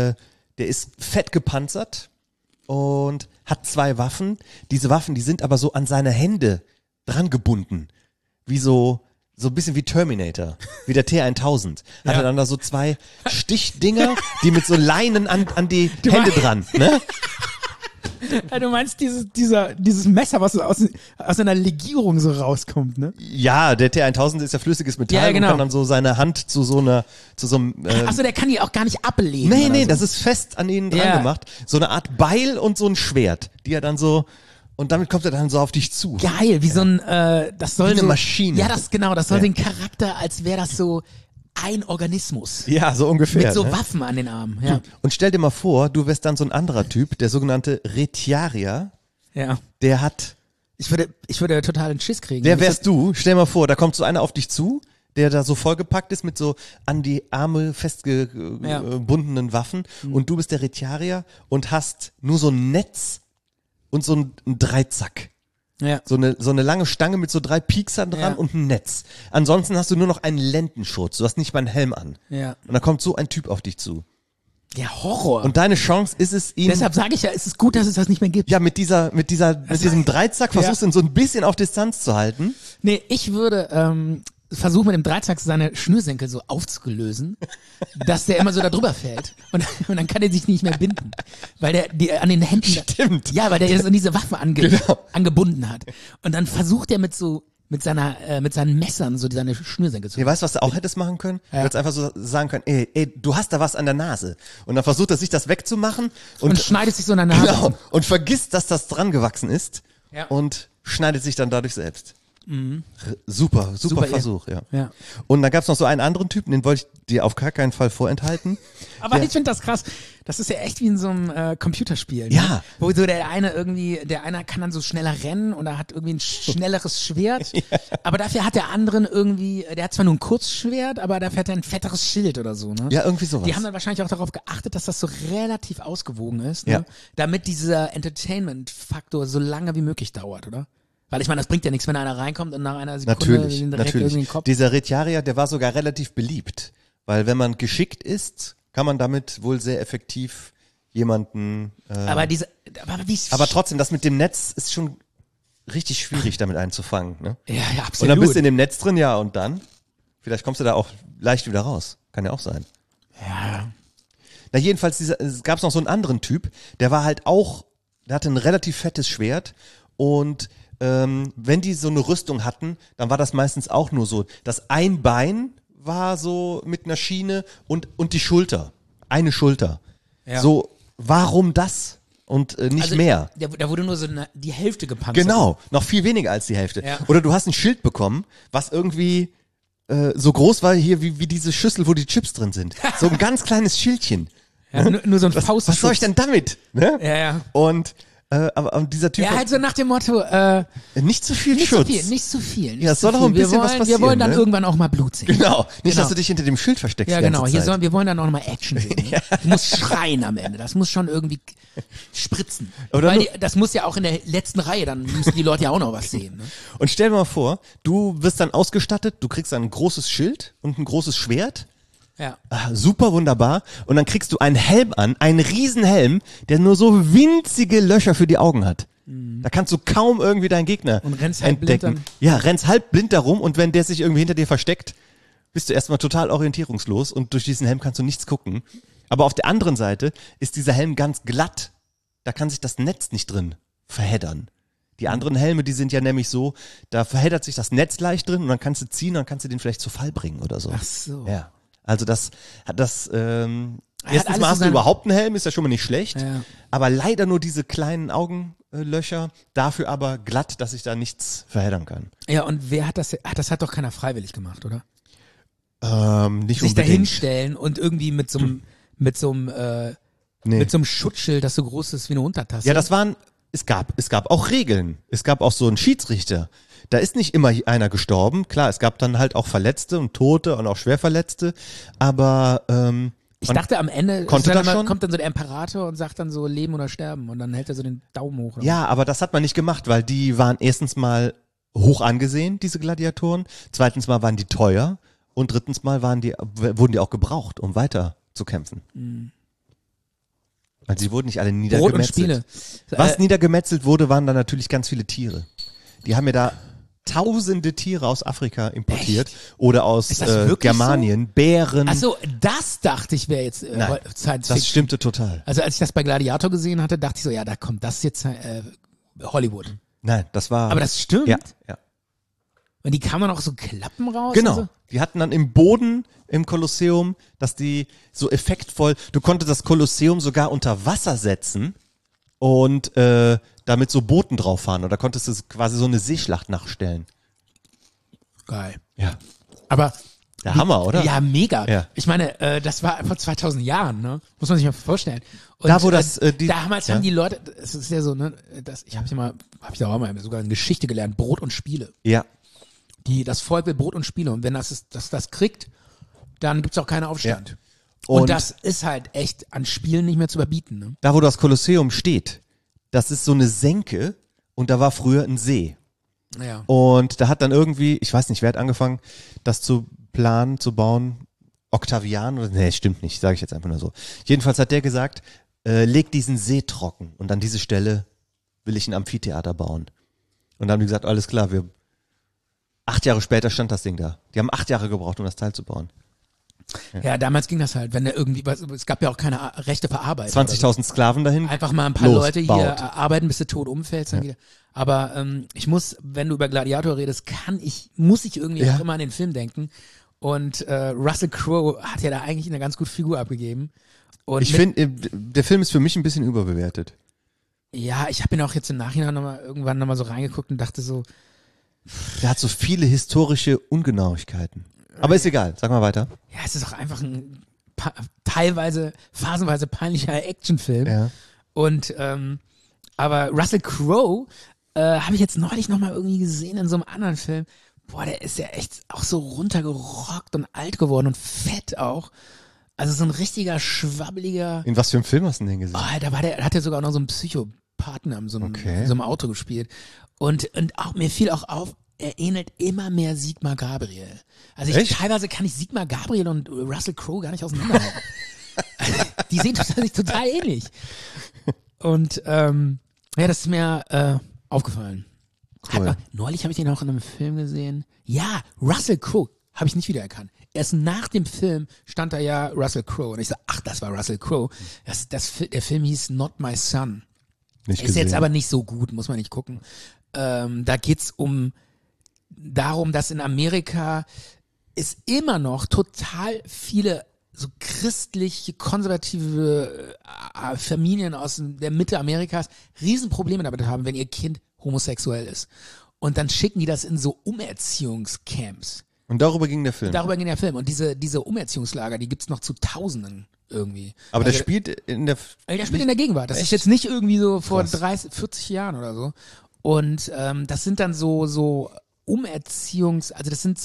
ist fett gepanzert und hat 2 Waffen. Diese Waffen, die sind aber so an seine Hände dran gebunden. Wie so ein bisschen wie Terminator, wie der T-1000. Hat er dann da so 2 Stichdinger, die mit so Leinen an die Hände dran, ne? Ja, du meinst dieses Messer, was so aus einer Legierung so rauskommt, ne? Ja, der T-1000 ist ja flüssiges Metall ja, genau. und kann dann so seine Hand zu so einem... Achso, der kann die auch gar nicht ablegen. Nee, so. das ist fest an ihnen dran gemacht. So eine Art Beil und so ein Schwert, die er dann so... Und damit kommt er dann so auf dich zu. Geil, wie so ein... das soll wie eine so, Maschine. Ja, das soll den Charakter, als wäre das so ein Organismus. Ja, so ungefähr. Mit so Waffen an den Armen, ja. Und stell dir mal vor, du wärst dann so ein anderer Typ, der sogenannte Retiarier. Ja. Der hat... Ich würde total einen Schiss kriegen. Wer wärst du? Stell dir mal vor, da kommt so einer auf dich zu, der da so vollgepackt ist mit so an die Arme festgebundenen Waffen und du bist der Retiarier und hast nur so ein Netz und so ein Dreizack. Ja. So eine lange Stange mit so 3 Pieksern dran und ein Netz. Ansonsten hast du nur noch einen Lendenschutz. Du hast nicht mal einen Helm an. Ja. Und da kommt so ein Typ auf dich zu. Ja, Horror. Und deine Chance ist es, ihn... Deshalb sage ich ja, es ist gut, dass es das nicht mehr gibt. Ja, mit diesem Dreizack versuchst du ihn so ein bisschen auf Distanz zu halten. Nee, ich würde versuchen, mit dem Dreizack seine Schnürsenkel so aufzulösen, dass der immer so da drüber fällt. Und dann kann er sich nicht mehr binden. Weil der an den Händen... Stimmt. Ja, weil der so diese Waffe angebunden hat. Und dann versucht er mit seinen Messern so seine Schnürsenkel zu... Ja, weißt du, was du auch hättest machen können? Du hättest einfach so sagen können, ey, du hast da was an der Nase. Und dann versucht er sich das wegzumachen. Und schneidet sich so in der Nase. Genau. Und vergisst, dass das dran gewachsen ist. Ja. Und schneidet sich dann dadurch selbst. Mhm. Super Versuch, ja. Und dann gab's noch so einen anderen Typen, den wollte ich dir auf gar keinen Fall vorenthalten. Aber ich finde das krass. Das ist ja echt wie in so einem Computerspiel. Ne? Ja. Wo so der eine kann dann so schneller rennen und er hat irgendwie ein schnelleres Schwert. Ja. Aber dafür hat der anderen irgendwie, der hat zwar nur ein Kurzschwert, aber dafür hat er ein fetteres Schild oder so. Ne? Ja, irgendwie sowas. Die haben dann wahrscheinlich auch darauf geachtet, dass das so relativ ausgewogen ist, ne? Ja. Damit dieser Entertainment-Faktor so lange wie möglich dauert, oder? Weil ich meine, das bringt ja nichts, wenn einer reinkommt und nach einer Sekunde direkt irgendwie den Kopf... Dieser Retiarier, der war sogar relativ beliebt. Weil wenn man geschickt ist, kann man damit wohl sehr effektiv jemanden... Aber trotzdem, das mit dem Netz ist schon richtig schwierig, damit einzufangen. Ne? Ja, absolut. Und dann bist du in dem Netz drin, ja, und dann? Vielleicht kommst du da auch leicht wieder raus. Kann ja auch sein. Ja. Na jedenfalls, es gab noch so einen anderen Typ, der war halt auch, der hatte ein relativ fettes Schwert und wenn die so eine Rüstung hatten, dann war das meistens auch nur so, dass ein Bein war so mit einer Schiene und die Schulter. Eine Schulter. Ja. So, warum das? Und nicht also, mehr. Da wurde nur so die Hälfte gepanzert. Genau, noch viel weniger als die Hälfte. Ja. Oder du hast ein Schild bekommen, was irgendwie so groß war hier wie diese Schüssel, wo die Chips drin sind. So ein ganz kleines Schildchen. Ja, nur so ein Faust. Was soll ich denn damit? Ne? Ja. Und aber dieser Typ. Ja, halt so nach dem Motto, nicht zu viel Schutz. Nicht zu viel. Ja, es soll doch ein bisschen was passieren. Wir wollen dann irgendwann auch mal Blut sehen. Genau. Nicht, dass du dich hinter dem Schild versteckst. Ja, genau. Zeit. Wir wollen dann auch noch mal Action sehen. Ja. Du musst schreien am Ende. Das muss schon irgendwie spritzen. Weil das muss ja auch in der letzten Reihe, dann müssen die Leute ja auch noch was sehen. Ne? Und stell dir mal vor, du wirst dann ausgestattet, du kriegst dann ein großes Schild und ein großes Schwert. Ja. Super wunderbar. Und dann kriegst du einen Helm an, einen Riesenhelm, der nur so winzige Löcher für die Augen hat. Da kannst du kaum irgendwie deinen Gegner und rennst halb entdecken. Blind ja, rennst halb blind darum und wenn der sich irgendwie hinter dir versteckt, bist du erstmal total orientierungslos und durch diesen Helm kannst du nichts gucken. Aber auf der anderen Seite ist dieser Helm ganz glatt. Da kann sich das Netz nicht drin verheddern. Die anderen Helme, die sind ja nämlich so, da verheddert sich das Netz leicht drin und dann kannst du ziehen, dann kannst du den vielleicht zu Fall bringen oder so. Ach so. Ja. Also erstens mal hast du überhaupt einen Helm, ist ja schon mal nicht schlecht, aber leider nur diese kleinen Augenlöcher, dafür aber glatt, dass ich da nichts verheddern kann. Ja, und wer hat das hat doch keiner freiwillig gemacht, oder? Nicht sich unbedingt. da hinstellen und irgendwie mit so einem Schutzschild, das so groß ist wie eine Untertasse. Ja, es gab auch Regeln. Es gab auch so einen Schiedsrichter. Da ist nicht immer einer gestorben. Klar, es gab dann halt auch Verletzte und Tote und auch Schwerverletzte. Aber ich dachte, am Ende kommt dann so der Imperator und sagt dann so Leben oder Sterben und dann hält er so den Daumen hoch. Ja, aber das hat man nicht gemacht, weil die waren erstens mal hoch angesehen, diese Gladiatoren. Zweitens mal waren die teuer. Und drittens mal wurden die auch gebraucht, um weiter zu kämpfen. Mhm. Also sie wurden nicht alle niedergemetzelt. Was niedergemetzelt wurde, waren dann natürlich ganz viele Tiere. Die haben ja da tausende Tiere aus Afrika importiert. Echt? Oder aus Germanien, so? Bären. Achso, das dachte ich wäre jetzt Science Fiction. Das stimmte total. Also als ich das bei Gladiator gesehen hatte, dachte ich so, ja, da kommt das jetzt Hollywood. Nein, das war... Aber das stimmt? Ja. Und die kamen dann auch so Klappen raus? Genau. So? Die hatten dann im Boden im Kolosseum, dass die so effektvoll, du konntest das Kolosseum sogar unter Wasser setzen und damit so Booten drauf fahren. Oder konntest du quasi so eine Seeschlacht nachstellen. Geil. Ja. Aber der Hammer, oder? Ja, mega. Ja. Ich meine, das war vor 2000 Jahren, ne? Muss man sich mal vorstellen. Und da, wo damals haben die Leute, es ist ja so, ne, ich habe ja auch mal sogar in Geschichte gelernt, Brot und Spiele. Ja. Das Volk will Brot und Spiele und wenn das kriegt, dann gibt's auch keinen Aufstand. Ja. Und das ist halt echt an Spielen nicht mehr zu überbieten. Ne? Da, wo das Kolosseum steht, das ist so eine Senke und da war früher ein See. Ja. Und da hat dann irgendwie, ich weiß nicht, wer hat angefangen, das zu planen, zu bauen, Octavian oder, nee, stimmt nicht, sage ich jetzt einfach nur so. Jedenfalls hat der gesagt, leg diesen See trocken und an diese Stelle will ich ein Amphitheater bauen. Und dann haben die gesagt, alles klar, 8 Jahre später stand das Ding da. Die haben 8 Jahre gebraucht, um das Teil zu bauen. Ja, damals ging das halt, wenn der irgendwie, es gab ja auch keine Rechte verarbeitet. 20.000 Sklaven dahin. Einfach mal ein paar Leute hier arbeiten, bis du tot umfällst. Dann wieder. Aber ich muss, wenn du über Gladiator redest, muss ich irgendwie auch immer an den Film denken. Und Russell Crowe hat ja da eigentlich eine ganz gute Figur abgegeben. Und ich finde, der Film ist für mich ein bisschen überbewertet. Ja, ich habe ihn auch jetzt im Nachhinein irgendwann nochmal so reingeguckt und dachte so, der hat so viele historische Ungenauigkeiten. Aber ist egal, sag mal weiter. Ja, es ist auch einfach ein phasenweise peinlicher Actionfilm. Ja. Und aber Russell Crowe habe ich jetzt neulich nochmal irgendwie gesehen in so einem anderen Film. Boah, der ist ja echt auch so runtergerockt und alt geworden und fett auch. Also so ein richtiger, schwabbeliger... In was für einem Film hast du den gesehen? Oh, da hat er sogar auch noch so einen Psychopathen in so einem Auto gespielt. Und auch mir fiel auch auf, er ähnelt immer mehr Sigmar Gabriel. Also teilweise kann ich Sigmar Gabriel und Russell Crowe gar nicht auseinanderhalten. Die sehen sich total ähnlich. Und ja, das ist mir aufgefallen. Cool. Neulich habe ich den auch in einem Film gesehen. Ja, Russell Crowe habe ich nicht wiedererkannt. erst nach dem Film stand da ja Russell Crowe. Und ich so, ach, das war Russell Crowe. Der Film hieß Not My Son. Nicht Ist gesehen. jetzt aber nicht so gut, muss man nicht gucken. Da geht's darum, dass in Amerika es immer noch total viele so christliche, konservative Familien aus der Mitte Amerikas Riesenprobleme damit haben, wenn ihr Kind homosexuell ist. Und dann schicken die das in so Umerziehungscamps. Und darüber ging der Film. Und diese Umerziehungslager, die gibt's noch zu Tausenden irgendwie. Aber der spielt in der... Der spielt in der Gegenwart. Das ist jetzt nicht irgendwie so vor 30, 40 Jahren oder so. Und das sind dann so also das sind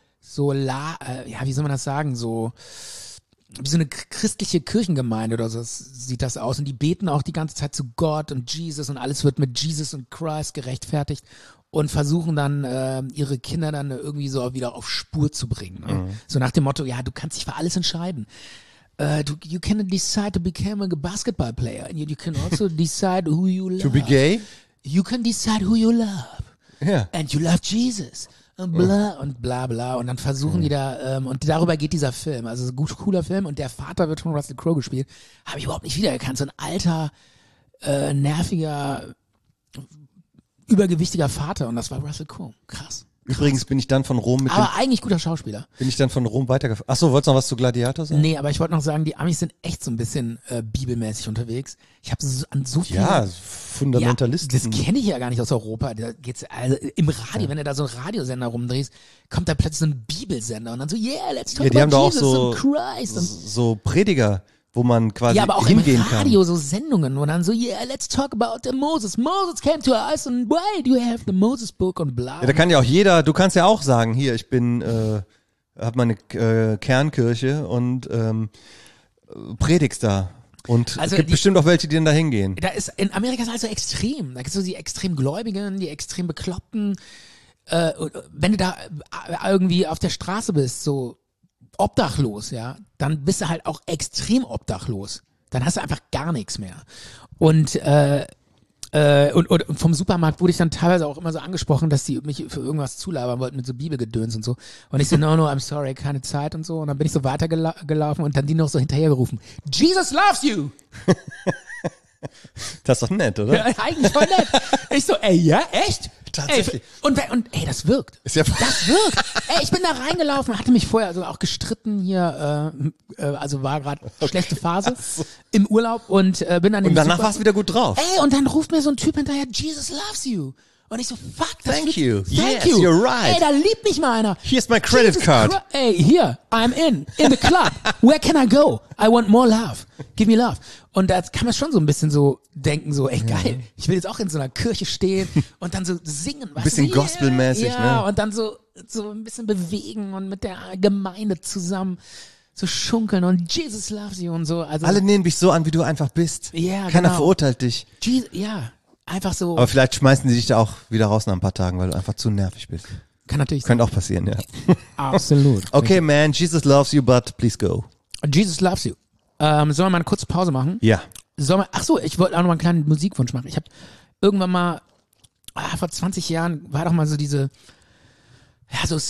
wie soll man das sagen, so wie so eine christliche Kirchengemeinde oder so sieht das aus. Und die beten auch die ganze Zeit zu Gott und Jesus und alles wird mit Jesus und Christ gerechtfertigt und versuchen dann ihre Kinder dann irgendwie so wieder auf Spur zu bringen. Ne? So nach dem Motto, ja, du kannst dich für alles entscheiden. You can decide to become a basketball player and you can also decide who you love. To be gay? You can decide who you love. Ja. And you love Jesus. Und bla und bla bla. Und dann versuchen die da, und darüber geht dieser Film. Also ein cooler Film und der Vater wird von Russell Crowe gespielt. Habe ich überhaupt nicht wiedererkannt. So ein alter, nerviger, übergewichtiger Vater und das war Russell Crowe. Krass. Übrigens bin ich dann von Rom Aber eigentlich guter Schauspieler. Bin ich dann von Rom weitergefahren. Achso, wolltest du noch was zu Gladiator sagen? Nee, aber ich wollte noch sagen, die Amis sind echt so ein bisschen bibelmäßig unterwegs. Ich habe an so vielen... Ja, Fundamentalisten. Ja, das kenne ich ja gar nicht aus Europa. Da geht's also im Radio, wenn du da so einen Radiosender rumdrehst, kommt da plötzlich so ein Bibelsender und dann so, yeah, let's talk about Jesus and Christ. Und so Prediger, wo man quasi ja, aber auch hingehen im Radio kann. so Sendungen, wo dann so, yeah, let's talk about the Moses. Moses came to us and why do you have the Moses book und bla. Ja, da kann ja auch jeder, du kannst ja auch sagen, hier, ich bin, hab meine Kernkirche und predigst da. Und Also es gibt bestimmt auch welche, die dann da hingehen. Da ist, in Amerika ist halt so extrem. Da gibt es so die extrem Gläubigen, die extrem Bekloppten. Wenn du da irgendwie auf der Straße bist, so obdachlos, ja, dann bist du halt auch extrem obdachlos. Dann hast du einfach gar nichts mehr. Und vom Supermarkt wurde ich dann teilweise auch immer so angesprochen, dass die mich für irgendwas zulabern wollten mit so Bibelgedöns und so. Und ich so, no, I'm sorry, keine Zeit und so. Und dann bin ich so weitergelaufen und dann die noch so hinterhergerufen. Jesus loves you! Das ist doch nett, oder? Ja, eigentlich voll nett. Ich so, ey, ja, echt? Tatsächlich. Ey, das wirkt. Ist ja Das wirkt. Ey, ich bin da reingelaufen, hatte mich vorher also auch gestritten hier, also war gerade schlechte Phase im Urlaub und bin dann Und danach warst du wieder gut drauf. Ey, und dann ruft mir so ein Typ hinterher, Jesus loves you. Und ich so, fuck, das Thank wird- you. Thank Yes, you. you're right. Ey, da liebt mich mal einer. Here's my credit Jesus card. Christ. Ey, here, I'm in the club. Where can I go? I want more love. Give me love. Und da kann man schon so ein bisschen so denken, so, ey, geil, ich will jetzt auch in so einer Kirche stehen und dann so singen. Was Bisschen gospelmäßig, ja, ne? und dann so ein bisschen bewegen und mit der Gemeinde zusammen so schunkeln und Jesus loves you und so. Also, Alle nehmen dich so an, wie du einfach bist. Ja, Keiner genau. verurteilt dich. ja, einfach so. Aber vielleicht schmeißen die dich da auch wieder raus nach ein paar Tagen, weil du einfach zu nervig bist. Kann natürlich sein. Könnte auch passieren, ja. Absolut. Okay, man, Jesus loves you, but please go. Jesus loves you. Sollen wir mal eine kurze Pause machen? Ja. Ach so, ich wollte auch noch mal einen kleinen Musikwunsch machen. Ich habe irgendwann mal, vor 20 Jahren war doch mal so diese, ja, so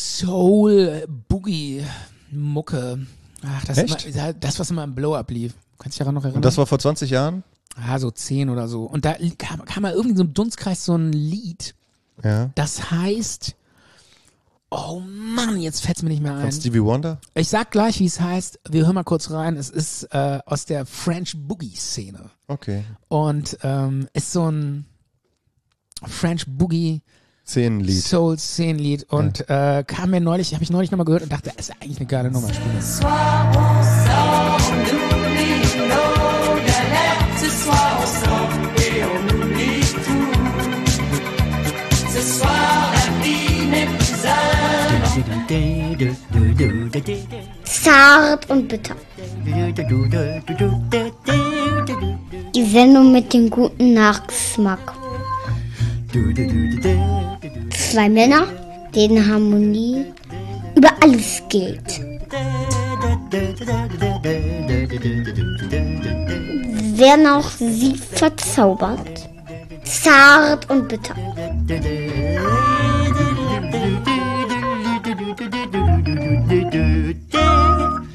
Soul-Boogie-Mucke. Ach, Echt? Das, was immer im Blow-Up lief. Kannst du dich daran noch erinnern? Und das war vor 20 Jahren? Ja, so 10 oder so. Und da kam mal irgendwie so im Dunstkreis so ein Lied, Ja. das heißt, oh Mann, jetzt fällt's mir nicht mehr Von ein. Stevie Wonder? Ich sag gleich, wie es heißt. Wir hören mal kurz rein. Es ist aus der French Boogie-Szene. Okay. Und ist so ein French Boogie Szenenlied. Soul Szenenlied und kam mir neulich, habe ich neulich nochmal gehört und dachte, das ist eigentlich eine geile Nummer. Zart und bitter. Die Sendung mit dem guten Nachgeschmack. Zwei Männer, denen Harmonie über alles gilt. Werden auch sie verzaubert. Zart und bitter.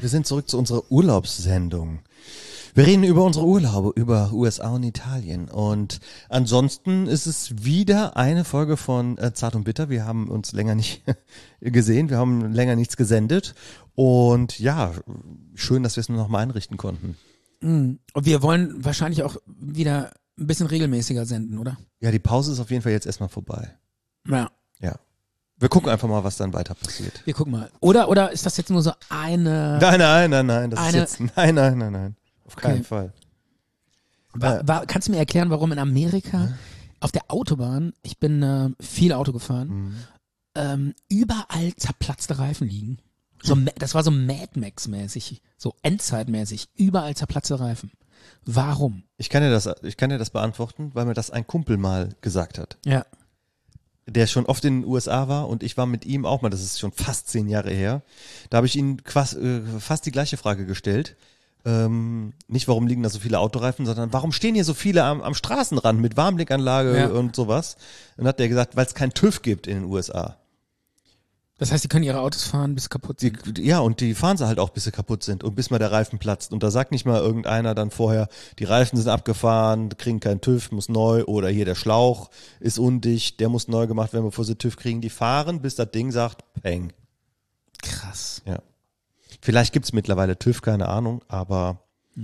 wir sind zurück zu unserer Urlaubssendung. Wir reden über unsere Urlaube, über USA und Italien. Und ansonsten ist es wieder eine Folge von Zart und Bitter. Wir haben uns länger nicht gesehen, wir haben länger nichts gesendet. Und ja, schön, dass wir es nur noch mal einrichten konnten. Und wir wollen wahrscheinlich auch wieder ein bisschen regelmäßiger senden, oder? Ja, die Pause ist auf jeden Fall jetzt erstmal vorbei. Ja. Ja. Wir gucken einfach mal, was dann weiter passiert. Wir gucken mal. Oder ist das jetzt nur so eine... Nein. Das ist jetzt, nein. Auf keinen Fall. Kannst du mir erklären, warum in Amerika auf der Autobahn, ich bin viel Auto gefahren, überall zerplatzte Reifen liegen? Das war so Mad Max-mäßig, so Endzeitmäßig, überall zerplatzte Reifen. Warum? Ich kann dir das beantworten, weil mir das ein Kumpel mal gesagt hat. Ja. Der schon oft in den USA war und ich war mit ihm auch mal, das ist schon fast 10 Jahre her. Da habe ich ihn fast die gleiche Frage gestellt. Nicht, warum liegen da so viele Autoreifen, sondern warum stehen hier so viele am Straßenrand mit Warmblickanlage und sowas? Und dann hat der gesagt, weil es keinen TÜV gibt in den USA. Das heißt, die können ihre Autos fahren, bis sie kaputt sind? Ja, und die fahren sie halt auch, bis sie kaputt sind und bis mal der Reifen platzt. Und da sagt nicht mal irgendeiner dann vorher, die Reifen sind abgefahren, kriegen keinen TÜV, muss neu, oder hier der Schlauch ist undicht, der muss neu gemacht werden, bevor sie TÜV kriegen. Die fahren, bis das Ding sagt, peng. Krass. Ja. Vielleicht gibt's mittlerweile TÜV, keine Ahnung, aber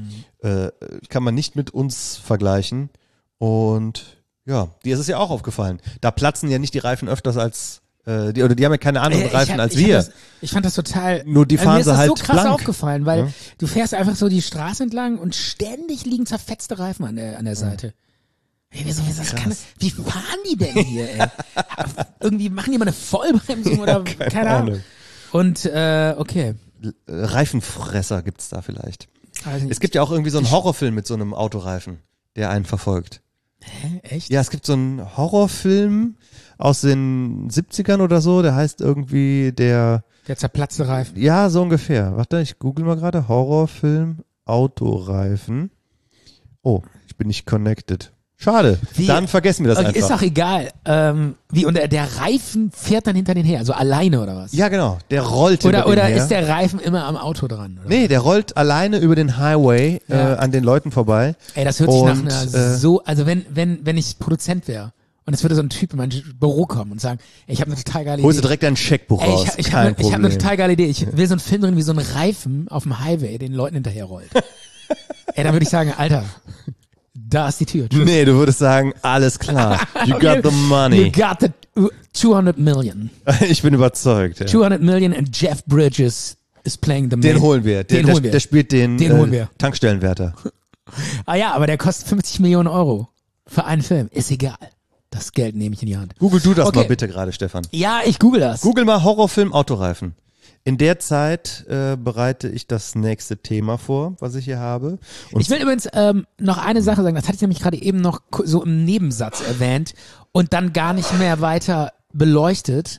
kann man nicht mit uns vergleichen. Und ja, dir ist es ja auch aufgefallen. Da platzen ja nicht die Reifen öfters als die haben ja keine anderen Reifen als wir. Ich fand das total. Nur die fahren sie halt blank. Mir ist das so krass aufgefallen, weil du fährst einfach so die Straße entlang und ständig liegen zerfetzte Reifen an der Seite. Hey, wie fahren die denn hier, ey? Irgendwie machen die mal eine Vollbremsung oder keine Ahnung. Und okay. Reifenfresser gibt's da vielleicht. Es gibt ja auch irgendwie so einen Horrorfilm mit so einem Autoreifen, der einen verfolgt. Hä? Echt? Ja, es gibt so einen Horrorfilm aus den 70ern oder so, der heißt irgendwie der zerplatzte Reifen. Ja, so ungefähr. Warte, ich google mal gerade. Horrorfilm, Autoreifen. Oh, ich bin nicht connected. Schade. Dann vergessen wir das einfach. Ist doch egal. Und der Reifen fährt dann hinter den her, also alleine oder was? Ja, genau. Der rollt hinter den her. Oder ist der Reifen immer am Auto dran? Oder? Nee, der rollt alleine über den Highway an den Leuten vorbei. Ey, das hört sich nach einer also wenn ich Produzent wäre und es würde so ein Typ in mein Büro kommen und sagen, ey, ich habe eine total geile Idee. Holst du direkt dein Scheckbuch raus. Ich habe eine total geile Idee. Ich will so einen Film drin, wie so ein Reifen auf dem Highway den Leuten hinterher rollt. Ey, dann würde ich sagen, Alter, da ist die Tür. Tschüss. Nee, du würdest sagen, alles klar. You got the money. You got the 200 million. Ich bin überzeugt. Ja. 200 million and Jeff Bridges is playing the man. Den holen wir. Der spielt den holen wir. Tankstellenwärter. Ah ja, aber der kostet 50 Millionen Euro für einen Film. Ist egal. Das Geld nehme ich in die Hand. Google du das mal bitte gerade, Stefan. Ja, ich google das. Google mal Horrorfilm Autoreifen. In der Zeit bereite ich das nächste Thema vor, was ich hier habe. Und ich will übrigens noch eine Sache sagen, das hatte ich nämlich gerade eben noch so im Nebensatz erwähnt und dann gar nicht mehr weiter beleuchtet.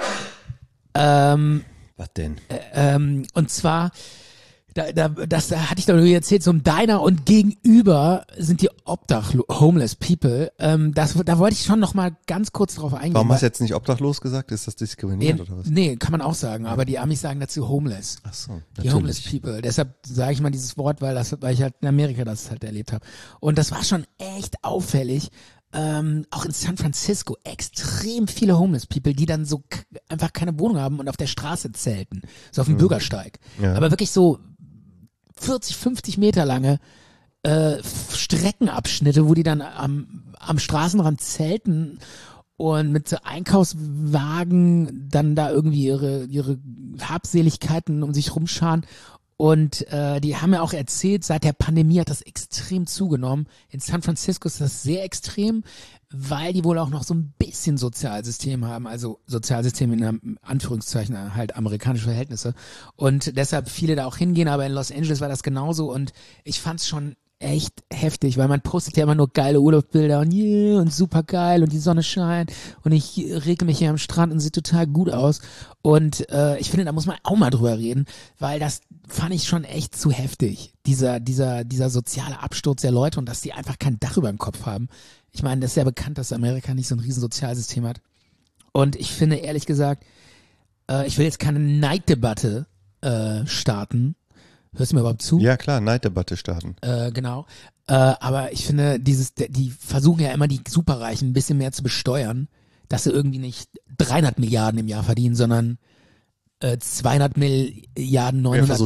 Was denn? Und zwar, das hatte ich doch nur erzählt, so ein Diner und gegenüber sind die homeless people. Da wollte ich schon noch mal ganz kurz drauf eingehen. Warum hast du jetzt nicht obdachlos gesagt? Ist das diskriminierend oder was? Nee, kann man auch sagen, aber die Amis sagen dazu homeless. Ach so, natürlich. Die homeless people. Deshalb sage ich mal dieses Wort, weil ich halt in Amerika das halt erlebt habe. Und das war schon echt auffällig. Auch in San Francisco extrem viele homeless people, die dann so einfach keine Wohnung haben und auf der Straße zelten. So auf dem Bürgersteig. Ja. Aber wirklich so 40, 50 Meter lange Streckenabschnitte, wo die dann am Straßenrand zelten und mit so Einkaufswagen dann da irgendwie ihre Habseligkeiten um sich rumscharen. Und die haben ja auch erzählt, seit der Pandemie hat das extrem zugenommen. In San Francisco ist das sehr extrem, weil die wohl auch noch so ein bisschen Sozialsystem haben, also Sozialsystem in Anführungszeichen halt amerikanische Verhältnisse. Und deshalb viele da auch hingehen, aber in Los Angeles war das genauso und ich fand's schon echt heftig, weil man postet ja immer nur geile Urlaubsbilder und super geil und die Sonne scheint und ich regel mich hier am Strand und sieht total gut aus und ich finde, da muss man auch mal drüber reden, weil das fand ich schon echt zu heftig, dieser soziale Absturz der Leute und dass die einfach kein Dach über dem Kopf haben. Ich meine, das ist ja bekannt, dass Amerika nicht so ein riesen Sozialsystem hat und ich finde ehrlich gesagt, ich will jetzt keine Neiddebatte starten, Hörst du mir überhaupt zu? Ja klar, Neiddebatte starten. Genau. Aber ich finde, die versuchen ja immer die Superreichen ein bisschen mehr zu besteuern, dass sie irgendwie nicht 300 Milliarden im Jahr verdienen, sondern 200 Milliarden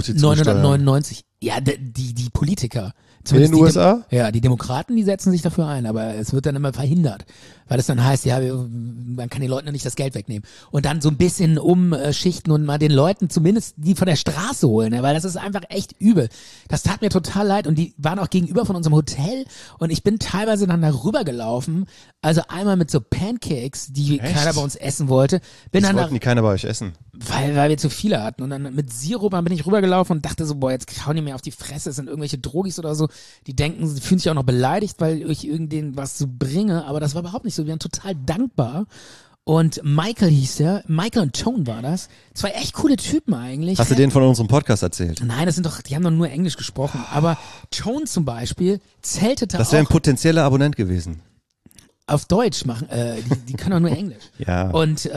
999. Ja, die Politiker. In den USA? Ja, die Demokraten, die setzen sich dafür ein, aber es wird dann immer verhindert, weil es dann heißt, ja, man kann den Leuten nicht das Geld wegnehmen und dann so ein bisschen umschichten und mal den Leuten zumindest die von der Straße holen, ne? Weil das ist einfach echt übel. Das tat mir total leid und die waren auch gegenüber von unserem Hotel und ich bin teilweise dann darüber gelaufen, also einmal mit so Pancakes, die keiner bei uns essen wollte. Das wollten die keiner bei euch essen? Weil wir zu viele hatten und dann mit Sirup bin ich rübergelaufen und dachte so, boah, jetzt hauen die mir auf die Fresse, es sind irgendwelche Drogis oder so, die denken, sie fühlen sich auch noch beleidigt, weil ich irgenddenen was so bringe, aber das war überhaupt nicht so, wir waren total dankbar und Michael hieß der, Michael und Tone war das, zwei echt coole Typen eigentlich. Hast du denen von unserem Podcast erzählt? Nein, die haben doch nur Englisch gesprochen, aber Tone zum Beispiel zeltete auch. Das wäre ein potenzieller Abonnent gewesen. Auf Deutsch machen, die können doch nur Englisch. Ja. Und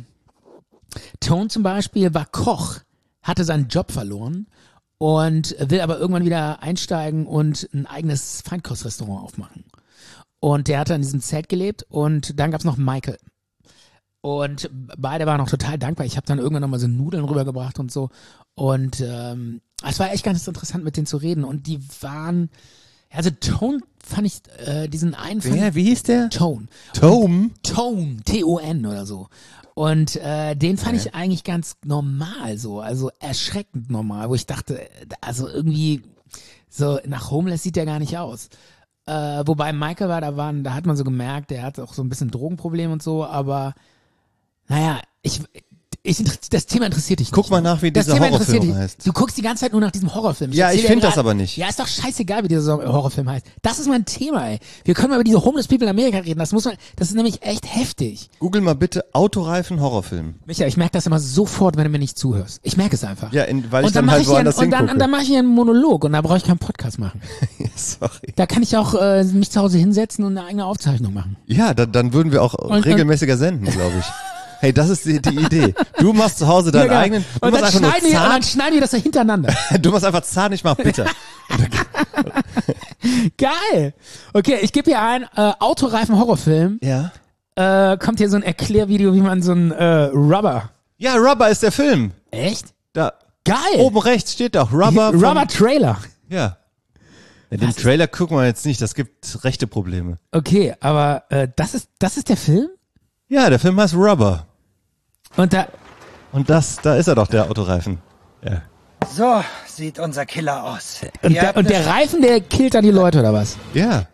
Tone zum Beispiel war Koch, hatte seinen Job verloren und will aber irgendwann wieder einsteigen und ein eigenes Feinkostrestaurant aufmachen. Und der hat dann in diesem Zelt gelebt und dann gab's noch Michael. Und beide waren auch total dankbar. Ich habe dann irgendwann nochmal so Nudeln rübergebracht und so. Und es war echt ganz interessant, mit denen zu reden. Und die waren, also Tone fand ich, diesen einen... Wie hieß der? Tone. Tone? Tone, T-O-N oder so. Und den fand ich eigentlich ganz normal so, also erschreckend normal, wo ich dachte, also irgendwie so nach Homeless sieht der gar nicht aus. Wobei Michael war, da hat man so gemerkt, der hat auch so ein bisschen Drogenproblem und so, aber naja, das Thema interessiert dich nicht. Guck mal nach, wie dieser Horrorfilm heißt. Du guckst die ganze Zeit nur nach diesem Horrorfilm. Ja, ich finde das aber nicht. Ja, ist doch scheißegal, wie dieser Horrorfilm heißt. Das ist mein Thema, ey. Wir können mal über diese Homeless People in Amerika reden. Das ist nämlich echt heftig. Google mal bitte Autoreifen Horrorfilm. Micha, ich merke das immer sofort, wenn du mir nicht zuhörst. Ich merke es einfach. Ja, weil ich dann halt woanders hingucke. Und dann mache ich einen Monolog und da brauche ich keinen Podcast machen. Sorry. Da kann ich auch mich zu Hause hinsetzen und eine eigene Aufzeichnung machen. Ja, dann würden wir auch regelmäßiger senden, glaube ich. Hey, das ist die Idee. Du machst zu Hause deinen eigenen. Und dann schneiden wir das so hintereinander. Du machst einfach Zahn, ich mach bitter. Geil. Okay, ich gebe hier ein Autoreifen Horrorfilm. Ja. Kommt hier so ein Erklärvideo, wie man so ein Rubber. Ja, Rubber ist der Film. Echt? Da. Geil. Oben rechts steht doch Rubber. Rubber Trailer. Ja. Den Trailer gucken wir jetzt nicht, das gibt rechte Probleme. Okay, aber das ist der Film? Ja, der Film heißt Rubber. Und da ist er doch, der Autoreifen. Ja. So sieht unser Killer aus. Und der Reifen, der killt dann die Leute, oder was? Ja.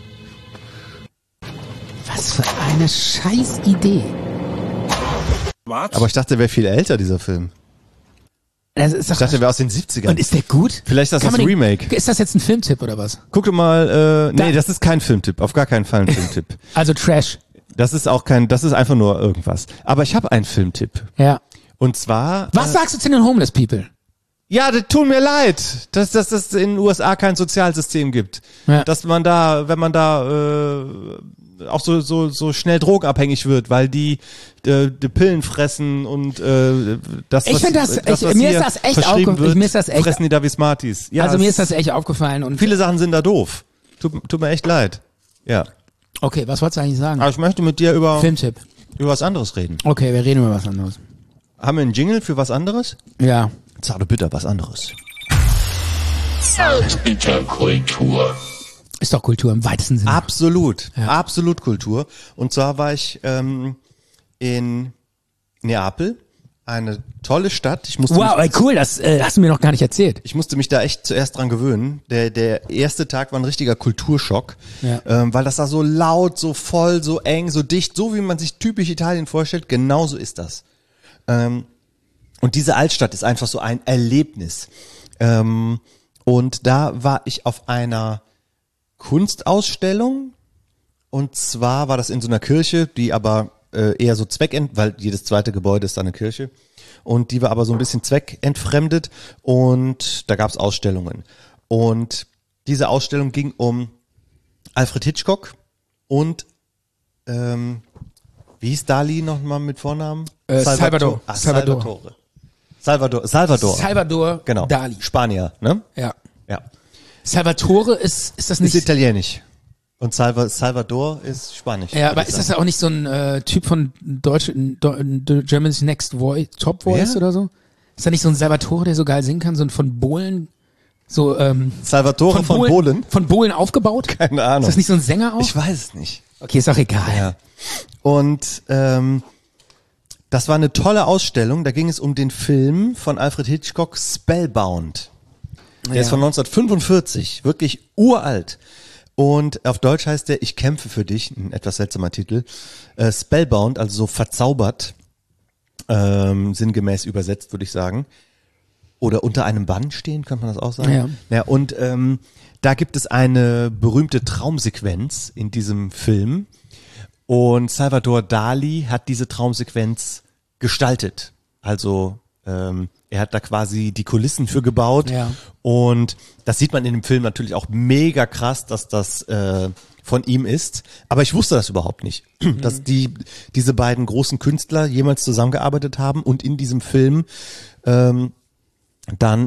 Was für eine scheiß Idee. Aber ich dachte, der wäre viel älter, dieser Film. Ich dachte, der wäre aus den 70ern. Und ist der gut? Vielleicht ist das Remake. Ist das jetzt ein Filmtipp, oder was? Guck dir mal, nee, das ist kein Filmtipp. Auf gar keinen Fall ein Filmtipp. Also Trash. Das ist einfach nur irgendwas. Aber ich habe einen Filmtipp. Ja. Und zwar... Was sagst du zu den Homeless People? Ja, das tut mir leid, dass es in den USA kein Sozialsystem gibt. Ja. Dass man da, wenn man da auch so schnell drogenabhängig wird, weil die Pillen fressen und mir ist das echt aufgefallen. Fressen die da wie Smarties. Ja, also mir ist das echt aufgefallen. Und viele Sachen sind da doof. Tut mir echt leid. Ja. Okay, was wolltest du eigentlich sagen? Aber ich möchte mit dir über Filmtipp. Über was anderes reden. Okay, wir reden über was anderes. Haben wir einen Jingle für was anderes? Ja. Zarte bitter, was anderes. Zarte bitter Kultur. Ist doch Kultur im weitesten Sinne. Absolut, ja. Absolut Kultur. Und zwar war ich in Neapel. Eine tolle Stadt. Cool, das hast du mir noch gar nicht erzählt. Ich musste mich da echt zuerst dran gewöhnen. Der erste Tag war ein richtiger Kulturschock, ja. Weil das da so laut, so voll, so eng, so dicht, so wie man sich typisch Italien vorstellt, genauso ist das. Und diese Altstadt ist einfach so ein Erlebnis. Und da war ich auf einer Kunstausstellung und zwar war das in so einer Kirche, die aber eher so weil jedes zweite Gebäude ist da eine Kirche und die war aber so ein bisschen zweckentfremdet und da gab's Ausstellungen und diese Ausstellung ging um Alfred Hitchcock und wie hieß Dali nochmal mit Vornamen? Salvatore. Salvador genau. Dali. Spanier, ne? Ja. Ja. Salvatore ist das nicht? Ist italienisch. Und Salvador ist Spanisch. Ja, aber ist das ja auch nicht so ein Typ von Germany's Next Voice, Top Voice oder so? Ist da nicht so ein Salvatore, der so geil singen kann, so ein von Bohlen, so Salvatore von Bohlen? Von Bohlen aufgebaut? Keine Ahnung. Ist das nicht so ein Sänger auch? Ich weiß es nicht. Okay, ist auch egal. Ja. Und das war eine tolle Ausstellung. Da ging es um den Film von Alfred Hitchcock, Spellbound. Der ist von 1945, wirklich uralt. Und auf Deutsch heißt der Ich kämpfe für dich, ein etwas seltsamer Titel. Spellbound, also so verzaubert, sinngemäß übersetzt, würde ich sagen. Oder unter einem Bann stehen, könnte man das auch sagen. Ja, und da gibt es eine berühmte Traumsequenz in diesem Film. Und Salvador Dali hat diese Traumsequenz gestaltet. Also er hat da quasi die Kulissen für gebaut. Ja. Und das sieht man in dem Film natürlich auch mega krass, dass das von ihm ist. Aber ich wusste das überhaupt nicht, dass diese beiden großen Künstler jemals zusammengearbeitet haben und in diesem Film dann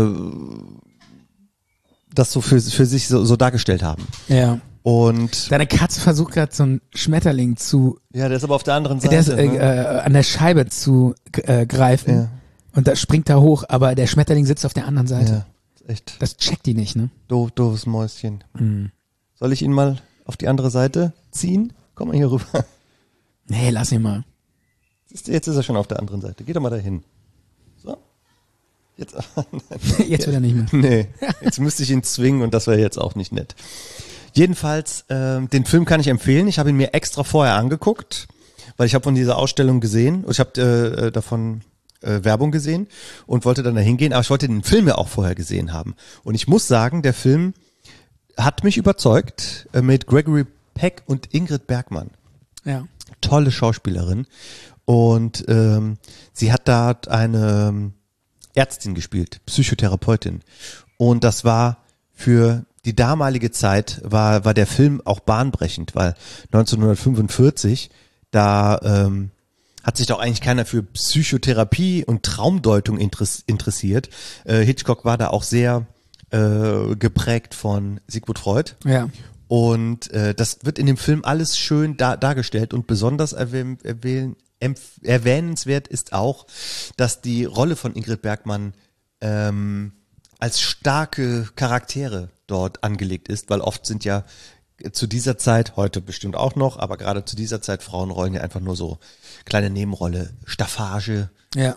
das so für sich so dargestellt haben. Ja. Und deine Katze versucht gerade so einen Schmetterling zu... Ja, der ist aber auf der anderen Seite. Der ist an der Scheibe zu greifen. Ja. Und da springt er hoch, aber der Schmetterling sitzt auf der anderen Seite. Ja, echt. Das checkt die nicht, ne? Doofes Mäuschen. Soll ich ihn mal auf die andere Seite ziehen? Komm mal hier rüber. Nee, lass ihn mal. Jetzt ist er schon auf der anderen Seite. Geh doch mal dahin. So. Jetzt will er nicht mehr. Nee, jetzt müsste ich ihn zwingen und das wäre jetzt auch nicht nett. Jedenfalls, den Film kann ich empfehlen. Ich habe ihn mir extra vorher angeguckt, weil ich habe von dieser Ausstellung gesehen. Ich habe davon Werbung gesehen und wollte dann da hingehen, aber ich wollte den Film ja auch vorher gesehen haben. Und ich muss sagen, der Film hat mich überzeugt mit Gregory Peck und Ingrid Bergman. Ja. Tolle Schauspielerin. Und sie hat da eine Ärztin gespielt, Psychotherapeutin. Und das war für die damalige Zeit war der Film auch bahnbrechend, weil 1945, da hat sich doch eigentlich keiner für Psychotherapie und Traumdeutung interessiert. Hitchcock war da auch sehr geprägt von Sigmund Freud. Ja. Und das wird in dem Film alles schön dargestellt und besonders erwähnenswert ist auch, dass die Rolle von Ingrid Bergman als starke Charaktere dort angelegt ist, weil oft sind ja zu dieser Zeit, heute bestimmt auch noch, aber gerade zu dieser Zeit Frauenrollen ja einfach nur so kleine Nebenrolle, Staffage,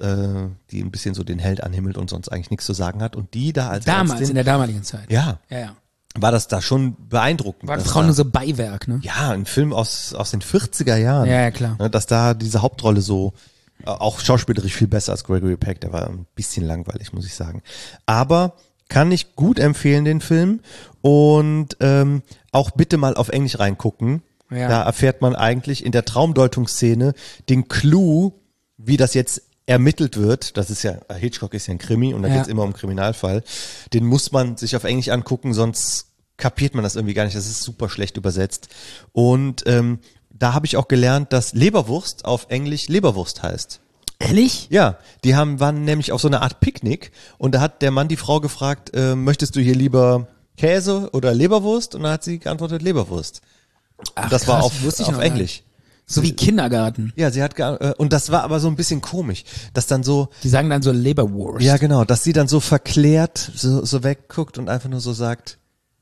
die ein bisschen so den Held anhimmelt und sonst eigentlich nichts zu sagen hat. Und die da als damals, Ärztin, in der damaligen Zeit. Ja. War das da schon beeindruckend. Waren Frauen nur so Beiwerk, ne? Ja, ein Film aus den 40er Jahren. Ja, klar. Ne, dass da diese Hauptrolle so, auch schauspielerisch viel besser als Gregory Peck, der war ein bisschen langweilig, muss ich sagen. Aber kann ich gut empfehlen, den Film. Und auch bitte mal auf Englisch reingucken. Ja. Da erfährt man eigentlich in der Traumdeutungsszene den Clou, wie das jetzt ermittelt wird. Das ist ja, Hitchcock ist ja ein Krimi und da geht's immer um Kriminalfall. Den muss man sich auf Englisch angucken, sonst kapiert man das irgendwie gar nicht. Das ist super schlecht übersetzt. Und da habe ich auch gelernt, dass Leberwurst auf Englisch Leberwurst heißt. Ehrlich? Ja, die waren nämlich auf so eine Art Picknick und da hat der Mann die Frau gefragt, möchtest du hier lieber Käse oder Leberwurst? Und dann hat sie geantwortet Leberwurst. Ach, das krass, war auf Englisch. So wie Kindergarten. Ja, sie hat und das war aber so ein bisschen komisch, dass dann so die sagen dann so Leberwurst. Ja, genau, dass sie dann so verklärt so wegguckt und einfach nur so sagt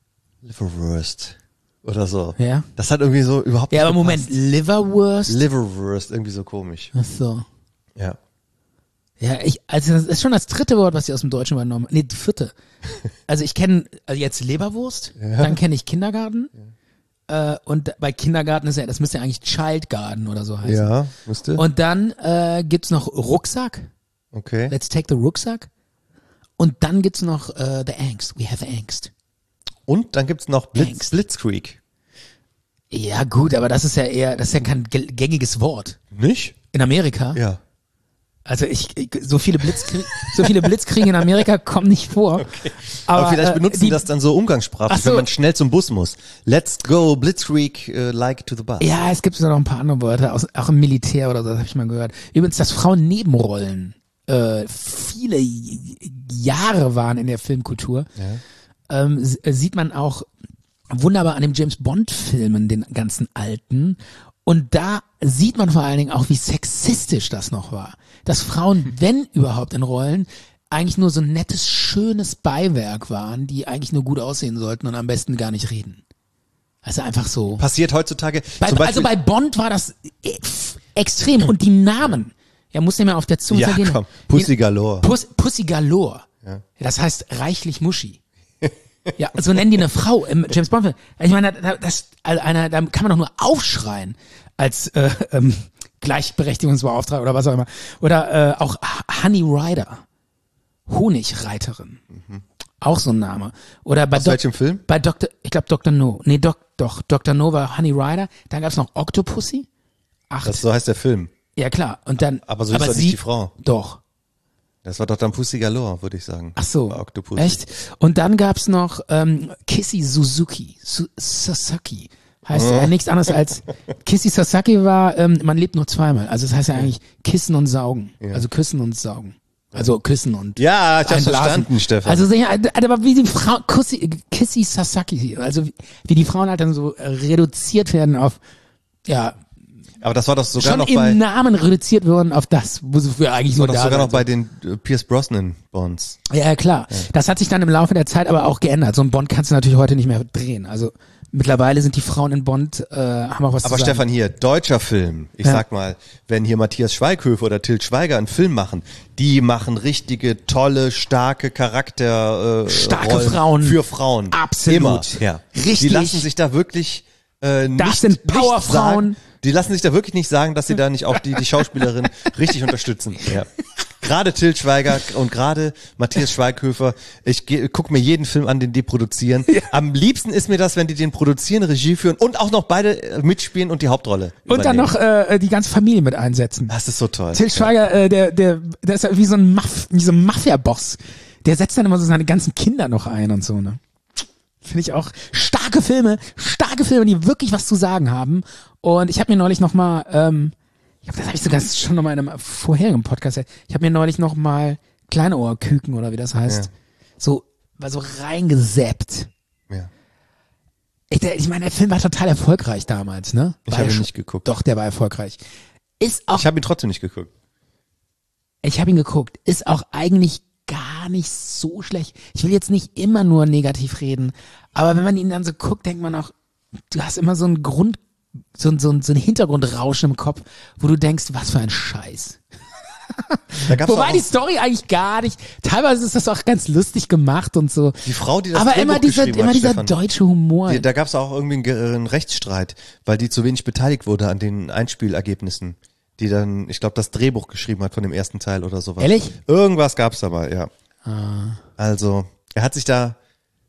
Liverwurst oder so. Ja. Das hat irgendwie so überhaupt nicht aber gepasst. Moment, Liverwurst, irgendwie so komisch. Ach so. Ja. Ja, also das ist schon das dritte Wort, was sie aus dem Deutschen übernommen haben. Nee, das vierte. Also ich kenne jetzt Leberwurst, dann kenne ich Kindergarten. Und bei Kindergarten ist das müsste ja eigentlich Childgarten oder so heißen. Ja, müsste. Und dann gibt's noch Rucksack. Okay. Let's take the Rucksack. Und dann gibt's noch the Angst. We have Angst. Und dann gibt's noch Blitzkrieg. Ja gut, aber das ist ja kein gängiges Wort. Nicht? In Amerika? Ja. Also so viele Blitzkriege in Amerika kommen nicht vor. Okay. Aber vielleicht benutzen die das dann so umgangssprachlich, wenn man schnell zum Bus muss. Let's go Blitzkrieg like to the bus. Ja, es gibt noch ein paar andere Wörter, auch im Militär oder so, das habe ich mal gehört. Übrigens, dass Frauen Nebenrollen viele Jahre waren in der Filmkultur, sieht man auch wunderbar an den James-Bond-Filmen, den ganzen alten. Und da sieht man vor allen Dingen auch, wie sexistisch das noch war. Dass Frauen, wenn überhaupt in Rollen, eigentlich nur so ein nettes, schönes Beiwerk waren, die eigentlich nur gut aussehen sollten und am besten gar nicht reden. Also einfach so. Passiert heutzutage. Also bei Bond war das extrem. Und die Namen, muss nicht mehr auf der Zunge zergehen. Komm. Pussy Galore. Pussy Galore. Ja. Das heißt reichlich Muschi. Ja, so nennen die eine Frau im James Bond Film. Ich meine, da kann man doch nur aufschreien als Gleichberechtigungsbeauftragter oder was auch immer. Oder auch Honey Rider, Honigreiterin, auch so ein Name. Oder bei aus welchem Film? Bei ich glaube Dr. No. Nee, Dr. No war Honey Rider. Dann gab's noch Octopussy. So heißt der Film. Ja klar. Und dann. Aber so ist doch nicht die Frau. Doch. Das war doch dann Pussy Galore, würde ich sagen. Ach so, echt? Und dann gab's noch Kissy Suzuki. Sasaki. Heißt nichts anderes als Kissy Sasaki war, man lebt nur zweimal. Also das heißt ja eigentlich Kissen und Saugen. Ja. Also küssen und saugen. Also küssen und ja, ich hab's verstanden, Stefan. Also aber wie die Frau Kissy Sasaki, also wie die Frauen halt dann so reduziert werden auf aber das war doch sogar schon noch im Namen reduziert worden auf das, wo sie für eigentlich nur da sind. Das war doch sogar noch bei den Pierce Brosnan Bonds. Ja, klar. Ja. Das hat sich dann im Laufe der Zeit aber auch geändert. So ein Bond kannst du natürlich heute nicht mehr drehen. Also mittlerweile sind die Frauen in Bond, haben auch was zu sagen. Aber Stefan, hier, deutscher Film. Ich sag mal, wenn hier Matthias Schweighöfer oder Til Schweiger einen Film machen, die machen richtige, tolle, starke starke Rollen Frauen. Für Frauen. Absolut. Immer. Ja. Richtig. Die lassen sich da wirklich das sind Powerfrauen. Die lassen sich da wirklich nicht sagen, dass sie da nicht auch die Schauspielerin richtig unterstützen. Ja. Gerade Til Schweiger und gerade Matthias Schweighöfer. Ich gucke mir jeden Film an, den die produzieren. Ja. Am liebsten ist mir das, wenn die den produzieren, Regie führen und auch noch beide mitspielen und die Hauptrolle und dann noch die ganze Familie mit einsetzen. Das ist so toll. Til Schweiger, der ist ja wie so ein Mafia-Boss. Der setzt dann immer so seine ganzen Kinder noch ein und so, ne? Finde ich auch starke Filme, die wirklich was zu sagen haben. Und ich habe mir neulich nochmal, das habe ich sogar schon nochmal in einem vorherigen Podcast, ich habe mir neulich nochmal Kleinohrküken oder wie das heißt, so reingesäppt. Ja. Ich meine, der Film war total erfolgreich damals, ne? Ich habe ihn nicht geguckt. Doch, der war erfolgreich. Ich habe ihn trotzdem nicht geguckt. Ich habe ihn geguckt. Ist auch eigentlich gar nicht so schlecht. Ich will jetzt nicht immer nur negativ reden, aber wenn man ihn dann so guckt, denkt man auch, du hast immer so einen so ein Hintergrundrauschen im Kopf, wo du denkst, was für ein Scheiß. Wobei die Story eigentlich gar nicht, teilweise ist das auch ganz lustig gemacht und so. Die Frau, die das aber Drehbuch geschrieben immer hat, dieser Stefan, deutsche Humor. Da gab es auch irgendwie einen Rechtsstreit, weil die zu wenig beteiligt wurde an den Einspielergebnissen. Die dann, ich glaube, das Drehbuch geschrieben hat von dem ersten Teil oder sowas. Ehrlich? Irgendwas gab's da mal, ja. Also, er hat sich da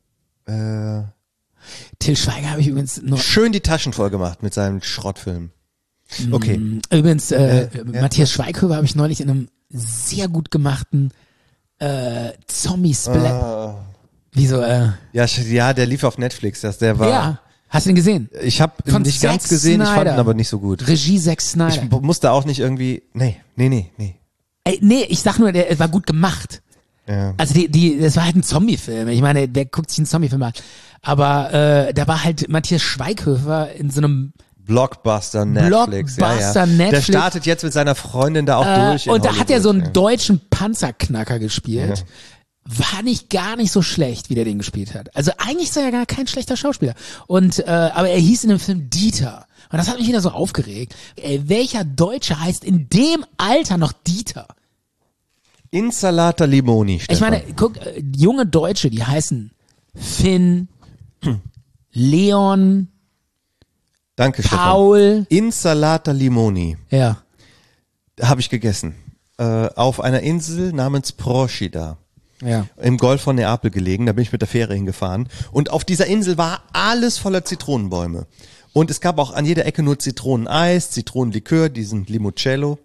Til Schweiger habe ich übrigens noch schön die Taschen voll gemacht mit seinem Schrottfilm. Okay. Übrigens, Matthias Schweighöfer habe ich neulich in einem sehr gut gemachten Zombie-Splat. Wieso? Ja, der lief auf Netflix. Der war. Ja. Hast du ihn gesehen? Ich habe ihn nicht ganz gesehen, ich fand ihn aber nicht so gut. Regie Zack Snyder. Ich musste auch nicht irgendwie, nee. Nee, ich sag nur, der war gut gemacht. Ja. Also das war halt ein Zombie-Film. Ich meine, wer guckt sich einen Zombie-Film an? Aber da war halt Matthias Schweighöfer in so einem Blockbuster Netflix. Netflix. Der startet jetzt mit seiner Freundin da auch durch. Und da hat er so einen deutschen Panzerknacker gespielt. Ja. War nicht gar nicht so schlecht, wie der den gespielt hat. Also eigentlich ist er ja gar kein schlechter Schauspieler. Und aber er hieß in dem Film Dieter. Und das hat mich wieder so aufgeregt. Welcher Deutsche heißt in dem Alter noch Dieter? Insalata Limoni, Stefan. Ich meine, guck, junge Deutsche, die heißen Finn, Leon, danke, Paul. Stefan. Insalata Limoni. Ja. Habe ich gegessen. Auf einer Insel namens Procida. Ja. Im Golf von Neapel gelegen, da bin ich mit der Fähre hingefahren. Und auf dieser Insel war alles voller Zitronenbäume. Und es gab auch an jeder Ecke nur Zitroneneis, Zitronenlikör, diesen Limoncello,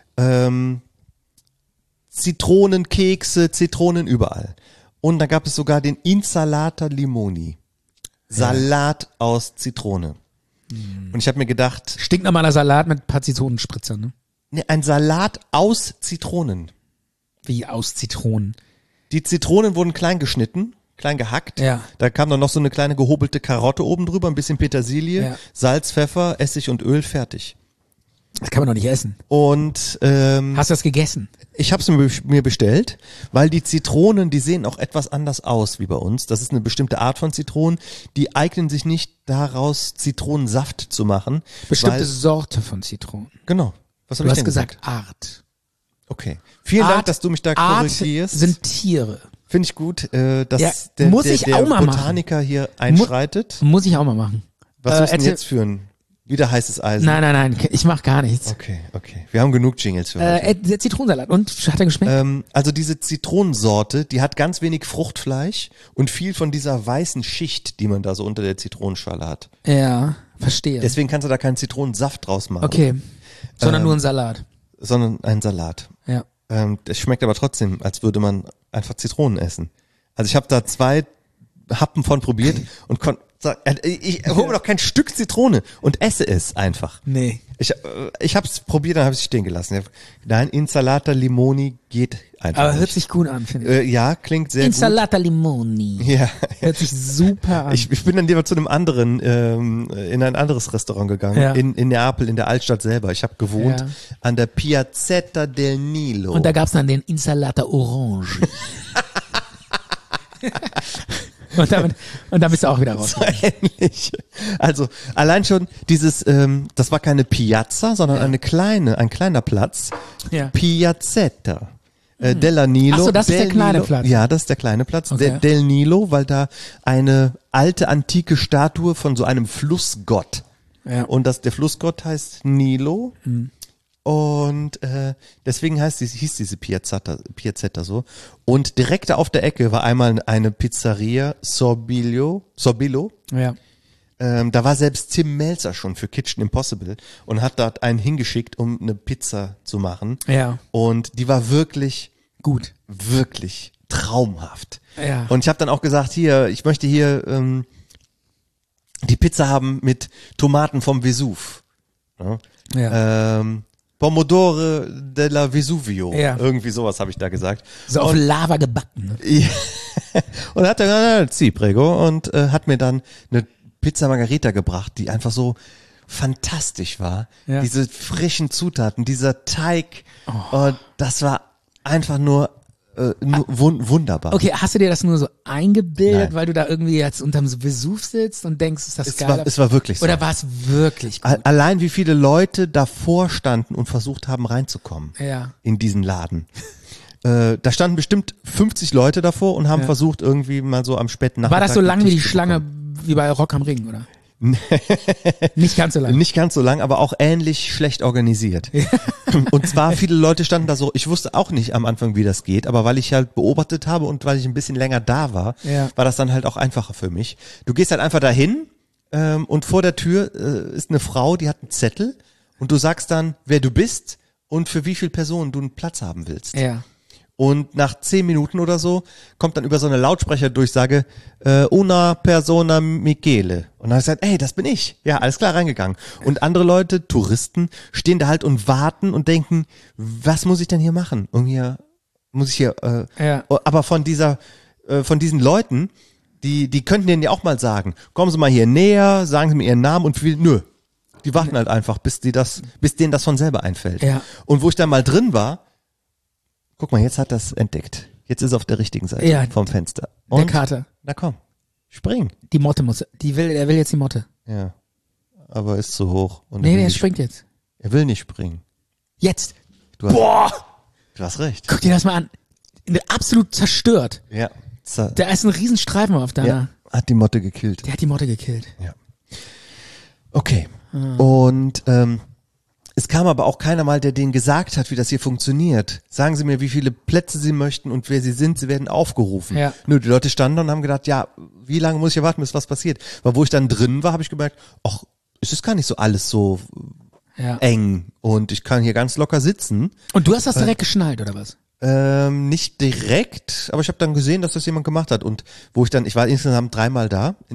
Zitronenkekse, Zitronen überall. Und da gab es sogar den Insalata Limoni. Salat aus Zitrone. Und ich habe mir gedacht... Stinknormaler Salat mit ein paar Zitronenspritzern, ne? Nee, ein Salat aus Zitronen. Wie aus Zitronen? Die Zitronen wurden klein geschnitten, klein gehackt. Ja. Da kam dann noch so eine kleine gehobelte Karotte oben drüber, ein bisschen Petersilie, Ja. Salz, Pfeffer, Essig und Öl, fertig. Das kann man doch nicht essen. Und Hast du das gegessen? ich habe es mir bestellt, weil die Zitronen, die sehen auch etwas anders aus wie bei uns. Das ist eine bestimmte Art von Zitronen, die eignen sich nicht daraus, Zitronensaft zu machen. Bestimmte weil, Sorte von Zitronen. Genau. Was habe Du ich hast denn gesagt Art. Okay. Vielen Dank, dass du mich da korrigierst. Art sind Tiere. Finde ich gut, dass Ja, der muss ich auch mal Botaniker hier einschreitet. Muss ich auch mal machen. Was ist denn erzähl- jetzt für ein wieder heißes Eisen? Nein, ich mach gar nichts. Okay. Wir haben genug Jingles für heute. Der Zitronensalat. Und hat er geschmeckt? Also diese Zitronensorte, die hat ganz wenig Fruchtfleisch und viel von dieser weißen Schicht, die man da so unter der Zitronenschale hat. Ja, verstehe. Deswegen kannst du da keinen Zitronensaft draus machen. Okay. Sondern nur ein Salat. Sondern einen Salat. Ja. Das schmeckt aber trotzdem, als würde man einfach Zitronen essen. Also ich habe da 2 Happen von probiert und ich hole mir doch kein Stück Zitrone und esse es einfach. Nee. Ich habe es probiert, dann habe ich es stehen gelassen. Nein, Insalata Limoni geht einfach Aber nicht. hört sich gut an, finde ich. Ja, klingt sehr Insalata Limoni. gut. Ja. Hört sich super an. Ich bin dann lieber zu einem anderen, in ein anderes Restaurant gegangen, Ja. in Neapel, in der Altstadt selber. Ich habe gewohnt Ja. an der Piazzetta del Nilo. Und da gab's dann den Insalata Orange. und dann bist du auch wieder raus. So ähnlich. Also allein schon dieses, das war keine Piazza, sondern ein kleiner Platz. Ja. Piazzetta. Della Nilo. Ach so, das ist del der kleine Nilo. Platz. Ja, das ist der kleine Platz. Okay. Del Nilo, weil da eine alte antike Statue von so einem Flussgott. Ja. Und der Flussgott heißt Nilo. Und deswegen hieß diese Piazzetta so. Und direkt auf der Ecke war einmal eine Pizzeria Sorbillo. Ja. Da war selbst Tim Melzer schon für Kitchen Impossible und hat dort einen hingeschickt, um eine Pizza zu machen. Ja. Und die war wirklich Gut. wirklich traumhaft. Ja. Und ich habe dann auch gesagt, ich möchte hier die Pizza haben mit Tomaten vom Vesuv. Ja. Pomodore della Vesuvio. Ja. Irgendwie sowas habe ich da gesagt. So auf Lava gebacken. Ne? Ja. Und hat er gesagt, prego, und hat mir dann eine Pizza Margherita gebracht, die einfach so fantastisch war. Ja. Diese frischen Zutaten, dieser Teig, und das war einfach nur wunderbar. Okay, hast du dir das nur so eingebildet, Nein. weil du da irgendwie jetzt unterm Vesuv sitzt und denkst, ist das geil? Es war wirklich so. Oder war es wirklich gut? Allein wie viele Leute davor standen und versucht haben reinzukommen Ja. in diesen Laden. Da standen bestimmt 50 Leute davor und haben versucht irgendwie mal so am späten Nachmittag. War das so lang wie die Tisch zu Schlange bekommen. wie bei Rock am Ring, oder? Nicht ganz so lang. Nicht ganz so lang, aber auch ähnlich schlecht organisiert. Und zwar viele Leute standen da so, ich wusste auch nicht am Anfang, wie das geht, aber weil ich halt beobachtet habe und weil ich ein bisschen länger da war, war das dann halt auch einfacher für mich. Du gehst halt einfach dahin und vor der Tür ist eine Frau, die hat einen Zettel und du sagst dann, wer du bist und für wie viele Personen du einen Platz haben willst. Ja. Und nach 10 Minuten oder so kommt dann über so eine Lautsprecherdurchsage una persona Michele. Und dann habe ich gesagt, ey, das bin ich. Ja, alles klar, reingegangen. Und andere Leute, Touristen, stehen da halt und warten und denken, was muss ich denn hier machen? Aber von diesen Leuten, die könnten denen ja auch mal sagen, kommen Sie mal hier näher, sagen Sie mir Ihren Namen und nö. Die warten halt einfach, bis denen das von selber einfällt. Ja. Und wo ich dann mal drin war, guck mal, jetzt hat das entdeckt. Jetzt ist er auf der richtigen Seite vom Fenster. Und Der Kater. na komm, spring. Die Motte er will jetzt die Motte. Ja, aber ist zu hoch. Und Nee, er will der nicht- springt jetzt. Er will nicht springen. Jetzt. Du hast, Boah! Du hast recht. Guck dir das mal an. Absolut zerstört. Ja. Da ist ein Riesenstreifen auf deiner. Ja, hat die Motte gekillt. Der hat die Motte gekillt. Ja. Okay. Und es kam aber auch keiner mal, der denen gesagt hat, wie das hier funktioniert. Sagen Sie mir, wie viele Plätze Sie möchten und wer Sie sind, Sie werden aufgerufen. Ja. Nö, die Leute standen und haben gedacht, ja, wie lange muss ich hier warten, bis was passiert? Weil wo ich dann drin war, habe ich gemerkt, ach, es ist gar nicht so alles so eng und ich kann hier ganz locker sitzen. Und du hast das direkt geschnallt, oder was? Nicht direkt, aber ich habe dann gesehen, dass das jemand gemacht hat. Und wo ich war insgesamt 3-mal da.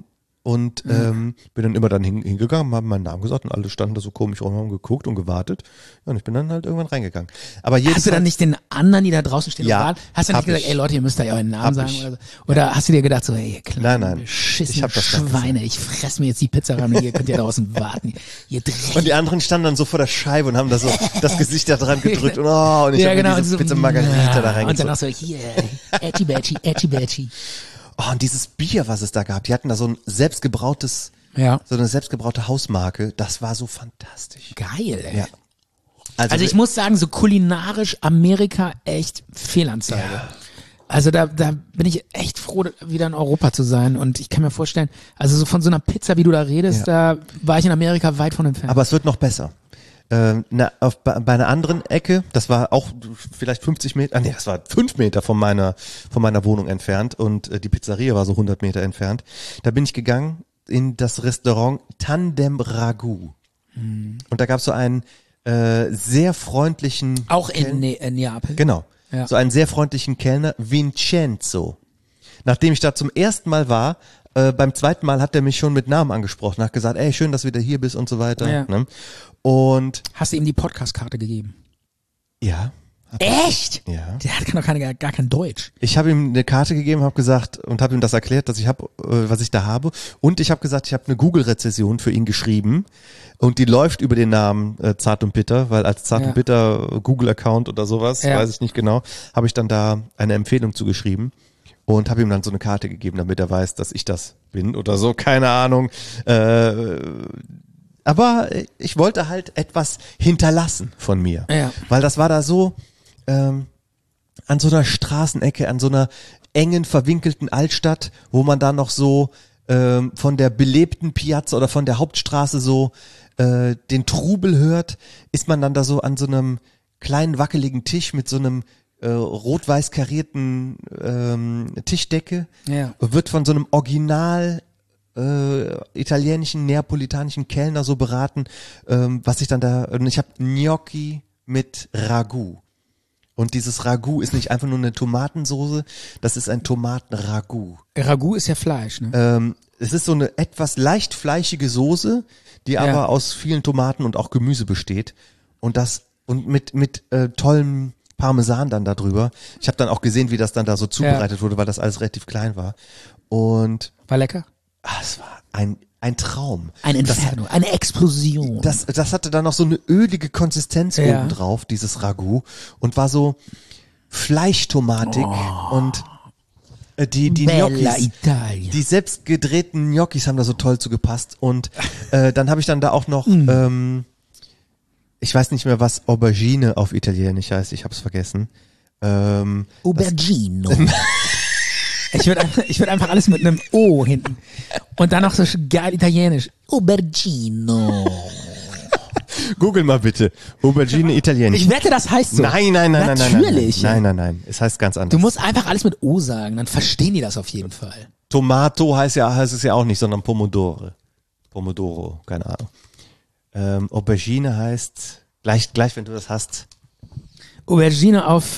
und bin dann immer dann hingegangen, haben meinen Namen gesagt und alle standen da so komisch rum, haben geguckt und gewartet. Ja, und ich bin dann halt irgendwann reingegangen. Aber hast du dann nicht den anderen, die da draußen stehen, hast du nicht gesagt, ey Leute, ihr müsst da ja euren Namen sagen oder so? Oder hast du dir gedacht so, hey, klar, nein, ich hab das Schweine, ich fress mir jetzt die Pizza rein und ihr könnt ja draußen warten. Ihr Dreck. Und die anderen standen dann so vor der Scheibe und haben da so das Gesicht da dran gedrückt und und ich habe mir diese Pizza Margarita da reingezogen. Und dann auch so, hier, Etchi Betchi. Oh, und dieses Bier, was es da gab, die hatten da so ein selbstgebrautes, so eine selbstgebraute Hausmarke, das war so fantastisch. Geil, ey. Ja. Also ich muss sagen, so kulinarisch Amerika echt Fehlanzeige. Ja. Also da bin ich echt froh, wieder in Europa zu sein und ich kann mir vorstellen, also so von so einer Pizza, wie du da redest, da war ich in Amerika weit von entfernt. Aber es wird noch besser. Bei einer anderen Ecke, das war auch vielleicht 50 Meter, das war 5 Meter von meiner Wohnung entfernt und die Pizzeria war so 100 Meter entfernt. Da bin ich gegangen in das Restaurant Tandem Ragout. Und da gab es so einen sehr freundlichen... Auch in Neapel? Genau. Ja. So einen sehr freundlichen Kellner, Vincenzo. Nachdem ich da zum ersten Mal war, beim zweiten Mal hat er mich schon mit Namen angesprochen, hat gesagt, ey, schön, dass du wieder hier bist und so weiter. Ja. Ne? Und hast du ihm die Podcast-Karte gegeben? Ja. Echt? Ja. Der hat gar kein Deutsch. Ich habe ihm eine Karte gegeben, habe gesagt und habe ihm das erklärt, dass ich habe, was ich da habe. Und ich habe gesagt, ich habe eine Google-Rezession für ihn geschrieben und die läuft über den Namen Zart und Bitter, weil als Zart und Bitter Google-Account oder sowas, weiß ich nicht genau, habe ich dann da eine Empfehlung zugeschrieben. Und habe ihm dann so eine Karte gegeben, damit er weiß, dass ich das bin oder so, keine Ahnung. Aber ich wollte halt etwas hinterlassen von mir. Ja. Weil das war da so an so einer Straßenecke, an so einer engen, verwinkelten Altstadt, wo man da noch so von der belebten Piazza oder von der Hauptstraße so den Trubel hört, ist man dann da so an so einem kleinen, wackeligen Tisch mit so einem rot-weiß karierten Tischdecke, wird von so einem original italienischen, neapolitanischen Kellner so beraten, was ich dann da, und ich habe Gnocchi mit Ragout. Und dieses Ragout ist nicht einfach nur eine Tomatensoße, das ist ein Tomatenragout. Ragout ist ja Fleisch, ne? Es ist so eine etwas leicht fleischige Soße, die aber aus vielen Tomaten und auch Gemüse besteht. Und mit tollem Parmesan dann da drüber. Ich habe dann auch gesehen, wie das dann da so zubereitet wurde, weil das alles relativ klein war. Und war lecker? Es war ein Traum. Ein Inferno, eine Explosion. Das hatte dann noch so eine ölige Konsistenz oben drauf, dieses Ragout, und war so fleischtomatig und die Gnocchis, die selbst gedrehten Gnocchis haben da so toll zugepasst und dann habe ich dann da auch noch ich weiß nicht mehr, was Aubergine auf Italienisch heißt, ich habe es vergessen. Aubergino. Ich würde einfach alles mit einem O hinten. Und dann noch so geil italienisch. Aubergino. Google mal bitte. Aubergine italienisch. Ich wette, das heißt so. Nein. Natürlich. Nein. Es heißt ganz anders. Du musst einfach alles mit O sagen, dann verstehen die das auf jeden Fall. Tomato heißt es ja auch nicht, sondern Pomodoro, keine Ahnung. Aubergine heißt, gleich wenn du das hast. Aubergine auf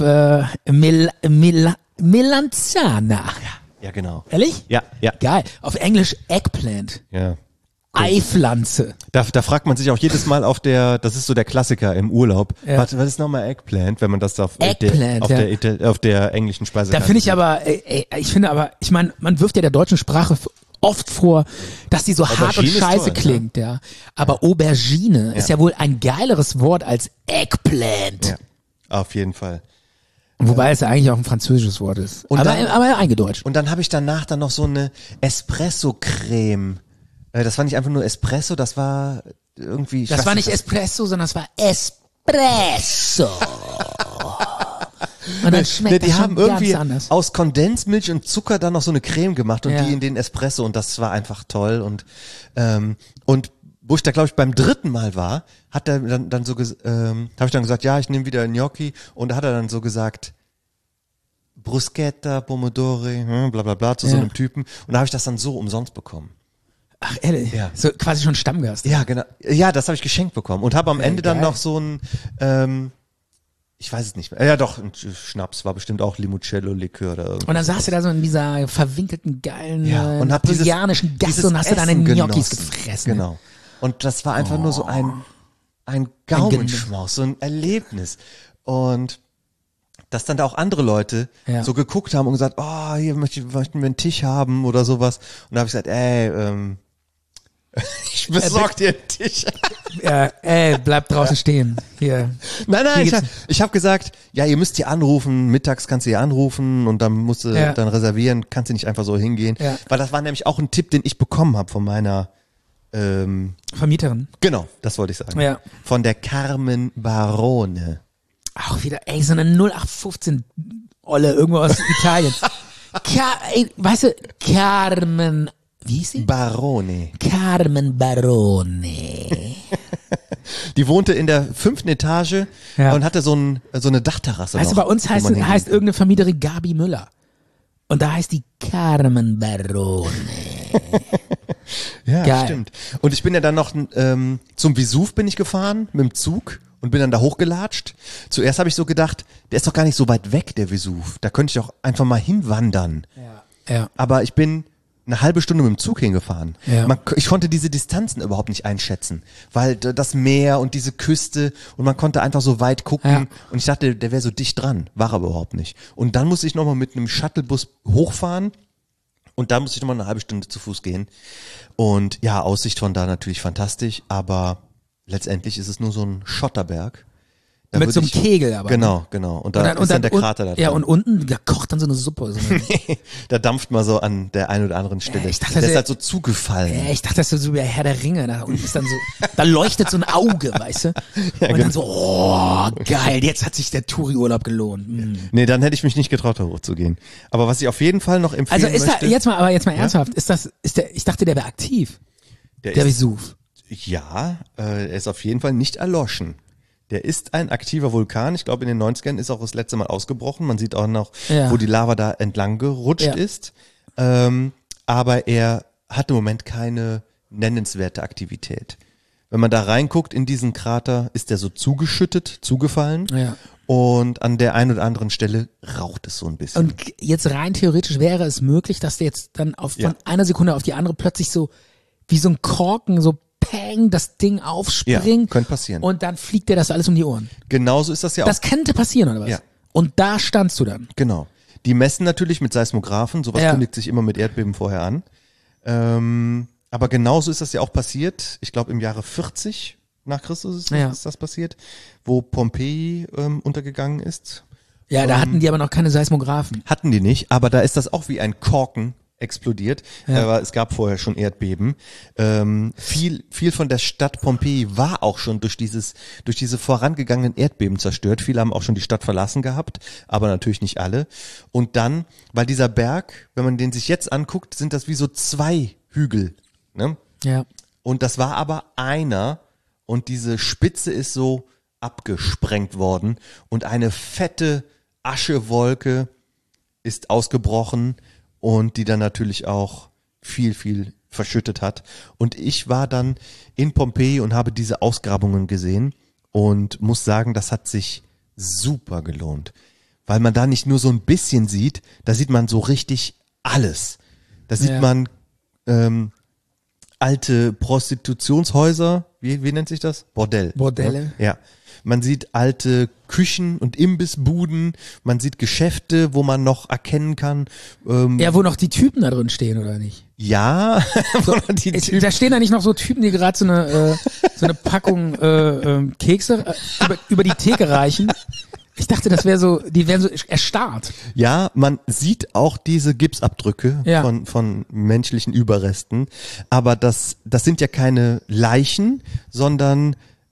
Melanzana. Ja, genau. Ehrlich? Ja. Geil. Auf Englisch Eggplant. Ja. Eipflanze. Da fragt man sich auch jedes Mal das ist so der Klassiker im Urlaub. Ja. Was ist nochmal Eggplant, wenn man das auf der englischen Speisekarte Da finde ich meine, man wirft ja der deutschen Sprache oft vor, dass die so hart und scheiße klingt, ja. Aber Aubergine ist ja wohl ein geileres Wort als Eggplant. Ja, auf jeden Fall. Wobei es ja eigentlich auch ein französisches Wort ist. Aber eingedeutscht. Und dann habe ich danach noch so eine Espresso-Creme. Das war nicht einfach nur Espresso, das war irgendwie... Das war nicht Espresso, sondern das war Espresso. Und dann schmeckt die das haben schon irgendwie ganz anders. aus Kondensmilch und Zucker dann noch so eine Creme gemacht und die in den Espresso und das war einfach toll und wo ich da glaube ich beim 3. Mal war, hat er dann so habe ich dann gesagt, ja, ich nehme wieder Gnocchi und da hat er dann so gesagt Bruschetta, Pomodori, bla bla bla zu so einem Typen und da habe ich das dann so umsonst bekommen. Ach ehrlich? Ja. So quasi schon Stammgast. Ja, genau. Ja, das habe ich geschenkt bekommen und habe am Ende dann noch so ein Ich weiß es nicht mehr. Ja doch, ein Schnaps war bestimmt auch Limoncello-Likör oder irgendwas. Und dann saß du da so in dieser verwinkelten, geilen, und hab napoleonischen Gasse und hast du deine Gnocchis gefressen. Genau. Und das war einfach nur so ein Gaumenschmaus, so ein Erlebnis. Und dass dann da auch andere Leute so geguckt haben und gesagt, oh, hier möchten wir einen Tisch haben oder sowas. Und da habe ich gesagt, ich besorg dir einen Tisch. Ja, bleib draußen stehen. Hier. Nein, ich habe gesagt, ja, ihr müsst hier anrufen, mittags kannst du hier anrufen und dann musst du dann reservieren, kannst du nicht einfach so hingehen. Ja. Weil das war nämlich auch ein Tipp, den ich bekommen habe von meiner Vermieterin. Genau, das wollte ich sagen. Ja. Von der Carmen Barone. Auch wieder, so eine 0815 Olle irgendwo aus Italien. Weißt du, Carmen, wie hieß sie? Barone. Carmen Barone. Die wohnte in der 5. Etage und hatte so eine Dachterrasse. Also bei uns heißt irgendeine Vermieterin Gabi Müller. Und da heißt die Carmen Barone. Ja, geil. Stimmt. Und ich bin ja dann noch zum Vesuv bin ich gefahren mit dem Zug und bin dann da hochgelatscht. Zuerst habe ich so gedacht, der ist doch gar nicht so weit weg, der Vesuv. Da könnte ich doch einfach mal hinwandern. Ja. Aber ich bin eine halbe Stunde mit dem Zug hingefahren. Ja. Ich konnte diese Distanzen überhaupt nicht einschätzen, weil das Meer und diese Küste und man konnte einfach so weit gucken und ich dachte, der wäre so dicht dran, war aber überhaupt nicht. Und dann musste ich nochmal mit einem Shuttlebus hochfahren und da musste ich nochmal eine halbe Stunde zu Fuß gehen und ja, Aussicht von da natürlich fantastisch, aber letztendlich ist es nur so ein Schotterberg. Da mit so einem Kegel aber. Genau. Und da ist dann der Krater da drin. Ja, und unten kocht dann so eine Suppe. Da dampft man so an der einen oder anderen Stelle. Ich dachte, der ist halt so zugefallen. Ich dachte, das ist so wie Herr der Ringe. Da unten ist dann so, da leuchtet so ein Auge, weißt du? Ja, und dann so, oh, geil, jetzt hat sich der Touri-Urlaub gelohnt. Nee, dann hätte ich mich nicht getraut, da hochzugehen. Aber was ich auf jeden Fall noch empfehlen möchte. Also jetzt mal ernsthaft, ich dachte, der wäre aktiv. Der Vesuv. Ja, er ist auf jeden Fall nicht erloschen. Der ist ein aktiver Vulkan. Ich glaube, in den 90ern ist auch das letzte Mal ausgebrochen. Man sieht auch noch, wo die Lava da entlang gerutscht ist. Aber er hat im Moment keine nennenswerte Aktivität. Wenn man da reinguckt in diesen Krater, ist der so zugefallen. Ja. Und an der einen oder anderen Stelle raucht es so ein bisschen. Und jetzt rein theoretisch wäre es möglich, dass der jetzt dann von einer Sekunde auf die andere plötzlich so wie so ein Korken so Peng, das Ding aufspringt. Ja, könnte passieren. Und dann fliegt dir das alles um die Ohren. Genauso ist das ja auch. Das könnte passieren, oder was? Ja. Und da standst du dann. Genau. Die messen natürlich mit Seismographen. Sowas kündigt sich immer mit Erdbeben vorher an. Aber genauso ist das ja auch passiert. Ich glaube, im Jahre 40 nach Christus ist das passiert, wo Pompeji untergegangen ist. Ja, da hatten die aber noch keine Seismographen. Hatten die nicht, aber da ist das auch wie ein Korken explodiert, aber es gab vorher schon Erdbeben. Viel von der Stadt Pompeji war auch schon durch diese vorangegangenen Erdbeben zerstört. Viele haben auch schon die Stadt verlassen gehabt, aber natürlich nicht alle. Und dann, weil dieser Berg, wenn man den sich jetzt anguckt, sind das wie so 2 Hügel. Ne? Ja. Und das war aber einer und diese Spitze ist so abgesprengt worden und eine fette Aschewolke ist ausgebrochen und die dann natürlich auch viel, viel verschüttet hat. Und ich war dann in Pompeji und habe diese Ausgrabungen gesehen und muss sagen, das hat sich super gelohnt. Weil man da nicht nur so ein bisschen sieht, da sieht man so richtig alles. Da sieht man alte Prostitutionshäuser, wie nennt sich das? Bordelle. Ja. Man sieht alte Küchen und Imbissbuden, man sieht Geschäfte, wo man noch erkennen kann. Wo noch die Typen da drin stehen, oder nicht? Ja. Da stehen da nicht noch so Typen, die gerade so eine Packung Kekse über die Theke reichen. Ich dachte, die wären so erstarrt. Ja, man sieht auch diese Gipsabdrücke von menschlichen Überresten, aber das sind ja keine Leichen, sondern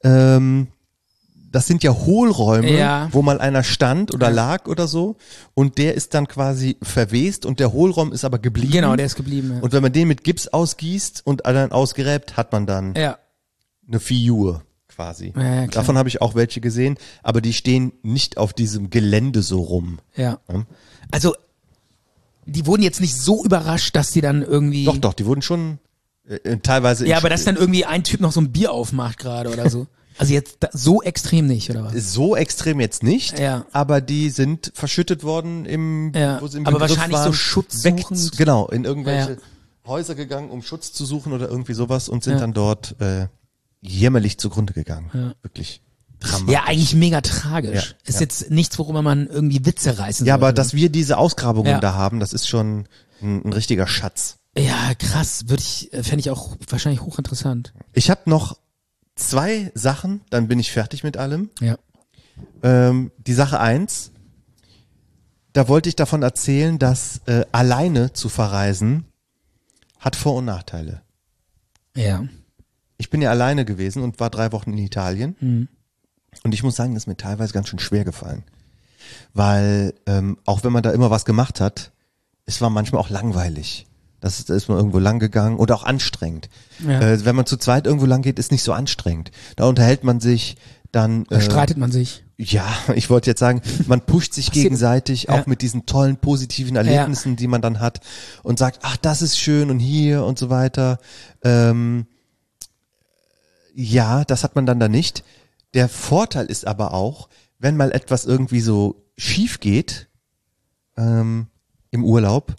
das sind ja Hohlräume, wo mal einer stand oder lag oder so und der ist dann quasi verwest und der Hohlraum ist aber geblieben. Genau, der ist geblieben. Ja. Und wenn man den mit Gips ausgießt und dann ausgräbt, hat man dann eine Figur quasi. Ja, davon habe ich auch welche gesehen, aber die stehen nicht auf diesem Gelände so rum. Ja. Also die wurden jetzt nicht so überrascht, dass die dann irgendwie... Doch, die wurden schon teilweise... Ja, aber dass dann irgendwie ein Typ noch so ein Bier aufmacht gerade oder so. Also jetzt so extrem nicht, oder was? So extrem jetzt nicht, Ja. aber die sind verschüttet worden wo sie im aber Begriff wahrscheinlich waren, so schutzsuchend. genau, in irgendwelche Häuser gegangen, um Schutz zu suchen oder irgendwie sowas und sind dann dort jämmerlich zugrunde gegangen. Wirklich dramatisch. Ja, eigentlich mega tragisch. Ja, Ist jetzt nichts, worüber man irgendwie Witze reißen Ja, sollte. aber dass wir diese Ausgrabungen Ja. da haben, das ist schon ein richtiger Schatz. Ja, krass. Fände ich auch wahrscheinlich hochinteressant. Ich habe noch 2 Sachen, dann bin ich fertig mit allem. Ja. Die Sache 1, da wollte ich davon erzählen, dass alleine zu verreisen hat Vor- und Nachteile. Ja. Ich bin ja alleine gewesen und war 3 Wochen in Italien. Mhm. Und ich muss sagen, das ist mir teilweise ganz schön schwer gefallen. Weil auch wenn man da immer was gemacht hat, es war manchmal auch langweilig. Da ist man irgendwo lang gegangen oder auch anstrengend. Ja. Wenn man zu zweit irgendwo lang geht, ist nicht so anstrengend. Da unterhält man sich, dann Da streitet man sich. ja, ich wollte jetzt sagen, man pusht sich gegenseitig, auch mit diesen tollen, positiven Erlebnissen, die man dann hat und sagt, ach, das ist schön und hier und so weiter. Ja, das hat man dann da nicht. Der Vorteil ist aber auch, wenn mal etwas irgendwie so schief geht im Urlaub,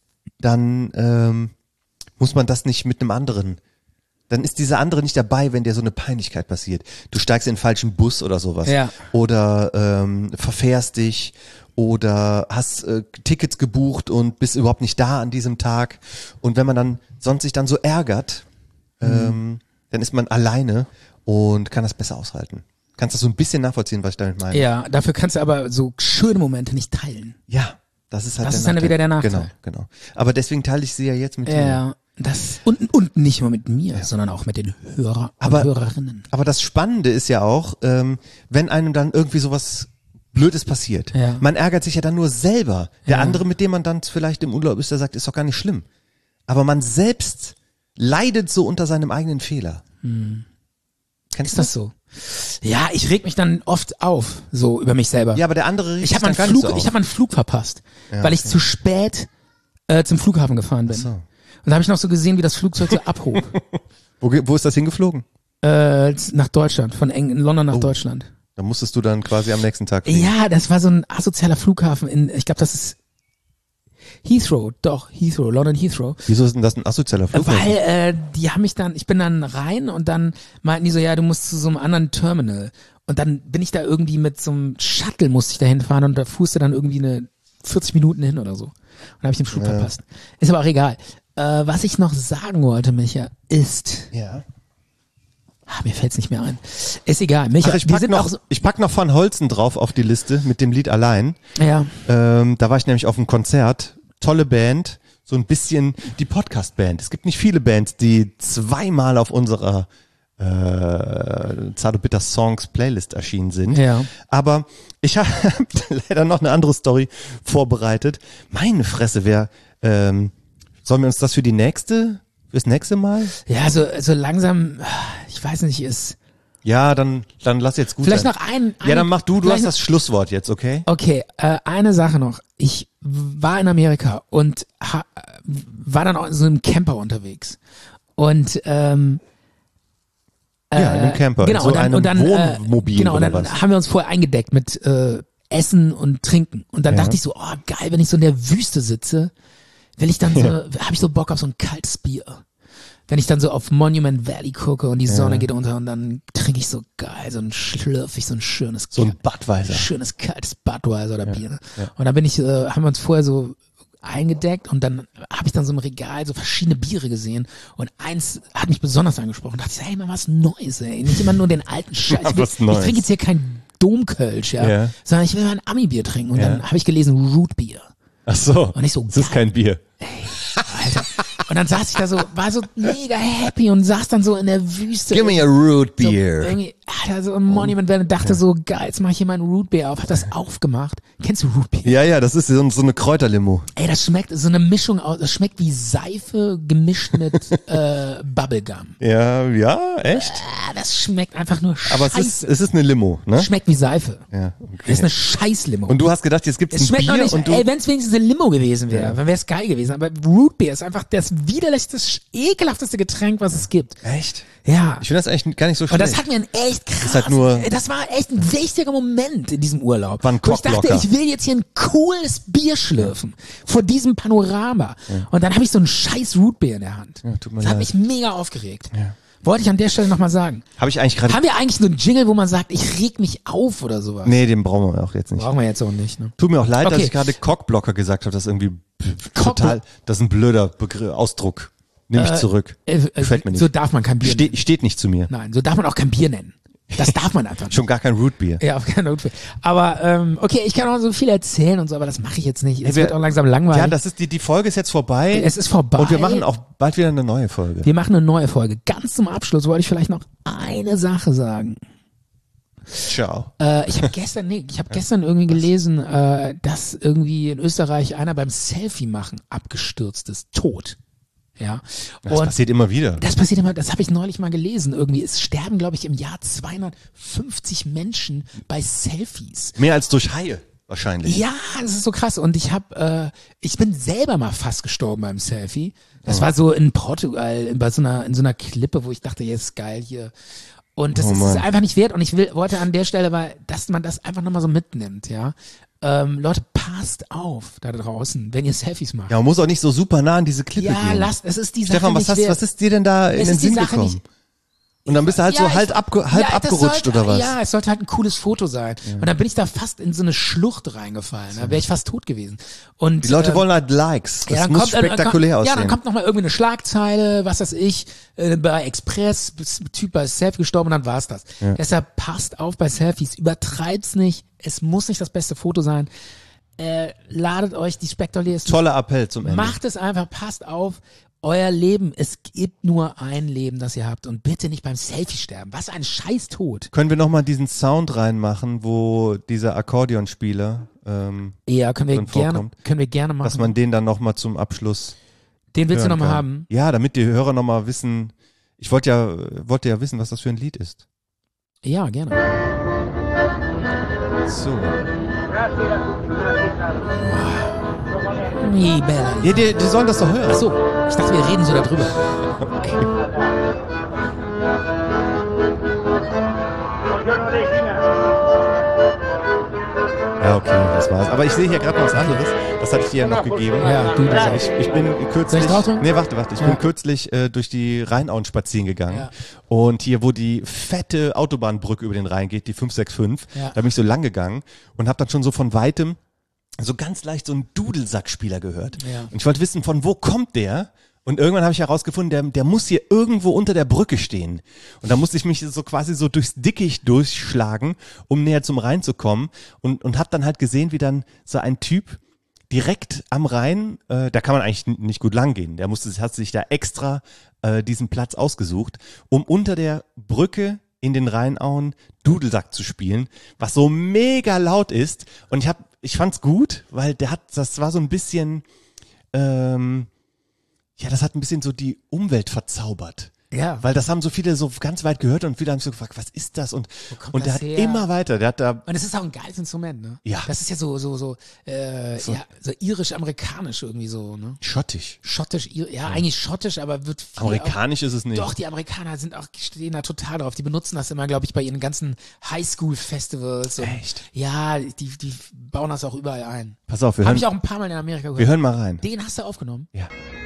dann muss man das nicht mit einem anderen. Dann ist dieser andere nicht dabei, wenn dir so eine Peinlichkeit passiert. Du steigst in den falschen Bus oder sowas. Ja. Oder verfährst dich oder hast Tickets gebucht und bist überhaupt nicht da an diesem Tag. Und wenn man dann sonst sich dann so ärgert, dann ist man alleine und kann das besser aushalten. Kannst das so ein bisschen nachvollziehen, was ich damit meine? Ja, dafür kannst du aber so schöne Momente nicht teilen. Ja, das ist halt Das der ist dann Nachteil. wieder der Nachteil. Genau. Aber deswegen teile ich sie ja jetzt mit dir. Ja, das und nicht nur mit mir, sondern auch mit den Hörer und Hörerinnen. Aber das Spannende ist ja auch, wenn einem dann irgendwie sowas Blödes passiert. Ja. Man ärgert sich ja dann nur selber. Der Ja. andere, mit dem man dann vielleicht im Urlaub ist, der sagt, ist doch gar nicht schlimm. Aber man selbst leidet so unter seinem eigenen Fehler. Kennst Ist du das so? Ja, ich reg mich dann oft auf, so über mich selber. Ja, aber der andere regt ich sich habe dann gar nicht so auf. ich habe einen Flug verpasst, Ja, weil ich okay. zu spät zum Flughafen gefahren bin. Ach so. Und da habe ich noch so gesehen, wie das Flugzeug so abhob. Wo ist das hingeflogen? Nach Deutschland, von London nach Deutschland. Da musstest du dann quasi am nächsten Tag fliegen. Ja, das war so ein asozialer Flughafen ich glaube, das ist Heathrow, London Heathrow. Wieso ist denn das ein asozialer Flughafen? Weil die haben mich dann, ich bin dann rein und dann meinten die so, ja, du musst zu so einem anderen Terminal. Und dann bin ich da irgendwie mit so einem Shuttle musste ich da hinfahren und da fuhrst du dann irgendwie 40 Minuten hin oder so. Und da habe ich den Flug verpasst. Ist aber auch egal. Was ich noch sagen wollte, Micha, ist... Ja. Mir fällt's nicht mehr ein. Ist egal. Micha, Ach, ich wir pack noch Van Holzen drauf auf die Liste mit dem Lied Allein. Ja. Da war ich nämlich auf einem Konzert. Tolle Band. So ein bisschen die Podcast-Band. Es gibt nicht viele Bands, die 2-mal auf unserer Zart und Bitter Songs Playlist erschienen sind. Ja. Aber ich habe leider noch eine andere Story vorbereitet. Meine Fresse, sollen wir uns das fürs nächste Mal? Ja, so langsam, ich weiß nicht, ist... Ja, dann lass jetzt gut Vielleicht sein. noch ein Ja, dann mach du vielleicht hast noch- das Schlusswort jetzt, okay? Okay, eine Sache noch. Ich war in Amerika und war dann auch in so einem Camper unterwegs. Und Ja, in einem Camper, genau, in so einem Wohnmobil genau, und oder dann was? haben wir uns vorher eingedeckt mit Essen und Trinken. Und dann Ja. dachte ich so, oh geil, wenn ich so in der Wüste sitze, will ich dann so, habe ich so Bock auf so ein kaltes Bier. Wenn ich dann so auf Monument Valley gucke und die Sonne geht unter und dann trinke ich so geil, so ein schlürfig, so ein schönes, So ein Budweiser. schönes kaltes Budweiser oder Bier. Ne? Und dann haben wir uns vorher so eingedeckt und dann habe ich dann so im Regal so verschiedene Biere gesehen und eins hat mich besonders angesprochen. Da dachte ich, hey, mal was Neues, ey. Nicht immer nur den alten Scheiß. Mal was Ich Neues. trinke jetzt hier kein Domkölsch, Ja. sondern ich will mal ein Ami-Bier trinken. Und Ja. dann habe ich gelesen Rootbier. Ach so. Und ich so, das ist geil. kein Bier. Alter. Und dann saß ich da so, war so mega happy und saß dann so in der Wüste. Give me a root So, beer. irgendwie, Alter, so im Monument Valley und dachte so, geil, jetzt mach ich hier meinen Root Beer auf. Hab das aufgemacht. Kennst du Root Beer? Ja, das ist so eine Kräuterlimo. Ey, das schmeckt so eine Mischung aus, das schmeckt wie Seife gemischt mit Bubblegum. Ja, echt? Das schmeckt einfach nur scheiße. Aber es ist eine Limo, ne? Schmeckt wie Seife. Ja, Das ist eine Scheiß-Limo. Und du hast gedacht, jetzt gibt's Es ein schmeckt Bier noch nicht, und du... ey, wenn es wenigstens eine Limo gewesen wäre, dann wäre es geil gewesen. Aber Root Beer ist einfach das widerlichste, ekelhafteste Getränk, was es gibt. Echt? Ja. Ich finde das eigentlich gar nicht so Und schlecht. das hat mir ein echt krass, ist halt nur, das war echt ein wichtiger Moment in diesem Urlaub. War ein wo ich dachte, Cockblocker. ich will jetzt hier ein cooles Bier schlürfen vor diesem Panorama. Ja. Und dann habe ich so einen scheiß Rootbeer in der Hand. Ja, tut mir Das hat leid. mich mega aufgeregt. Ja. Wollte ich an der Stelle nochmal sagen. Habe ich eigentlich gerade... Haben wir eigentlich so einen Jingle, wo man sagt, ich reg mich auf oder sowas? Nee, den brauchen wir auch jetzt nicht. Brauchen wir jetzt auch nicht, ne? Tut mir auch leid, Okay. dass ich gerade Cockblocker gesagt habe. Das ist irgendwie total... Das ist ein blöder Ausdruck. Nimm ich zurück. Gefällt mir nicht. So darf man kein Bier nennen. Steht nicht zu mir. Nein, so darf man auch kein Bier nennen. Das darf man einfach nicht. Schon gar kein Rootbier. Ja, auf keinen Fall. Aber okay, ich kann auch so viel erzählen und so, aber das mache ich jetzt nicht. Es wird auch langsam langweilig. Ja, das ist die Folge ist jetzt vorbei. Es ist vorbei. Und wir machen auch bald wieder eine neue Folge. Wir machen eine neue Folge. Ganz zum Abschluss wollte ich vielleicht noch eine Sache sagen. Ciao. Ich habe gestern irgendwie gelesen, dass irgendwie in Österreich einer beim Selfie machen abgestürzt ist, tot. Ja. Das passiert immer wieder. Das passiert immer, das habe ich neulich mal gelesen. Irgendwie, es sterben, glaube ich, im Jahr 250 Menschen bei Selfies. Mehr als durch Haie wahrscheinlich. Ja, das ist so krass. Und ich bin selber mal fast gestorben beim Selfie. Das war so in Portugal, in so einer Klippe, wo ich dachte, jetzt ist geil hier. Und das ist es einfach nicht wert. Und ich wollte an der Stelle, dass man das einfach nochmal so mitnimmt, ja. Leute, passt auf da draußen, wenn ihr Selfies macht. Ja, man muss auch nicht so super nah an diese Klippe gehen. Ja, es ist die Sache Stefan, nicht wert. was ist dir denn da in den Sinn gekommen? Und dann bist du halt so halb abgerutscht oder was? Ja, es sollte halt ein cooles Foto sein. Ja. Und dann bin ich da fast in so eine Schlucht reingefallen. Da wäre ich fast tot gewesen. Und die Leute wollen halt Likes. Das muss spektakulär aussehen. Ja, dann kommt nochmal irgendwie eine Schlagzeile, was weiß ich, bei Express, Typ bei Selfie gestorben und dann war's das. Ja. Deshalb passt auf bei Selfies, übertreibt's nicht. Es muss nicht das beste Foto sein. Ladet euch die spektakulärsten. Toller Appell zum Ende. Macht es einfach, passt auf. Euer Leben, es gibt nur ein Leben, das ihr habt und bitte nicht beim Selfie sterben. Was ein Scheißtod. Können wir nochmal diesen Sound reinmachen, wo dieser Akkordeonspieler ja, können wir gerne machen. Dass man den dann nochmal zum Abschluss Den willst du nochmal haben? Ja, damit die Hörer nochmal wissen, ich wollte ja wissen, was das für ein Lied ist. Ja, gerne. So. Nee, Bella. Ja, die sollen das doch hören. Ach so, ich dachte, wir reden so darüber. Okay. Ja, okay, das war's. Aber ich sehe hier gerade noch was anderes. Das hatte ich dir ja noch gegeben. Ja, du das ich bin kürzlich. Ich bin kürzlich durch die Rheinauen spazieren gegangen. Ja. Und hier, wo die fette Autobahnbrücke über den Rhein geht, die 565, da bin ich so lang gegangen und habe dann schon so von weitem so ganz leicht so einen Dudelsackspieler gehört. Ja. Und ich wollte wissen, von wo kommt der? Und irgendwann habe ich herausgefunden, der muss hier irgendwo unter der Brücke stehen. Und da musste ich mich so quasi so durchs Dickicht durchschlagen, um näher zum Rhein zu kommen. Und habe dann halt gesehen, wie dann so ein Typ direkt am Rhein, da kann man eigentlich nicht gut lang gehen. Hat sich da extra diesen Platz ausgesucht, um unter der Brücke in den Rheinauen Dudelsack zu spielen, was so mega laut ist. Und ich fand's gut, weil das war so ein bisschen, das hat ein bisschen so die Umwelt verzaubert. Ja. Weil das haben so viele so ganz weit gehört und viele haben so gefragt, was ist das? Und der hat immer weiter, und es ist auch ein geiles Instrument, ne? Ja. Das ist ja so irisch-amerikanisch irgendwie so, ne? Schottisch, eigentlich schottisch, aber wird viel amerikanisch ist es nicht. Doch, die Amerikaner stehen da total drauf. Die benutzen das immer, glaube ich, bei ihren ganzen Highschool-Festivals. Echt? Ja, die bauen das auch überall ein. Pass auf, habe ich auch ein paar Mal in Amerika gehört. Wir hören mal rein. Den hast du aufgenommen? Ja.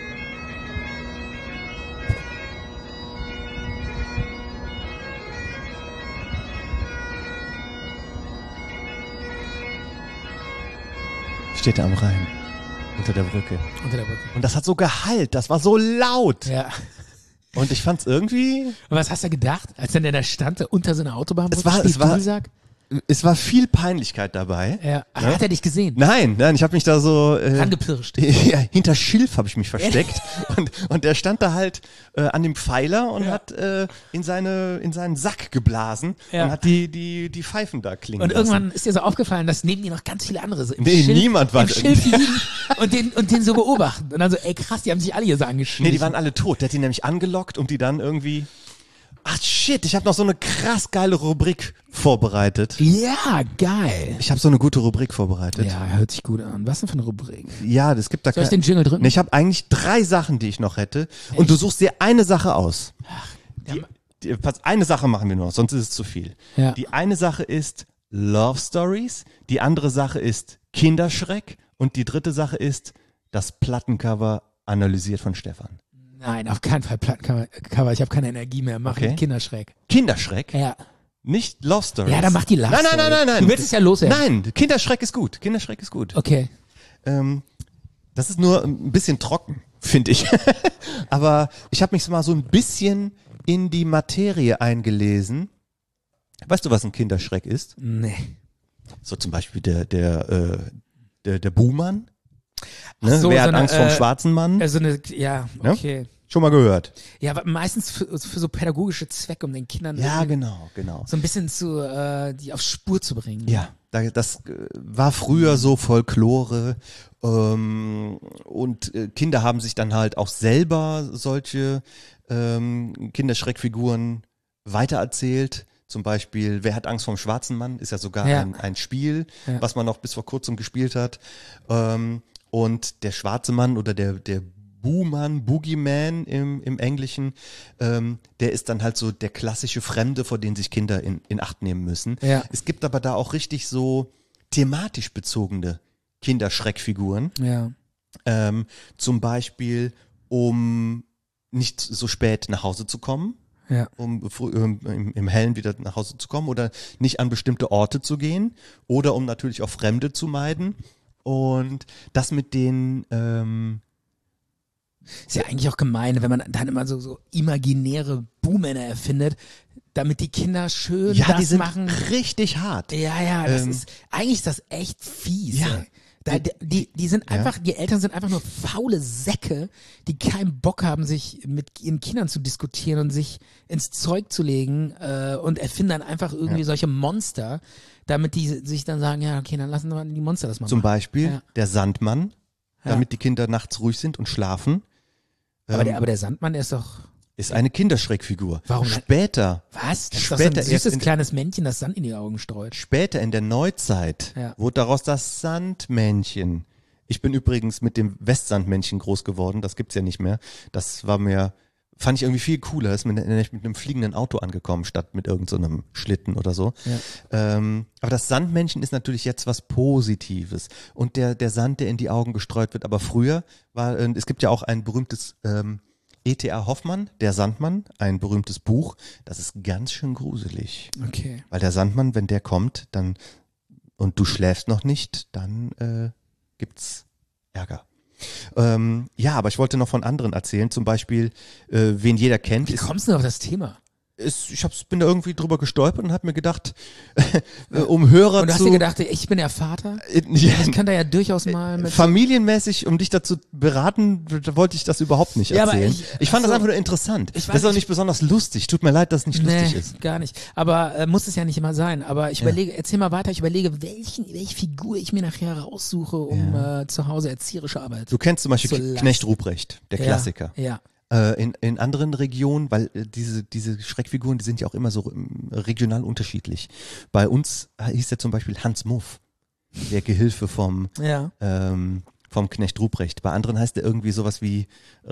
Steht er am Rhein. Unter der Brücke. Und das hat so gehallt, das war so laut. Ja. Und ich fand's irgendwie... Und was hast du gedacht, als dann der da stand, unter so einer Autobahnbrücke? Es war viel Peinlichkeit dabei. Ja. Ach, hat er dich gesehen? Nein, ich habe mich da so... angepirscht. Ja, hinter Schilf habe ich mich versteckt. und der stand da halt an dem Pfeiler und hat in seinen Sack geblasen und hat die Pfeifen da klingen und lassen. irgendwann ist dir so aufgefallen, dass neben dir noch ganz viele andere so niemand war im Schilf liegen und den so beobachten. Und dann so, ey krass, die haben sich alle hier so angeschrieben. Nee, die waren alle tot. Der hat die nämlich angelockt, um die dann irgendwie... Ach shit, ich habe noch so eine krass geile Rubrik vorbereitet. Ja, geil. Ich habe so eine gute Rubrik vorbereitet. Ja, hört sich gut an. Was denn für eine Rubrik? Ja, das gibt da Soll ich den Jingle drücken? Nee, ich habe eigentlich 3 Sachen, die ich noch hätte. Und du suchst dir eine Sache aus. Eine Sache machen wir nur, sonst ist es zu viel. Ja. Die eine Sache ist Love Stories, die andere Sache ist Kinderschreck und die dritte Sache ist das Plattencover analysiert von Stefan. Nein, auf keinen Fall Plattencover. Ich habe keine Energie mehr. Mach Okay. Kinderschreck. Kinderschreck? Ja. Nicht Love Stories? Ja, dann mach die Love Nein. Du willst es ja loswerden. Nein, Kinderschreck ist gut. Kinderschreck ist gut. Okay. Das ist nur ein bisschen trocken, finde ich. Aber ich habe mich mal so ein bisschen in die Materie eingelesen. Weißt du, was ein Kinderschreck ist? Nee. So zum Beispiel der Buhmann. Ne? So, Wer so hat Angst vor dem schwarzen Mann? Ja, okay. Ne? Schon mal gehört. Ja, aber meistens für so pädagogische Zwecke, um den Kindern Ja, genau. so ein bisschen die auf Spur zu bringen. Ja, das war früher so Folklore und Kinder haben sich dann halt auch selber solche Kinderschreckfiguren weitererzählt. Zum Beispiel, wer hat Angst vor dem schwarzen Mann? Ist ja sogar ein Spiel, was man noch bis vor kurzem gespielt hat. Und der schwarze Mann oder der Buhmann, Boogeyman im Englischen, der ist dann halt so der klassische Fremde, vor den sich Kinder in Acht nehmen müssen. Ja. Es gibt aber da auch richtig so thematisch bezogene Kinderschreckfiguren. Ja. Zum Beispiel, um nicht so spät nach Hause zu kommen. Ja. Um im Hellen wieder nach Hause zu kommen oder nicht an bestimmte Orte zu gehen oder um natürlich auch Fremde zu meiden. Und das mit den ist ja eigentlich auch gemein, wenn man dann immer so imaginäre Buhmänner erfindet, damit die Kinder schön das die sind machen. Richtig hart. Ja, eigentlich ist das echt fies. Ja. Die sind einfach, die Eltern sind einfach nur faule Säcke, die keinen Bock haben, sich mit ihren Kindern zu diskutieren und sich ins Zeug zu legen und erfinden dann einfach irgendwie solche Monster, damit die sich dann sagen, ja, okay, dann lassen wir die Monster das mal Zum machen. Beispiel der Sandmann, damit die Kinder nachts ruhig sind und schlafen. Aber der Sandmann, der ist doch... Ist eine Kinderschreckfigur. Warum? Später. Was? Das ist doch so ein süßes kleines Männchen, das Sand in die Augen streut. Später in der Neuzeit wurde daraus das Sandmännchen. Ich bin übrigens mit dem Westsandmännchen groß geworden, das gibt's ja nicht mehr. Das fand ich irgendwie viel cooler, ist mit einem fliegenden Auto angekommen, statt mit irgendeinem Schlitten oder so. Ja. Aber das Sandmännchen ist natürlich jetzt was Positives. Und der Sand, der in die Augen gestreut wird. Aber früher es gibt ja auch ein berühmtes E.T.A. Hoffmann, der Sandmann, ein berühmtes Buch, das ist ganz schön gruselig. Okay. Weil der Sandmann, wenn der kommt, und du schläfst noch nicht, dann gibt's Ärger. Aber ich wollte noch von anderen erzählen, zum Beispiel, wen jeder kennt. Wie kommst du denn auf das Thema? Ich bin da irgendwie drüber gestolpert und habe mir gedacht, um Hörer und du hast dir gedacht, ich bin der Vater? Ich kann da ja durchaus mal mit... Familienmäßig, um dich dazu beraten, wollte ich das überhaupt nicht erzählen. Aber ich fand das einfach nur interessant. Das ist auch nicht besonders lustig. Tut mir leid, dass es nicht lustig ist. Gar nicht. Aber muss es ja nicht immer sein. Aber ich überlege, erzähl mal weiter, ich überlege, welche Figur ich mir nachher raussuche, um zu Hause erzieherische Arbeit. Du kennst zum Beispiel Knecht Ruprecht, der Klassiker. Ja. In anderen Regionen, weil diese Schreckfiguren, die sind ja auch immer so regional unterschiedlich. Bei uns hieß er zum Beispiel Hans Muff, der Gehilfe vom Knecht Ruprecht. Bei anderen heißt er irgendwie sowas wie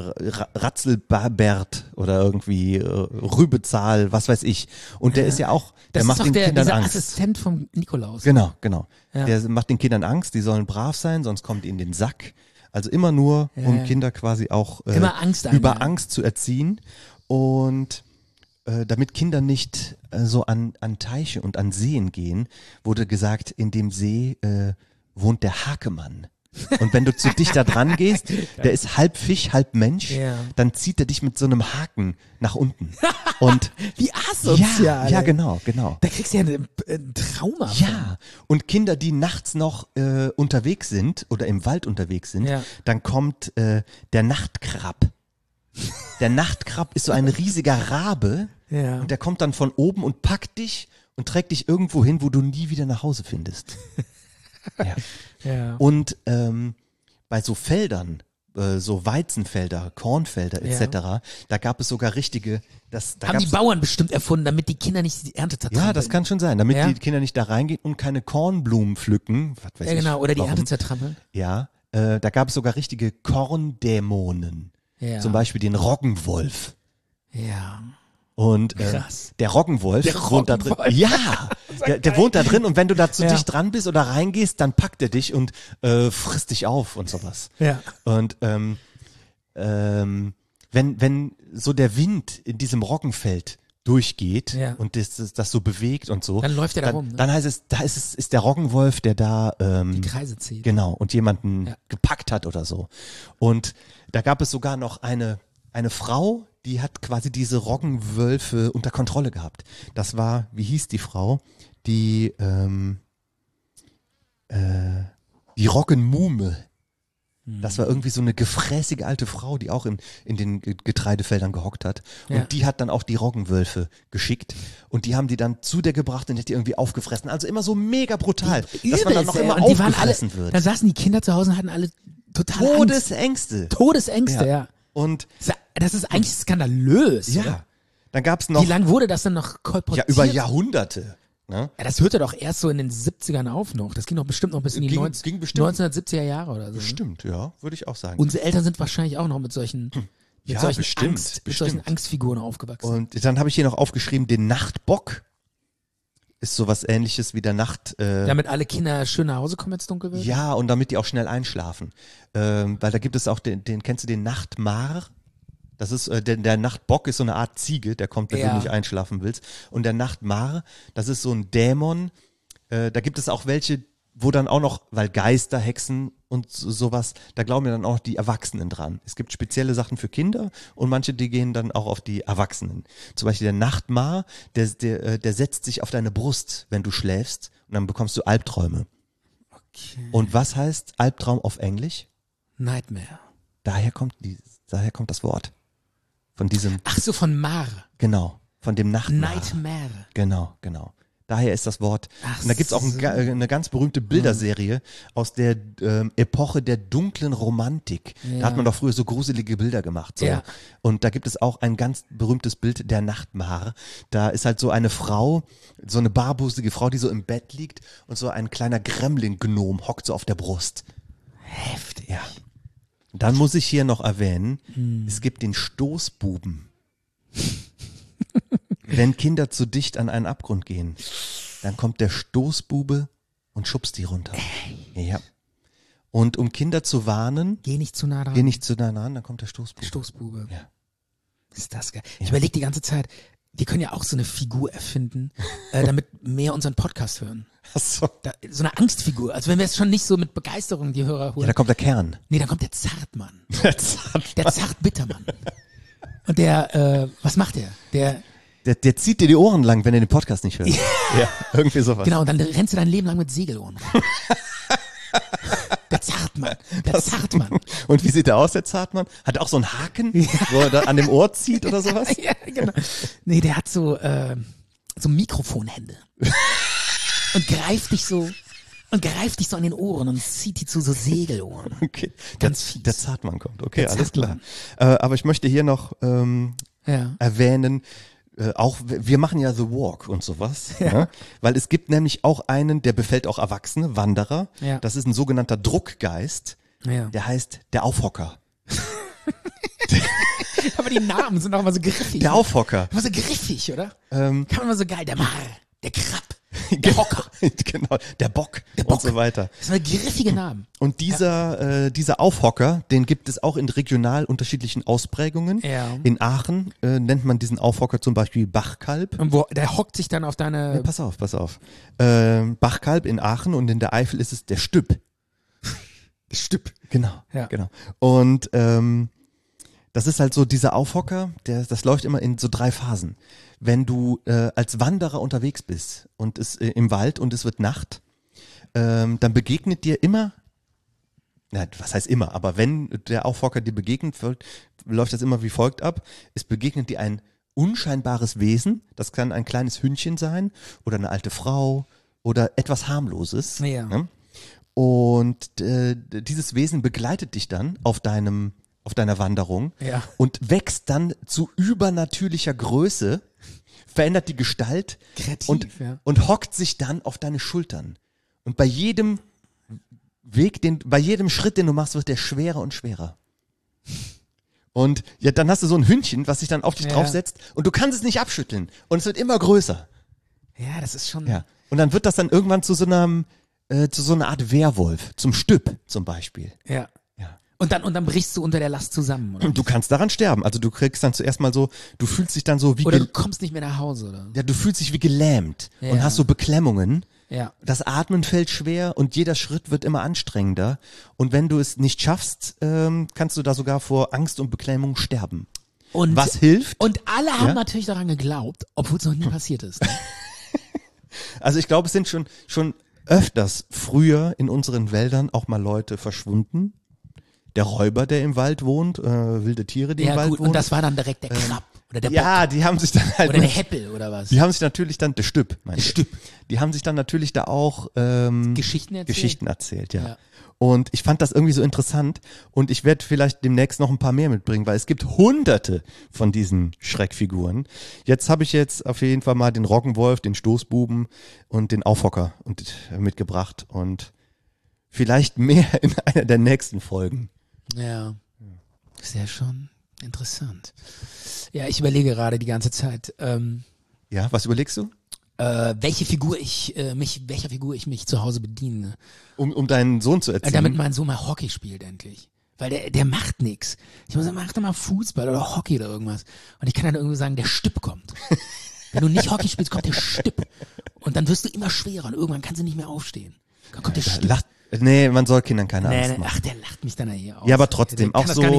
Ratzelbert oder irgendwie Rübezahl, was weiß ich. Und der ist ja auch, der macht den Kindern dieser Angst. Assistent vom Nikolaus. Genau. Ja. Der macht den Kindern Angst, die sollen brav sein, sonst kommt die in den Sack. Also immer nur, um Kinder quasi auch immer Angst über Angst zu erziehen und damit Kinder nicht so an Teiche und an Seen gehen, wurde gesagt, in dem See wohnt der Hakemann. Und wenn du zu dicht da dran gehst, der ist halb Fisch, halb Mensch, dann zieht er dich mit so einem Haken nach unten. Und wie asozial. Ja, genau. Da kriegst du ja ein Trauma. Ja, und Kinder, die nachts noch unterwegs sind oder im Wald unterwegs sind, dann kommt der Nachtkrab. Der Nachtkrab ist so ein riesiger Rabe und der kommt dann von oben und packt dich und trägt dich irgendwo hin, wo du nie wieder nach Hause findest. Ja. Ja. Und bei so Feldern, so Weizenfelder, Kornfelder etc., da gab es sogar richtige, haben die Bauern bestimmt erfunden, damit die Kinder nicht die Ernte zertrampeln. Ja, das kann schon sein, damit die Kinder nicht da reingehen und keine Kornblumen pflücken. Was weiß ich, oder die warum. Ernte zertrampeln. Ja, da gab es sogar richtige Korndämonen. Ja. Zum Beispiel den Roggenwolf. Ja. Und der Roggenwolf wohnt da drin. Ja, der wohnt da drin und wenn du da zu dicht dran bist oder reingehst, dann packt er dich und frisst dich auf und sowas. Ja. Und wenn so der Wind in diesem Roggenfeld durchgeht und das so bewegt und so, dann läuft er da rum. Ne? Dann heißt es, da ist der Roggenwolf, der da die Kreise zieht. Genau, und jemanden gepackt hat oder so. Und da gab es sogar noch eine Frau, die hat quasi diese Roggenwölfe unter Kontrolle gehabt. Das war, wie hieß die Frau? Die Roggenmuhme. Das war irgendwie so eine gefräßige alte Frau, die auch in den Getreidefeldern gehockt hat. Und die hat dann auch die Roggenwölfe geschickt. Und die haben die dann zu der gebracht und hat die irgendwie aufgefressen. Also immer so mega brutal, dass man dann noch immer aufgefressen wird. Da saßen die Kinder zu Hause und hatten alle total Todesängste. Todesängste, ja. Und das ist eigentlich skandalös. Ja. Oder? Dann gab's noch. Wie lange wurde das denn noch kolportiert? Ja, über Jahrhunderte. Ne? Ja, das hörte doch erst so in den 70ern auf noch. Das ging doch bestimmt noch bis in die 1970er Jahre oder so. Bestimmt, ja, würde ich auch sagen. Unsere Eltern sind wahrscheinlich auch noch mit solchen, bestimmt. solchen Angstfiguren aufgewachsen. Und dann habe ich hier noch aufgeschrieben, den Nachtbock. Ist sowas Ähnliches wie der Nacht. Damit alle Kinder schön nach Hause kommen, wenn es dunkel wird? Ja, und damit die auch schnell einschlafen. Weil da gibt es auch den kennst du den Nachtmar? Das ist, der Nachtbock ist so eine Art Ziege, der kommt, wenn du nicht einschlafen willst. Und der Nachtmar, das ist so ein Dämon. Da gibt es auch welche, wo dann auch noch, weil Geister, Hexen und sowas, da glauben ja dann auch die Erwachsenen dran. Es gibt spezielle Sachen für Kinder und manche, die gehen dann auch auf die Erwachsenen. Zum Beispiel der Nachtmar, der setzt sich auf deine Brust, wenn du schläfst und dann bekommst du Albträume. Okay. Und was heißt Albtraum auf Englisch? Nightmare. Daher kommt das Wort. Von diesem. Ach so, von Mar. Genau, von dem Nachtmar. Nightmare. Genau. Daher ist das Wort. Und da gibt's auch eine ganz berühmte Bilderserie aus der Epoche der dunklen Romantik. Ja. Da hat man doch früher so gruselige Bilder gemacht. So. Ja. Und da gibt es auch ein ganz berühmtes Bild der Nachtmar. Da ist halt so eine Frau, so eine barbusige Frau, die so im Bett liegt und so ein kleiner Gremlin-Gnom hockt so auf der Brust. Heftig. Ja. Dann muss ich hier noch erwähnen, es gibt den Stoßbuben. Wenn Kinder zu dicht an einen Abgrund gehen, dann kommt der Stoßbube und schubst die runter. Ja. Und um Kinder zu warnen, geh nicht zu nah dran, dann kommt der Stoßbube. Stoßbube. Ja. Ist das geil. Ich überlege die ganze Zeit, wir können ja auch so eine Figur erfinden, damit mehr unseren Podcast hören. Ach so. So eine Angstfigur. Also wenn wir es schon nicht so mit Begeisterung die Hörer holen. Ja, da kommt der Kern. Nee, da kommt der Zartmann. Der Zartbittermann. Und der, was macht der? Der zieht dir die Ohren lang, wenn er den Podcast nicht hört. Ja, irgendwie sowas. Genau, und dann rennst du dein Leben lang mit Segelohren. Der Zartmann. Und wie sieht der aus, der Zartmann? Hat er auch so einen Haken, wo er da an dem Ohr zieht oder sowas? Ja, genau. Nee, der hat so Mikrofonhände. Und greift dich so an den Ohren und zieht die zu so Segelohren. Okay. Ganz fies. Der Zartmann kommt. Okay, alles klar. Aber ich möchte hier noch erwähnen, auch wir machen ja The Walk und sowas, ne? Weil es gibt nämlich auch einen, der befällt auch Erwachsene, Wanderer. Ja. Das ist ein sogenannter Druckgeist. Ja. Der heißt der Aufhocker. Aber die Namen sind auch immer so griffig. Der Aufhocker. Immer so griffig, oder? Kann man immer so geil. Der Mar, der Krab, der Hocker. Genau, der Bock und so weiter. Das sind griffige Namen. Und dieser Aufhocker, den gibt es auch in regional unterschiedlichen Ausprägungen. Ja. In Aachen nennt man diesen Aufhocker zum Beispiel Bachkalb. Und der hockt sich dann auf deine... Ja, pass auf. Bachkalb in Aachen und in der Eifel ist es der Stüpp. Stüpp. Genau. Und das ist halt so dieser Aufhocker, das läuft immer in so 3 Phasen. Wenn du als Wanderer unterwegs bist und es im Wald und es wird Nacht, dann begegnet dir immer, was heißt immer, aber wenn der Aufhocker dir begegnet, läuft das immer wie folgt ab. Es begegnet dir ein unscheinbares Wesen, das kann ein kleines Hündchen sein oder eine alte Frau oder etwas harmloses. Ja. Ne? Und dieses Wesen begleitet dich dann auf deiner Wanderung und wächst dann zu übernatürlicher Größe, verändert die Gestalt und hockt sich dann auf deine Schultern. Und bei jedem Schritt, den du machst, wird der schwerer und schwerer. Und ja, dann hast du so ein Hündchen, was sich dann auf dich draufsetzt und du kannst es nicht abschütteln. Und es wird immer größer. Ja, das ist schon... Ja. Und dann wird das dann irgendwann zu so einer Art Werwolf, zum Stüpp zum Beispiel. Ja. Und dann brichst du unter der Last zusammen, oder? Du kannst daran sterben. Also du kriegst dann zuerst mal so, du fühlst dich dann so wie... Oder du kommst nicht mehr nach Hause, oder? Ja, du fühlst dich wie gelähmt und hast so Beklemmungen. Ja. Das Atmen fällt schwer und jeder Schritt wird immer anstrengender. Und wenn du es nicht schaffst, kannst du da sogar vor Angst und Beklemmung sterben. Und was hilft? Und alle haben natürlich daran geglaubt, obwohl es noch nie passiert ist. Ne? Also ich glaube, es sind schon öfters früher in unseren Wäldern auch mal Leute verschwunden. Der Räuber, der im Wald wohnt, wilde Tiere, die im Wald wohnen. Und das war dann direkt der Krab oder der Bock. Ja, die haben sich dann halt... Oder der Heppel oder was. Die haben sich natürlich dann, der Stüpp. Die haben sich dann natürlich da auch Geschichten erzählt, ja. Und ich fand das irgendwie so interessant und ich werde vielleicht demnächst noch ein paar mehr mitbringen, weil es gibt hunderte von diesen Schreckfiguren. Jetzt habe ich auf jeden Fall mal den Roggenwolf, den Stoßbuben und den Aufhocker mitgebracht und vielleicht mehr in einer der nächsten Folgen. Ja, ist ja schon interessant. Ja, ich überlege gerade die ganze Zeit. Ja, was überlegst du? Welcher Figur ich mich zu Hause bediene. Um deinen Sohn zu erziehen? Damit mein Sohn mal Hockey spielt endlich. Weil der macht nix. Ich muss sagen, mach doch mal Fußball oder Hockey oder irgendwas. Und ich kann dann irgendwie sagen, der Stüpp kommt. Wenn du nicht Hockey spielst, kommt der Stüpp. Und dann wirst du immer schwerer und irgendwann kannst du nicht mehr aufstehen. Dann kommt der Stüpp. Nee, man soll Kindern keine Angst machen. Ach, der lacht mich dann hier aus. Ja, aber trotzdem, auch so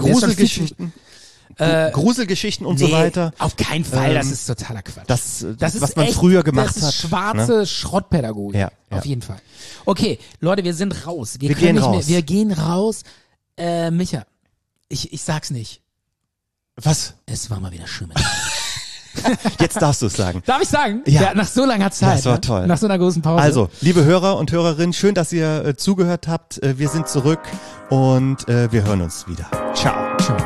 Gruselgeschichten und so weiter. Auf keinen Fall, das ist totaler Quatsch. Das ist was man früher gemacht hat. Das ist schwarze Schrottpädagogik. Ja. Auf jeden Fall. Okay, Leute, wir sind raus. Wir gehen raus. Micha, ich sag's nicht. Was? Es war mal wieder schön. Jetzt darfst du es sagen. Darf ich sagen? Ja. Nach so langer Zeit. Das war toll. Nach so einer großen Pause. Also, liebe Hörer und Hörerinnen, schön, dass ihr zugehört habt. Wir sind zurück und wir hören uns wieder. Ciao. Ciao.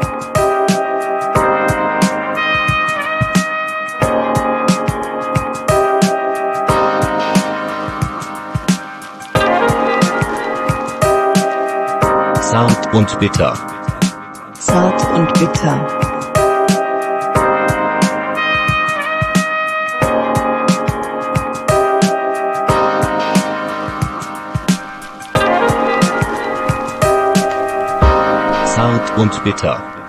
Zart und bitter. Zart und bitter. Zart und bitter.